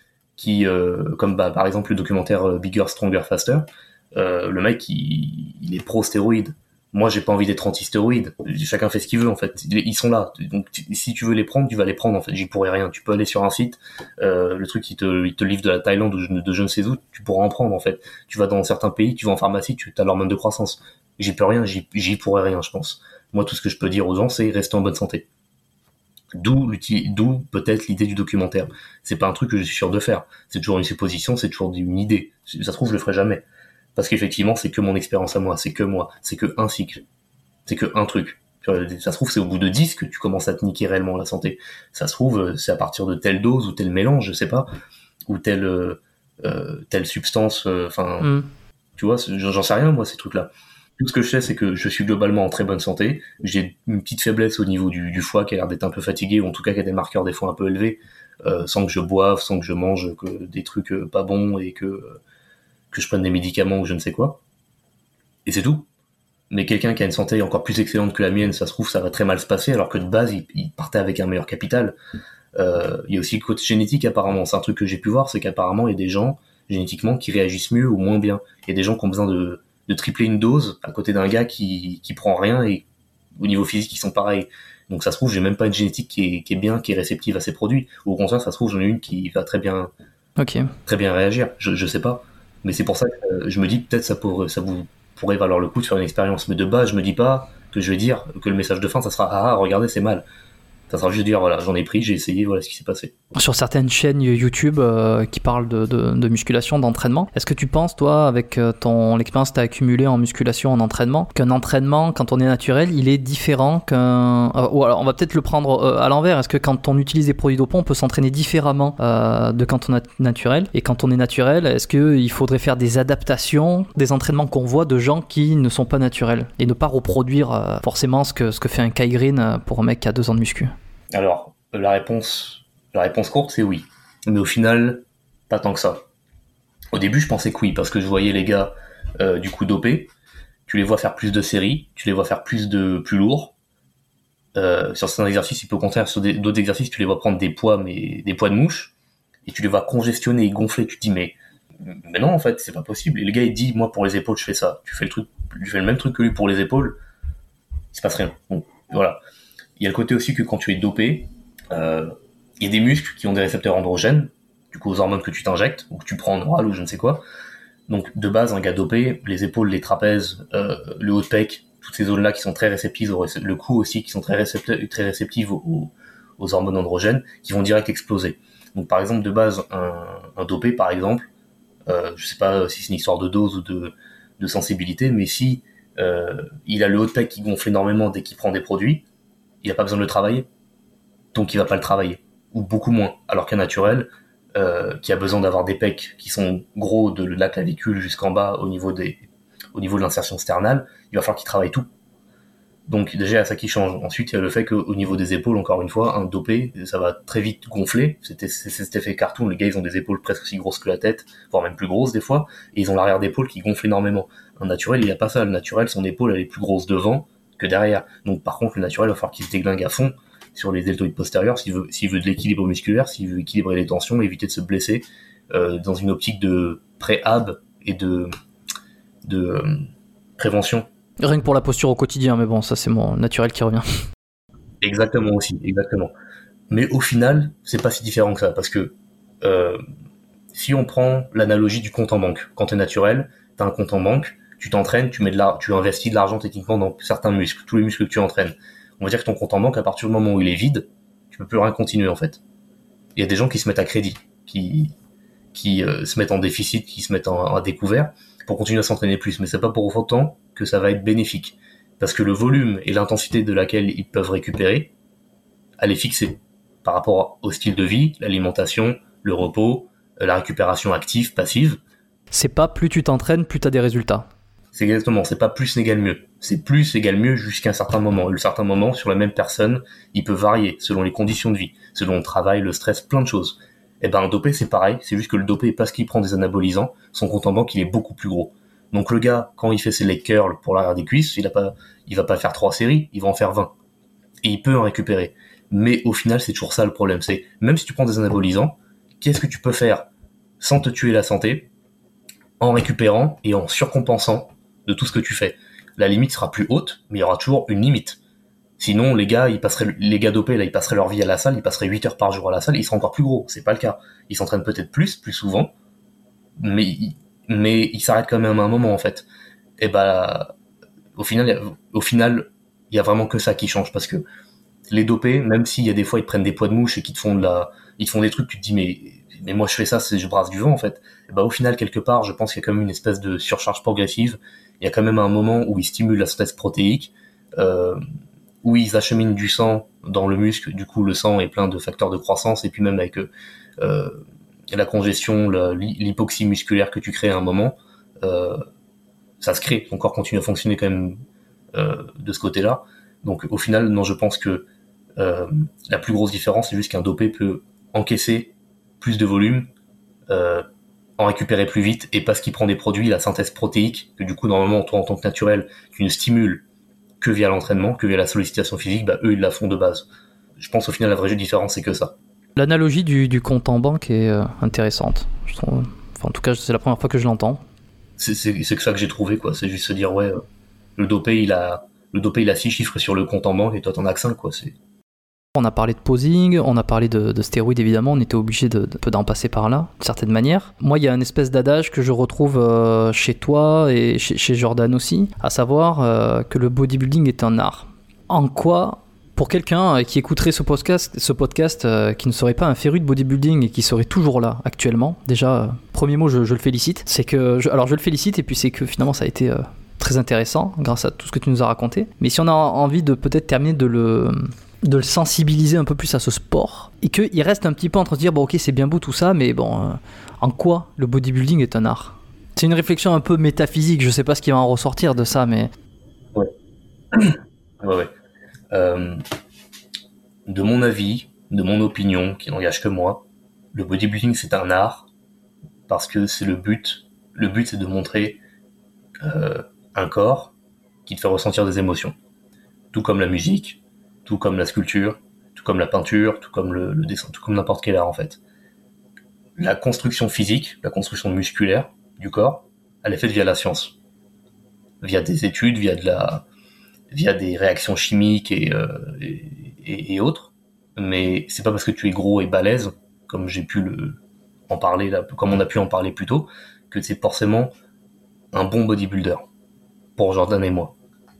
qui euh, comme bah, par exemple le documentaire Bigger, Stronger, Faster, euh, le mec il, il est pro stéroïde, Moi, j'ai pas envie d'être anti-stéroïdes. Chacun fait ce qu'il veut, en fait. Ils sont là. Donc, si tu veux les prendre, tu vas les prendre, en fait. J'y pourrais rien. Tu peux aller sur un site, euh, le truc, il te, il te livre de la Thaïlande ou de, de je ne sais où, tu pourras en prendre, en fait. Tu vas dans certains pays, tu vas en pharmacie, tu as l'hormone de croissance. J'y peux rien, j'y, j'y pourrais rien, je pense. Moi, tout ce que je peux dire aux gens, c'est rester en bonne santé. D'où, d'où peut-être l'idée du documentaire. C'est pas un truc que je suis sûr de faire. C'est toujours une supposition, c'est toujours une idée. Ça se trouve, je le ferai jamais. Parce qu'effectivement, c'est que mon expérience à moi, c'est que moi, c'est que un cycle, c'est que un truc. Ça se trouve, c'est au bout de dix que tu commences à te niquer réellement la santé. Ça se trouve, c'est à partir de telle dose ou tel mélange, je sais pas, ou telle euh, telle substance, enfin, euh, mm. tu vois, j'en sais rien, moi, ces trucs-là. Tout ce que je sais, c'est que je suis globalement en très bonne santé. J'ai une petite faiblesse au niveau du, du foie qui a l'air d'être un peu fatigué, ou en tout cas qui a des marqueurs des fois un peu élevés, euh, sans que je boive, sans que je mange que des trucs pas bons et que... Euh, que je prenne des médicaments ou je ne sais quoi. Et c'est tout. Mais quelqu'un qui a une santé encore plus excellente que la mienne, ça se trouve, ça va très mal se passer, alors que de base, il, il partait avec un meilleur capital. Euh, il y a aussi le côté génétique, apparemment. C'est un truc que j'ai pu voir, c'est qu'apparemment, il y a des gens, génétiquement, qui réagissent mieux ou moins bien. Il y a des gens qui ont besoin de, de tripler une dose à côté d'un gars qui, qui prend rien et au niveau physique, ils sont pareils. Donc ça se trouve, j'ai même pas une génétique qui est, qui est bien, qui est réceptive à ces produits. Ou au contraire, ça se trouve, j'en ai une qui va très bien, okay. très bien réagir. Je, je sais pas. Mais c'est pour ça que je me dis peut-être ça pourrait, ça vous pourrait valoir le coup de faire une expérience. Mais de base, je me dis pas que je vais dire que le message de fin, ça sera ah regardez c'est mal. Ça sera juste de dire voilà j'en ai pris, j'ai essayé, voilà ce qui s'est passé. Sur certaines chaînes YouTube euh, qui parlent de, de, de musculation, d'entraînement, est-ce que tu penses toi avec ton l'expérience que tu as accumulée en musculation, en entraînement, qu'un entraînement quand on est naturel, il est différent qu'un euh, ou alors on va peut-être le prendre euh, à l'envers. Est-ce que quand on utilise des produits dopants, on peut s'entraîner différemment euh, de quand on est naturel, et quand on est naturel, est-ce que il faudrait faire des adaptations des entraînements qu'on voit de gens qui ne sont pas naturels et ne pas reproduire euh, forcément ce que ce que fait un Kai Greene pour un mec qui a deux ans de muscu? Alors, la réponse, la réponse courte, c'est oui. Mais au final, pas tant que ça. Au début, je pensais que oui, parce que je voyais les gars, euh, du coup, dopés. Tu les vois faire plus de séries, tu les vois faire plus de, plus lourd. Euh, sur certains exercices, il peut au contraire, sur des, d'autres exercices, tu les vois prendre des poids, mais des poids de mouche. Et tu les vois congestionner et gonfler. Tu te dis, mais, mais non, en fait, c'est pas possible. Et le gars, il dit, moi, pour les épaules, je fais ça. Tu fais le truc, tu fais le même truc que lui pour les épaules. Il se passe rien. Bon, voilà. Il y a le côté aussi que quand tu es dopé, euh, il y a des muscles qui ont des récepteurs androgènes, du coup aux hormones que tu t'injectes, ou que tu prends en oral ou je ne sais quoi. Donc de base, un gars dopé, les épaules, les trapèzes, euh, le haut de pec, toutes ces zones-là qui sont très réceptives, au réce- le cou aussi, qui sont très, récept- très réceptives aux, aux hormones androgènes, qui vont direct exploser. Donc par exemple, de base, un, un dopé, par exemple, euh, je sais pas si c'est une histoire de dose ou de, de sensibilité, mais si euh, il a le haut de pec qui gonfle énormément dès qu'il prend des produits, il n'a pas besoin de le travailler, donc il va pas le travailler, ou beaucoup moins. Alors qu'un naturel, euh, qui a besoin d'avoir des pecs qui sont gros de la clavicule jusqu'en bas au niveau des, au niveau de l'insertion sternale, il va falloir qu'il travaille tout. Donc déjà, il y a ça qui change. Ensuite, il y a le fait qu'au niveau des épaules, encore une fois, un dopé, ça va très vite gonfler. C'était, c'est cet effet cartoon. Les gars, ils ont des épaules presque aussi grosses que la tête, voire même plus grosses des fois, et ils ont l'arrière d'épaule qui gonfle énormément. Un naturel, il a pas ça. Le naturel, son épaule, elle est plus grosse devant que derrière. Donc par contre, le naturel, il va falloir qu'il se déglingue à fond sur les deltoïdes postérieurs s'il veut, s'il veut de l'équilibre musculaire, s'il veut équilibrer les tensions, éviter de se blesser, euh, dans une optique de pré-hab et de, de euh, prévention. Rien que pour la posture au quotidien, mais bon, ça c'est mon naturel qui revient. Exactement aussi, exactement. Mais au final, c'est pas si différent que ça, parce que euh, si on prend l'analogie du compte en banque, quand t'es naturel, t'as un compte en banque, tu t'entraînes, tu mets de la, tu investis de l'argent techniquement dans certains muscles, tous les muscles que tu entraînes. On va dire que ton compte en banque, à partir du moment où il est vide, tu peux plus rien continuer en fait. Il y a des gens qui se mettent à crédit, qui qui euh, se mettent en déficit, qui se mettent en, à découvert pour continuer à s'entraîner plus, mais c'est pas pour autant que ça va être bénéfique, parce que le volume et l'intensité de laquelle ils peuvent récupérer, elle est fixée par rapport au style de vie, l'alimentation, le repos, la récupération active, passive. C'est pas plus tu t'entraînes, plus t'as des résultats. C'est exactement, c'est pas plus n'égale mieux. C'est plus égale mieux jusqu'à un certain moment. Et le certain moment, sur la même personne, il peut varier selon les conditions de vie, selon le travail, le stress, plein de choses. Et ben un dopé, c'est pareil, c'est juste que le dopé, parce qu'il prend des anabolisants, son compte en banque, il est beaucoup plus gros. Donc le gars, quand il fait ses leg curls pour l'arrière des cuisses, il a pas, il va pas faire trois séries, il va en faire vingt. Et il peut en récupérer. Mais au final, c'est toujours ça le problème. C'est, même si tu prends des anabolisants, qu'est-ce que tu peux faire sans te tuer la santé, en récupérant et en surcompensant de tout ce que tu fais. la limite sera plus haute, mais il y aura toujours une limite. Sinon, les gars, ils passeraient, les gars dopés, là, ils passeraient leur vie à la salle, ils passeraient huit heures par jour à la salle, ils seraient encore plus gros. C'est pas le cas. Ils s'entraînent peut-être plus, plus souvent, mais, mais ils s'arrêtent quand même à un moment, en fait. Et bah, au final, au final, il y a vraiment que ça qui change, parce que les dopés, même s'il y a des fois, ils prennent des poids de mouche et qu'ils te font de la, ils te font des trucs, tu te dis, mais, mais moi, je fais ça, c'est, je brasse du vent, en fait. Et bah, au final, quelque part, je pense qu'il y a quand même une espèce de surcharge progressive. Il y a quand même un moment où ils stimulent la synthèse protéique, euh, où ils acheminent du sang dans le muscle, du coup le sang est plein de facteurs de croissance, et puis même avec euh, la congestion, la, l'hypoxie musculaire que tu crées à un moment, euh, ça se crée, ton corps continue à fonctionner quand même euh, de ce côté-là. Donc au final, non, je pense que euh, la plus grosse différence, c'est juste qu'un dopé peut encaisser plus de volume, euh, en récupérer plus vite, et parce qu'il prend des produits, la synthèse protéique, que du coup normalement toi en tant que naturel, tu ne stimules que via l'entraînement, que via la sollicitation physique, bah eux ils la font de base. Je pense au final la vraie différence c'est que ça. L'analogie du, du compte en banque est euh, intéressante. Je trouve, enfin, en tout cas c'est la première fois que je l'entends. C'est, c'est, c'est que ça que j'ai trouvé quoi. C'est juste se dire ouais, euh, le dopé il a le dopé il a six chiffres sur le compte en banque et toi t'en as que cinq quoi. C'est... On a parlé de posing, on a parlé de, de stéroïdes évidemment, on était obligé de, de, d'en passer par là, d'une certaine manière. Moi, il y a une espèce d'adage que je retrouve euh, chez toi et chez, chez Jordan aussi, à savoir euh, que le bodybuilding est un art. En quoi, pour quelqu'un qui écouterait ce podcast, ce podcast euh, qui ne serait pas un féru de bodybuilding et qui serait toujours là actuellement, déjà, euh, premier mot, je, je le félicite, c'est que, je, alors je le félicite et puis c'est que finalement ça a été euh, très intéressant grâce à tout ce que tu nous as raconté. Mais si on a envie de peut-être terminer de le... de le sensibiliser un peu plus à ce sport et qu'il reste un petit peu entre se dire bon ok c'est bien beau tout ça mais bon euh, en quoi le bodybuilding est un art. C'est une réflexion un peu métaphysique, je sais pas ce qui va en ressortir de ça mais ouais ouais ouais euh, de mon avis, de mon opinion qui n'engage que moi, le bodybuilding c'est un art parce que c'est le but le but c'est de montrer euh, un corps qui te fait ressentir des émotions, tout comme la musique, tout comme la sculpture, tout comme la peinture, tout comme le, le dessin, tout comme n'importe quel art en fait. La construction physique, la construction musculaire du corps, elle est faite via la science, via des études, via de la, via des réactions chimiques et, euh, et, et, et autres. Mais c'est pas parce que tu es gros et balèze, comme j'ai pu le en parler là, comme on a pu en parler plus tôt, que c'est forcément un bon bodybuilder pour Jordan et moi.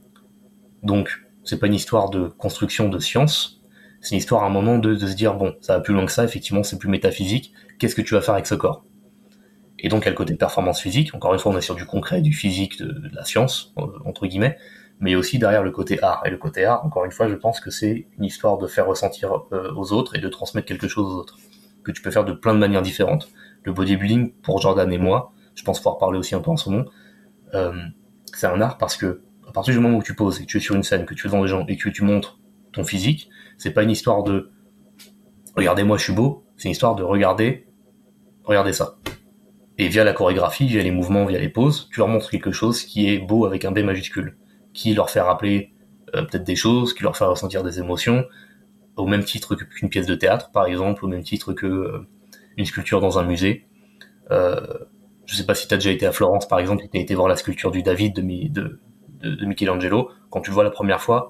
Donc c'est pas une histoire de construction de science, c'est une histoire à un moment de, de se dire bon, ça va plus loin que ça, effectivement c'est plus métaphysique, qu'est-ce que tu vas faire avec ce corps? Et donc il y a le côté performance physique, encore une fois on est sur du concret, du physique, de, de la science, entre guillemets, mais il y a aussi derrière le côté art, et le côté art, encore une fois je pense que c'est une histoire de faire ressentir euh, aux autres et de transmettre quelque chose aux autres, que tu peux faire de plein de manières différentes. Le bodybuilding, pour Jordan et moi, je pense pouvoir parler aussi un peu en son nom, euh, c'est un art parce que à partir du moment où tu poses et que tu es sur une scène, que tu es devant des gens et que tu montres ton physique, c'est pas une histoire de regardez-moi je suis beau, c'est une histoire de regarder regardez ça. Et via la chorégraphie, via les mouvements, via les poses, tu leur montres quelque chose qui est beau avec un B majuscule, qui leur fait rappeler euh, peut-être des choses, qui leur fait ressentir des émotions, au même titre qu'une pièce de théâtre par exemple, au même titre que euh, une sculpture dans un musée. Euh, je sais pas si t'as déjà été à Florence par exemple, et t'as été voir la sculpture du David de, de de, de Michelangelo, quand tu le vois la première fois,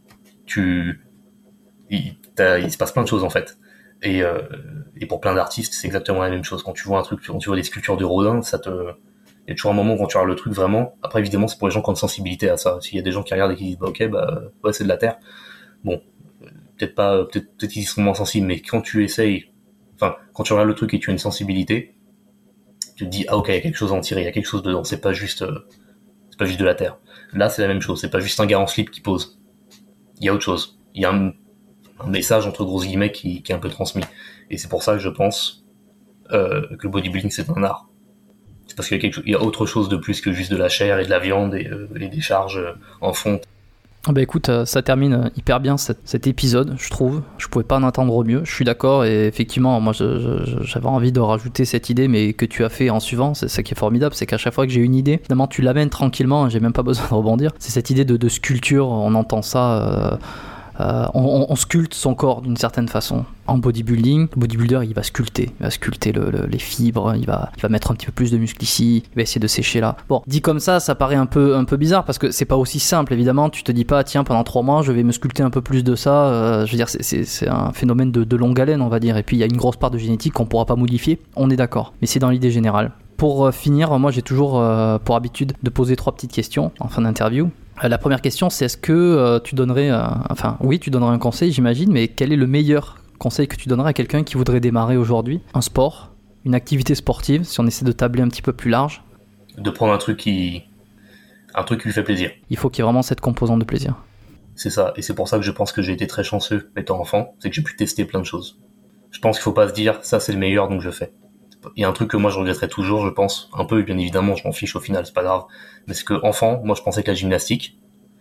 tu, il, il se passe plein de choses en fait. Et, euh, et pour plein d'artistes, c'est exactement la même chose. Quand tu vois un truc, quand tu vois des sculptures de Rodin, ça te, il y a toujours un moment quand tu regardes le truc vraiment. Après évidemment, c'est pour les gens qui ont une sensibilité à ça. S'il y a des gens qui regardent et qui disent bah ok, bah ouais c'est de la terre. Bon, peut-être pas, peut-être peut-être qu'ils sont moins sensibles, mais quand tu essayes, enfin quand tu regardes le truc et tu as une sensibilité, tu te dis ah ok, il y a quelque chose à en tirer, il y a quelque chose dedans. C'est pas juste, euh, c'est pas juste de la terre. Là, c'est la même chose. C'est pas juste un gars en slip qui pose. Il y a autre chose. Il y a un, un message entre grosses guillemets qui, qui est un peu transmis. Et c'est pour ça que je pense euh, que le bodybuilding c'est un art. C'est parce qu'il y a, quelque, il y a autre chose de plus que juste de la chair et de la viande et, euh, et des charges en fonte. Bah écoute, ça termine hyper bien cet, cet épisode, je trouve. Je pouvais pas en attendre mieux, je suis d'accord. Et effectivement, moi je, je, j'avais envie de rajouter cette idée, mais que tu as fait en suivant. C'est ça qui est formidable, c'est qu'à chaque fois que j'ai une idée, finalement tu l'amènes tranquillement, j'ai même pas besoin de rebondir. C'est cette idée de, de sculpture, on entend ça... Euh, Euh, on, on sculpte son corps d'une certaine façon. En bodybuilding, le bodybuilder il va sculpter, il va sculpter le, le, les fibres, il va, il va mettre un petit peu plus de muscles ici, il va essayer de sécher là. Bon, dit comme ça, ça paraît un peu, un peu bizarre parce que c'est pas aussi simple évidemment. Tu te dis pas tiens pendant trois mois je vais me sculpter un peu plus de ça. Euh, je veux dire c'est, c'est, c'est un phénomène de, de longue haleine on va dire. Et puis il y a une grosse part de génétique qu'on pourra pas modifier. On est d'accord, mais c'est dans l'idée générale. Pour finir, moi j'ai toujours euh, pour habitude de poser trois petites questions en fin d'interview. Euh, la première question, c'est est-ce que euh, tu donnerais, euh, enfin oui, tu donnerais un conseil, j'imagine, mais quel est le meilleur conseil que tu donnerais à quelqu'un qui voudrait démarrer aujourd'hui un sport, une activité sportive, si on essaie de tabler un petit peu plus large? De prendre un truc qui, un truc qui lui fait plaisir. Il faut qu'il y ait vraiment cette composante de plaisir. C'est ça, et c'est pour ça que je pense que j'ai été très chanceux étant enfant, c'est que j'ai pu tester plein de choses. Je pense qu'il faut pas se dire ça c'est le meilleur donc je fais. Il y a un truc que moi je regretterais toujours, je pense, un peu, bien évidemment, je m'en fiche au final, c'est pas grave, mais c'est que enfant, moi je pensais que la gymnastique,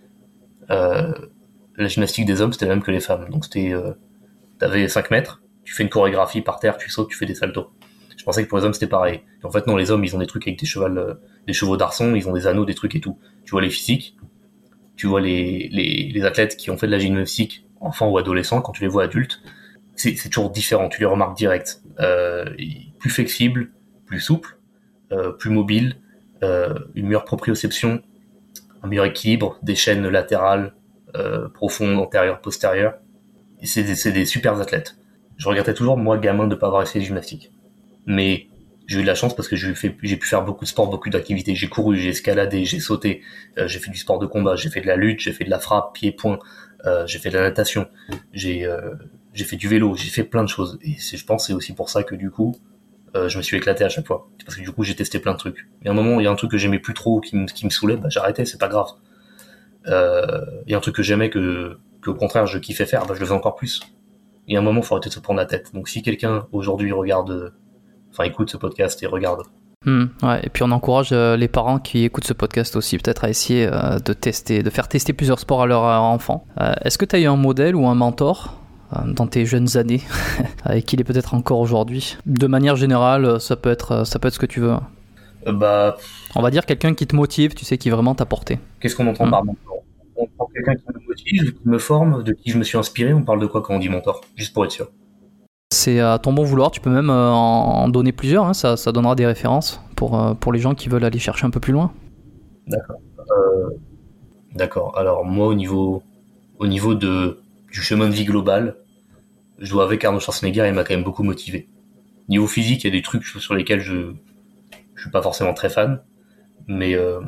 euh, la gymnastique des hommes c'était la même que les femmes, donc c'était, euh, t'avais cinq mètres, tu fais une chorégraphie par terre, tu sautes, tu fais des saltos. Je pensais que pour les hommes c'était pareil. Et en fait non, les hommes ils ont des trucs avec des chevals, euh, des chevaux d'arçon, ils ont des anneaux, des trucs et tout. Tu vois les physiques, tu vois les, les, les athlètes qui ont fait de la gymnastique, enfants ou adolescents, quand tu les vois adultes, c'est, c'est toujours différent, tu les remarques direct. Euh, plus flexible, plus souple, euh, plus mobile, euh, une meilleure proprioception, un meilleur équilibre, des chaînes latérales, euh, profondes, antérieures, postérieures. Et c'est, des, c'est des super athlètes. Je regrettais toujours, moi, gamin, de pas avoir essayé de gymnastique. Mais j'ai eu de la chance parce que j'ai, fait, j'ai pu faire beaucoup de sport, beaucoup d'activités. J'ai couru, j'ai escaladé, j'ai sauté, euh, j'ai fait du sport de combat, j'ai fait de la lutte, j'ai fait de la frappe, pied-point, euh, j'ai fait de la natation, j'ai... Euh, j'ai fait du vélo, j'ai fait plein de choses. Et c'est, je pense que c'est aussi pour ça que du coup, euh, je me suis éclaté à chaque fois. Parce que du coup, j'ai testé plein de trucs. Il y a un moment, il y a un truc que j'aimais plus trop, qui me, qui me saoulait, bah j'arrêtais, c'est pas grave. Euh, il y a un truc que j'aimais, que, que au contraire, je kiffais faire, bah je le faisais encore plus. Il y a un moment, il faut arrêter de se prendre la tête. Donc si quelqu'un, aujourd'hui, regarde, enfin écoute ce podcast et regarde. Mmh, ouais, et puis on encourage euh, les parents qui écoutent ce podcast aussi peut-être à essayer euh, de tester, de faire tester plusieurs sports à leurs euh, enfants. Euh, est-ce que tu as eu un modèle ou un mentor dans tes jeunes années, avec qui il est peut-être encore aujourd'hui? De manière générale, ça peut être, ça peut être ce que tu veux. Euh, bah, on va dire quelqu'un qui te motive, tu sais, qui vraiment t'a porté. Qu'est-ce qu'on entend mmh. par mentor? On prend quelqu'un qui me motive, qui me forme, de qui je me suis inspiré. On parle de quoi quand on dit mentor? Juste pour être sûr. C'est à ton bon vouloir, tu peux même en donner plusieurs, hein. ça, ça donnera des références pour, pour les gens qui veulent aller chercher un peu plus loin. D'accord. Euh, d'accord. Alors moi, au niveau, au niveau de... du chemin de vie global, je dois avec Arnold Schwarzenegger, il m'a quand même beaucoup motivé. Niveau physique, il y a des trucs sur lesquels je je suis pas forcément très fan, mais euh,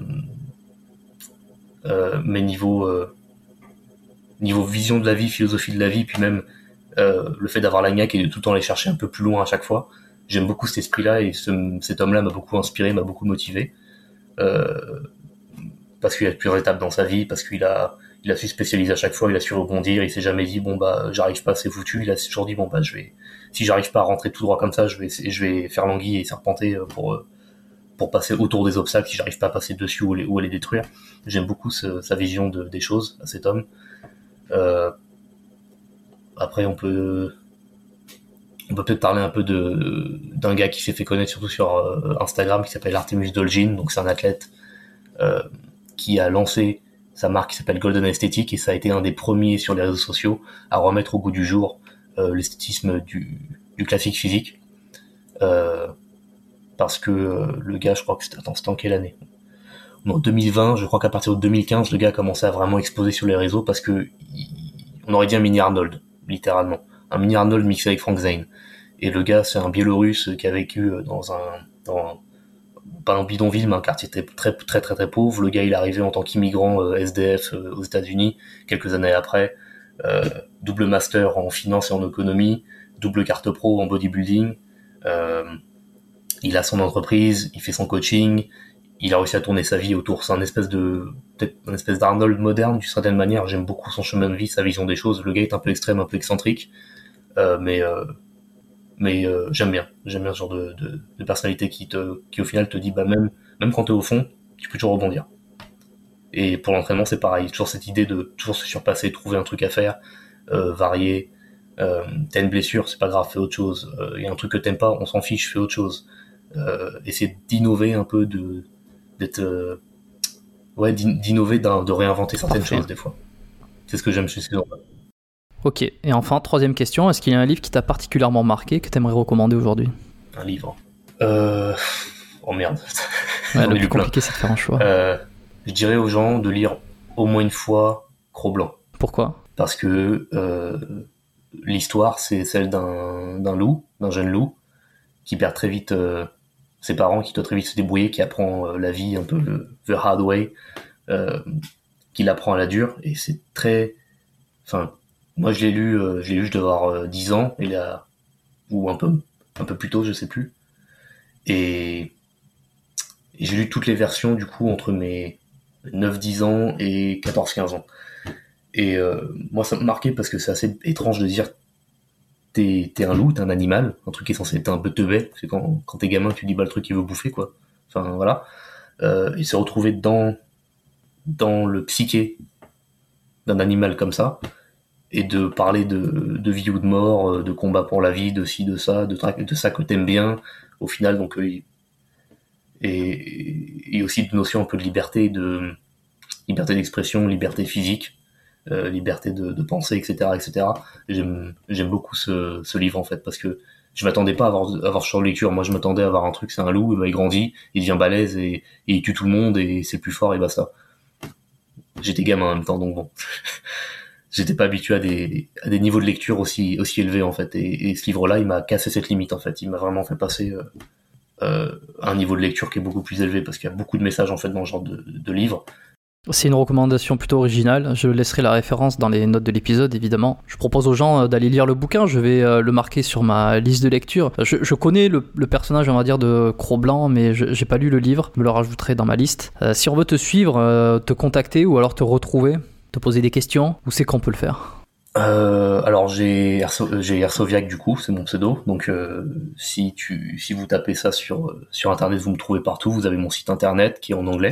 euh, mais niveau euh, niveau vision de la vie, philosophie de la vie, puis même euh, le fait d'avoir la niaque et de tout le temps aller chercher un peu plus loin à chaque fois, j'aime beaucoup cet esprit-là et ce, cet homme-là m'a beaucoup inspiré, m'a beaucoup motivé, euh, parce qu'il a plusieurs étapes dans sa vie, parce qu'il a il a su spécialiser à chaque fois, il a su rebondir, il s'est jamais dit bon bah j'arrive pas, c'est foutu, il a toujours dit bon bah je vais, si j'arrive pas à rentrer tout droit comme ça, je vais je vais faire l'anguille et serpenter pour pour passer autour des obstacles si j'arrive pas à passer dessus ou les, ou à les détruire. J'aime beaucoup ce, sa vision de, des choses à cet homme. Euh, après on peut on peut peut-être parler un peu de d'un gars qui s'est fait connaître surtout sur euh, Instagram, qui s'appelle Artemus Dolgin, donc c'est un athlète euh, qui a lancé sa marque qui s'appelle Golden Aesthetic, et ça a été un des premiers sur les réseaux sociaux à remettre au goût du jour euh, l'esthétisme du, du classique physique. Euh, parce que euh, le gars, je crois que c'était, attends, c'était en quelle année? En deux mille vingt, je crois qu'à partir de deux mille quinze, le gars a commencé à vraiment exploser sur les réseaux parce que il, on aurait dit un mini Arnold, littéralement. Un mini Arnold mixé avec Frank Zane. Et le gars, c'est un Biélorusse qui a vécu dans un, dans, pas un bidonville, mais un quartier très, très, très, très, très pauvre. Le gars, il est arrivé en tant qu'immigrant euh, S D F euh, aux États-Unis, quelques années après. Euh, double master en finance et en économie, double carte pro en bodybuilding. Euh, il a son entreprise, il fait son coaching, il a réussi à tourner sa vie autour. C'est un espèce de, peut-être un espèce d'Arnold moderne, d'une certaine manière. J'aime beaucoup son chemin de vie, sa vision des choses. Le gars est un peu extrême, un peu excentrique, euh, mais euh, mais euh, j'aime bien, j'aime bien ce genre de, de, de personnalité qui te, qui au final te dit, bah même, même quand t'es au fond, tu peux toujours rebondir. Et pour l'entraînement, c'est pareil, toujours cette idée de toujours se surpasser, trouver un truc à faire, euh, varier. Euh, t'as une blessure, c'est pas grave, fais autre chose. Il euh, y a un truc que t'aimes pas, on s'en fiche, fais autre chose. Euh, essayer d'innover un peu, de d'être, euh, ouais, d'innover, de réinventer certaines Parfait. choses des fois. C'est ce que j'aime chez ces gens-là. Ok, et enfin, troisième question, est-ce qu'il y a un livre qui t'a particulièrement marqué, que tu aimerais recommander aujourd'hui? Un livre. Euh... Oh merde. Ouais, le plus compliqué, c'est de faire un choix. Euh, je dirais aux gens de lire au moins une fois Cro-Blanc. Pourquoi? Parce que euh, l'histoire, c'est celle d'un, d'un loup, d'un jeune loup, qui perd très vite euh, ses parents, qui doit très vite se débrouiller, qui apprend euh, la vie un peu le, the hard way, euh, qui l'apprend à la dure, et c'est très... Enfin, moi je l'ai lu, euh, je l'ai lu, je devais avoir euh, dix ans, et là, ou un peu, un peu plus tôt, je sais plus. Et, et j'ai lu toutes les versions, du coup, entre mes neuf dix ans et quatorze quinze ans. Et euh, moi, ça me marquait parce que c'est assez étrange de dire t'es, t'es un loup, t'es un animal, un truc qui est censé être un peu teubé. C'est quand, quand t'es gamin, tu dis bah le truc il veut bouffer, quoi. Enfin, voilà. Euh, il s'est retrouvé dans, dans le psyché d'un animal comme ça, et de parler de, de vie ou de mort, de combat pour la vie, de ci, de ça, de, de ça que t'aimes bien, au final, donc, euh, et, et aussi de notions un peu de liberté, de liberté d'expression, liberté physique, euh, liberté de, de penser, et cetera, et cetera. J'aime, j'aime beaucoup ce, ce livre, en fait, parce que je m'attendais pas à avoir, à avoir ce genre de lecture. Moi, je m'attendais à avoir un truc, c'est un loup, et ben, il grandit, il devient balèze, et, et il tue tout le monde, et c'est le plus fort, et bah ça. J'étais gamin en même temps, donc bon. J'étais pas habitué à des, à des niveaux de lecture aussi, aussi élevés, en fait. Et, et ce livre-là, il m'a cassé cette limite, en fait. Il m'a vraiment fait passer euh, euh, à un niveau de lecture qui est beaucoup plus élevé, parce qu'il y a beaucoup de messages, en fait, dans ce genre de, de livre. C'est une recommandation plutôt originale. Je laisserai la référence dans les notes de l'épisode, évidemment. Je propose aux gens d'aller lire le bouquin. Je vais le marquer sur ma liste de lecture. Je, je connais le, le personnage, on va dire, de Cro-Blanc, mais je j'ai pas lu le livre. Je me le rajouterai dans ma liste. Euh, si on veut te suivre, euh, te contacter ou alors te retrouver, te poser des questions, où c'est qu'on peut le faire? Euh, alors j'ai Airso- j'ai Airsoviac, du coup, c'est mon pseudo. Donc euh, si tu si vous tapez ça sur sur internet, vous me trouvez partout. Vous avez mon site internet qui est en anglais.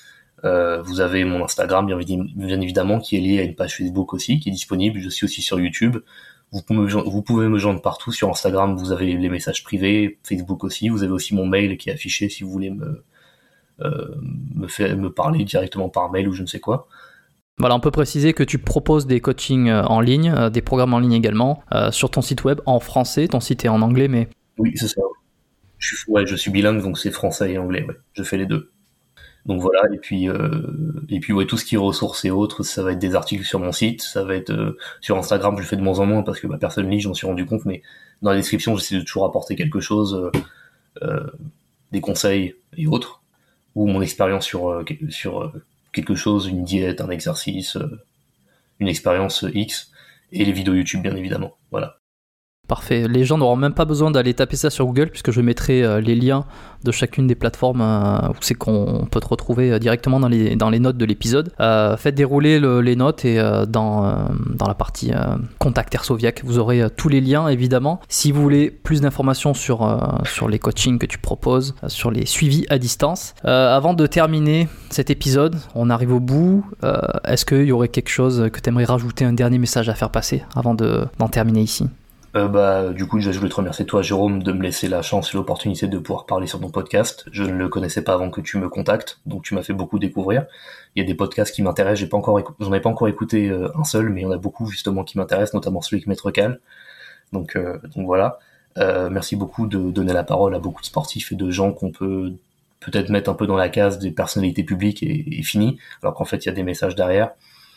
Euh, vous avez mon Instagram, bien, bien évidemment, qui est lié à une page Facebook aussi, qui est disponible. Je suis aussi sur YouTube. Vous pouvez, me, vous pouvez me joindre partout. Sur Instagram, vous avez les messages privés, Facebook aussi. Vous avez aussi mon mail qui est affiché si vous voulez me, euh, me, faire, me parler directement par mail ou je ne sais quoi. Voilà, on peut préciser que tu proposes des coachings en ligne, euh, des programmes en ligne également, euh, sur ton site web en français. Ton site est en anglais, mais... Oui, c'est ça. Je suis, ouais, je suis bilingue, donc c'est français et anglais. Ouais. Je fais les deux. Donc voilà, et puis euh, et puis ouais, tout ce qui est ressources et autres, ça va être des articles sur mon site, ça va être euh, sur Instagram, je le fais de moins en moins parce que bah, personne lit, j'en suis rendu compte, mais dans la description, j'essaie de toujours apporter quelque chose, euh, euh, des conseils et autres, ou mon expérience sur euh, sur euh, quelque chose, une diète, un exercice, euh, une expérience X, et les vidéos YouTube bien évidemment. Voilà. Parfait. Les gens n'auront même pas besoin d'aller taper ça sur Google puisque je mettrai euh, les liens de chacune des plateformes euh, où c'est qu'on peut te retrouver euh, directement dans les, dans les notes de l'épisode. Euh, faites dérouler le, les notes et euh, dans, euh, dans la partie euh, Contact Airsoviac, vous aurez euh, tous les liens évidemment. Si vous voulez plus d'informations sur, euh, sur les coachings que tu proposes, euh, sur les suivis à distance. Euh, avant de terminer cet épisode, on arrive au bout. Euh, est-ce qu'il y aurait quelque chose que tu aimerais rajouter, un dernier message à faire passer avant de, d'en terminer ici? Euh, bah, du coup, déjà, je voulais te remercier, toi, Jérôme, de me laisser la chance et l'opportunité de pouvoir parler sur ton podcast. Je ne le connaissais pas avant que tu me contactes, donc tu m'as fait beaucoup découvrir. Il y a des podcasts qui m'intéressent, j'ai pas encore écou- j'en ai pas encore écouté euh, un seul, mais il y en a beaucoup, justement, qui m'intéressent, notamment celui avec Maître Cal. Donc, euh, donc voilà. Euh, merci beaucoup de donner la parole à beaucoup de sportifs et de gens qu'on peut peut-être mettre un peu dans la case des personnalités publiques et, et fini, alors qu'en fait, il y a des messages derrière.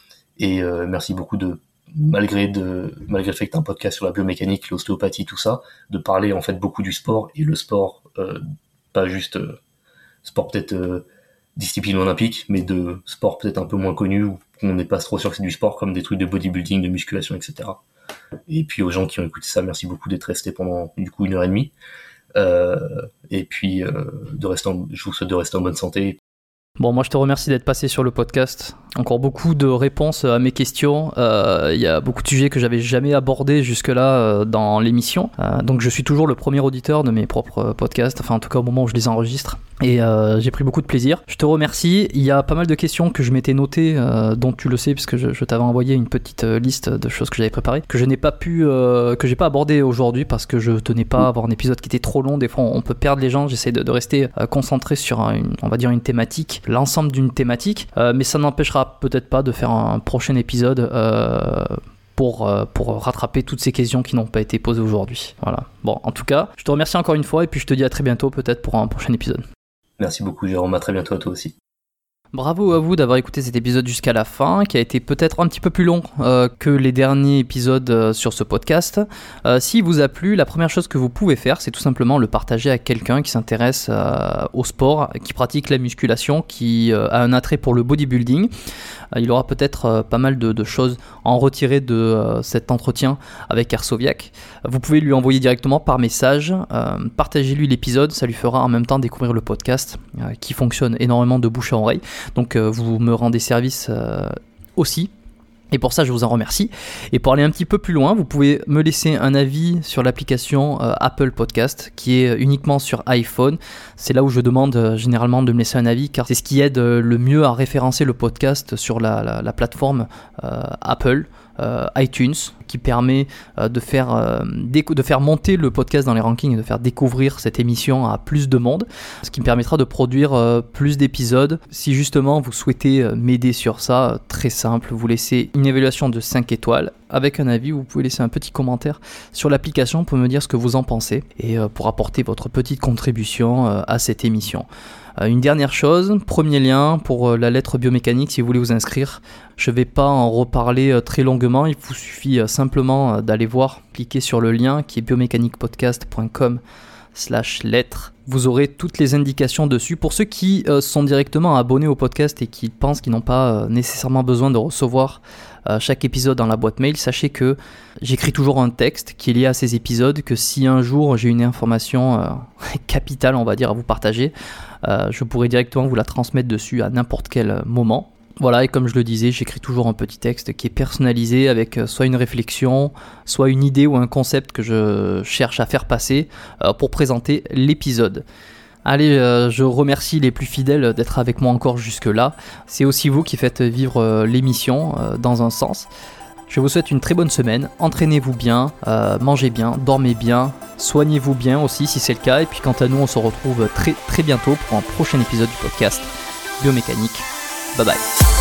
Et euh, merci beaucoup de malgré de malgré le fait que t'as un podcast sur la biomécanique, l'ostéopathie, tout ça, de parler en fait beaucoup du sport, et le sport euh, pas juste euh, sport peut-être euh, discipline olympique, mais de sport peut-être un peu moins connu, où on n'est pas trop sûr que c'est du sport, comme des trucs de bodybuilding, de musculation, et cetera. Et puis aux gens qui ont écouté ça, merci beaucoup d'être restés pendant du coup une heure et demie. Euh, et puis euh, de rester en, je vous souhaite de rester en bonne santé. Bon, moi je te remercie d'être passé sur le podcast. Encore beaucoup de réponses à mes questions. Il euh, y a beaucoup de sujets que j'avais jamais abordés jusque-là euh, dans l'émission. Euh, donc je suis toujours le premier auditeur de mes propres podcasts, enfin en tout cas au moment où je les enregistre. Et euh, j'ai pris beaucoup de plaisir. Je te remercie. Il y a pas mal de questions que je m'étais notées, euh, dont tu le sais, puisque je, je t'avais envoyé une petite liste de choses que j'avais préparées, que je n'ai pas pu, euh, que j'ai pas abordé aujourd'hui parce que je tenais pas à avoir un épisode qui était trop long. Des fois, on peut perdre les gens. J'essaie de, de rester euh, concentré sur une, on va dire une thématique, l'ensemble d'une thématique, euh, mais ça n'empêchera peut-être pas de faire un prochain épisode. Euh, pour, euh, pour rattraper toutes ces questions qui n'ont pas été posées aujourd'hui. Voilà. Bon, en tout cas, je te remercie encore une fois et puis je te dis à très bientôt peut-être pour un prochain épisode. Merci beaucoup Jérôme, à très bientôt à toi aussi. Bravo à vous d'avoir écouté cet épisode jusqu'à la fin, qui a été peut-être un petit peu plus long euh, que les derniers épisodes euh, sur ce podcast. Euh, S'il vous a plu, la première chose que vous pouvez faire, c'est tout simplement le partager à quelqu'un qui s'intéresse euh, au sport, qui pratique la musculation, qui euh, a un attrait pour le bodybuilding. Euh, il aura peut-être euh, pas mal de, de choses à en retirer de euh, cet entretien avec Arsoviak. Vous pouvez lui envoyer directement par message. Euh, partagez-lui l'épisode, ça lui fera en même temps découvrir le podcast euh, qui fonctionne énormément de bouche à oreille. Donc euh, vous me rendez service euh, aussi. Et pour ça, je vous en remercie. Et pour aller un petit peu plus loin, vous pouvez me laisser un avis sur l'application euh, Apple Podcast, qui est uniquement sur iPhone. C'est là où je demande euh, généralement de me laisser un avis, car c'est ce qui aide euh, le mieux à référencer le podcast sur la, la, la plateforme euh, Apple. Euh, iTunes, qui permet euh, de, faire, euh, déco- de faire monter le podcast dans les rankings et de faire découvrir cette émission à plus de monde, ce qui me permettra de produire euh, plus d'épisodes. Si justement vous souhaitez euh, m'aider sur ça, euh, très simple, vous laissez une évaluation de cinq étoiles avec un avis, vous pouvez laisser un petit commentaire sur l'application pour me dire ce que vous en pensez et euh, pour apporter votre petite contribution euh, à cette émission. Euh, une dernière chose, premier lien pour euh, la lettre biomécanique si vous voulez vous inscrire. Je ne vais pas en reparler euh, très longuement, il vous suffit euh, simplement euh, d'aller voir, cliquer sur le lien qui est biomécaniquepodcast point com slash lettres. Vous aurez toutes les indications dessus. Pour ceux qui euh, sont directement abonnés au podcast et qui pensent qu'ils n'ont pas euh, nécessairement besoin de recevoir euh, chaque épisode dans la boîte mail, sachez que j'écris toujours un texte qui est lié à ces épisodes, que si un jour j'ai une information euh, capitale, on va dire, à vous partager, euh, je pourrai directement vous la transmettre dessus à n'importe quel moment. Voilà, et comme je le disais, j'écris toujours un petit texte qui est personnalisé avec soit une réflexion, soit une idée ou un concept que je cherche à faire passer euh, pour présenter l'épisode. Allez, euh, je remercie les plus fidèles d'être avec moi encore jusque-là. C'est aussi vous qui faites vivre euh, l'émission euh, dans un sens. Je vous souhaite une très bonne semaine, entraînez-vous bien, euh, mangez bien, dormez bien, soignez-vous bien aussi si c'est le cas. Et puis quant à nous, on se retrouve très très bientôt pour un prochain épisode du podcast Biomécanique. Bye bye.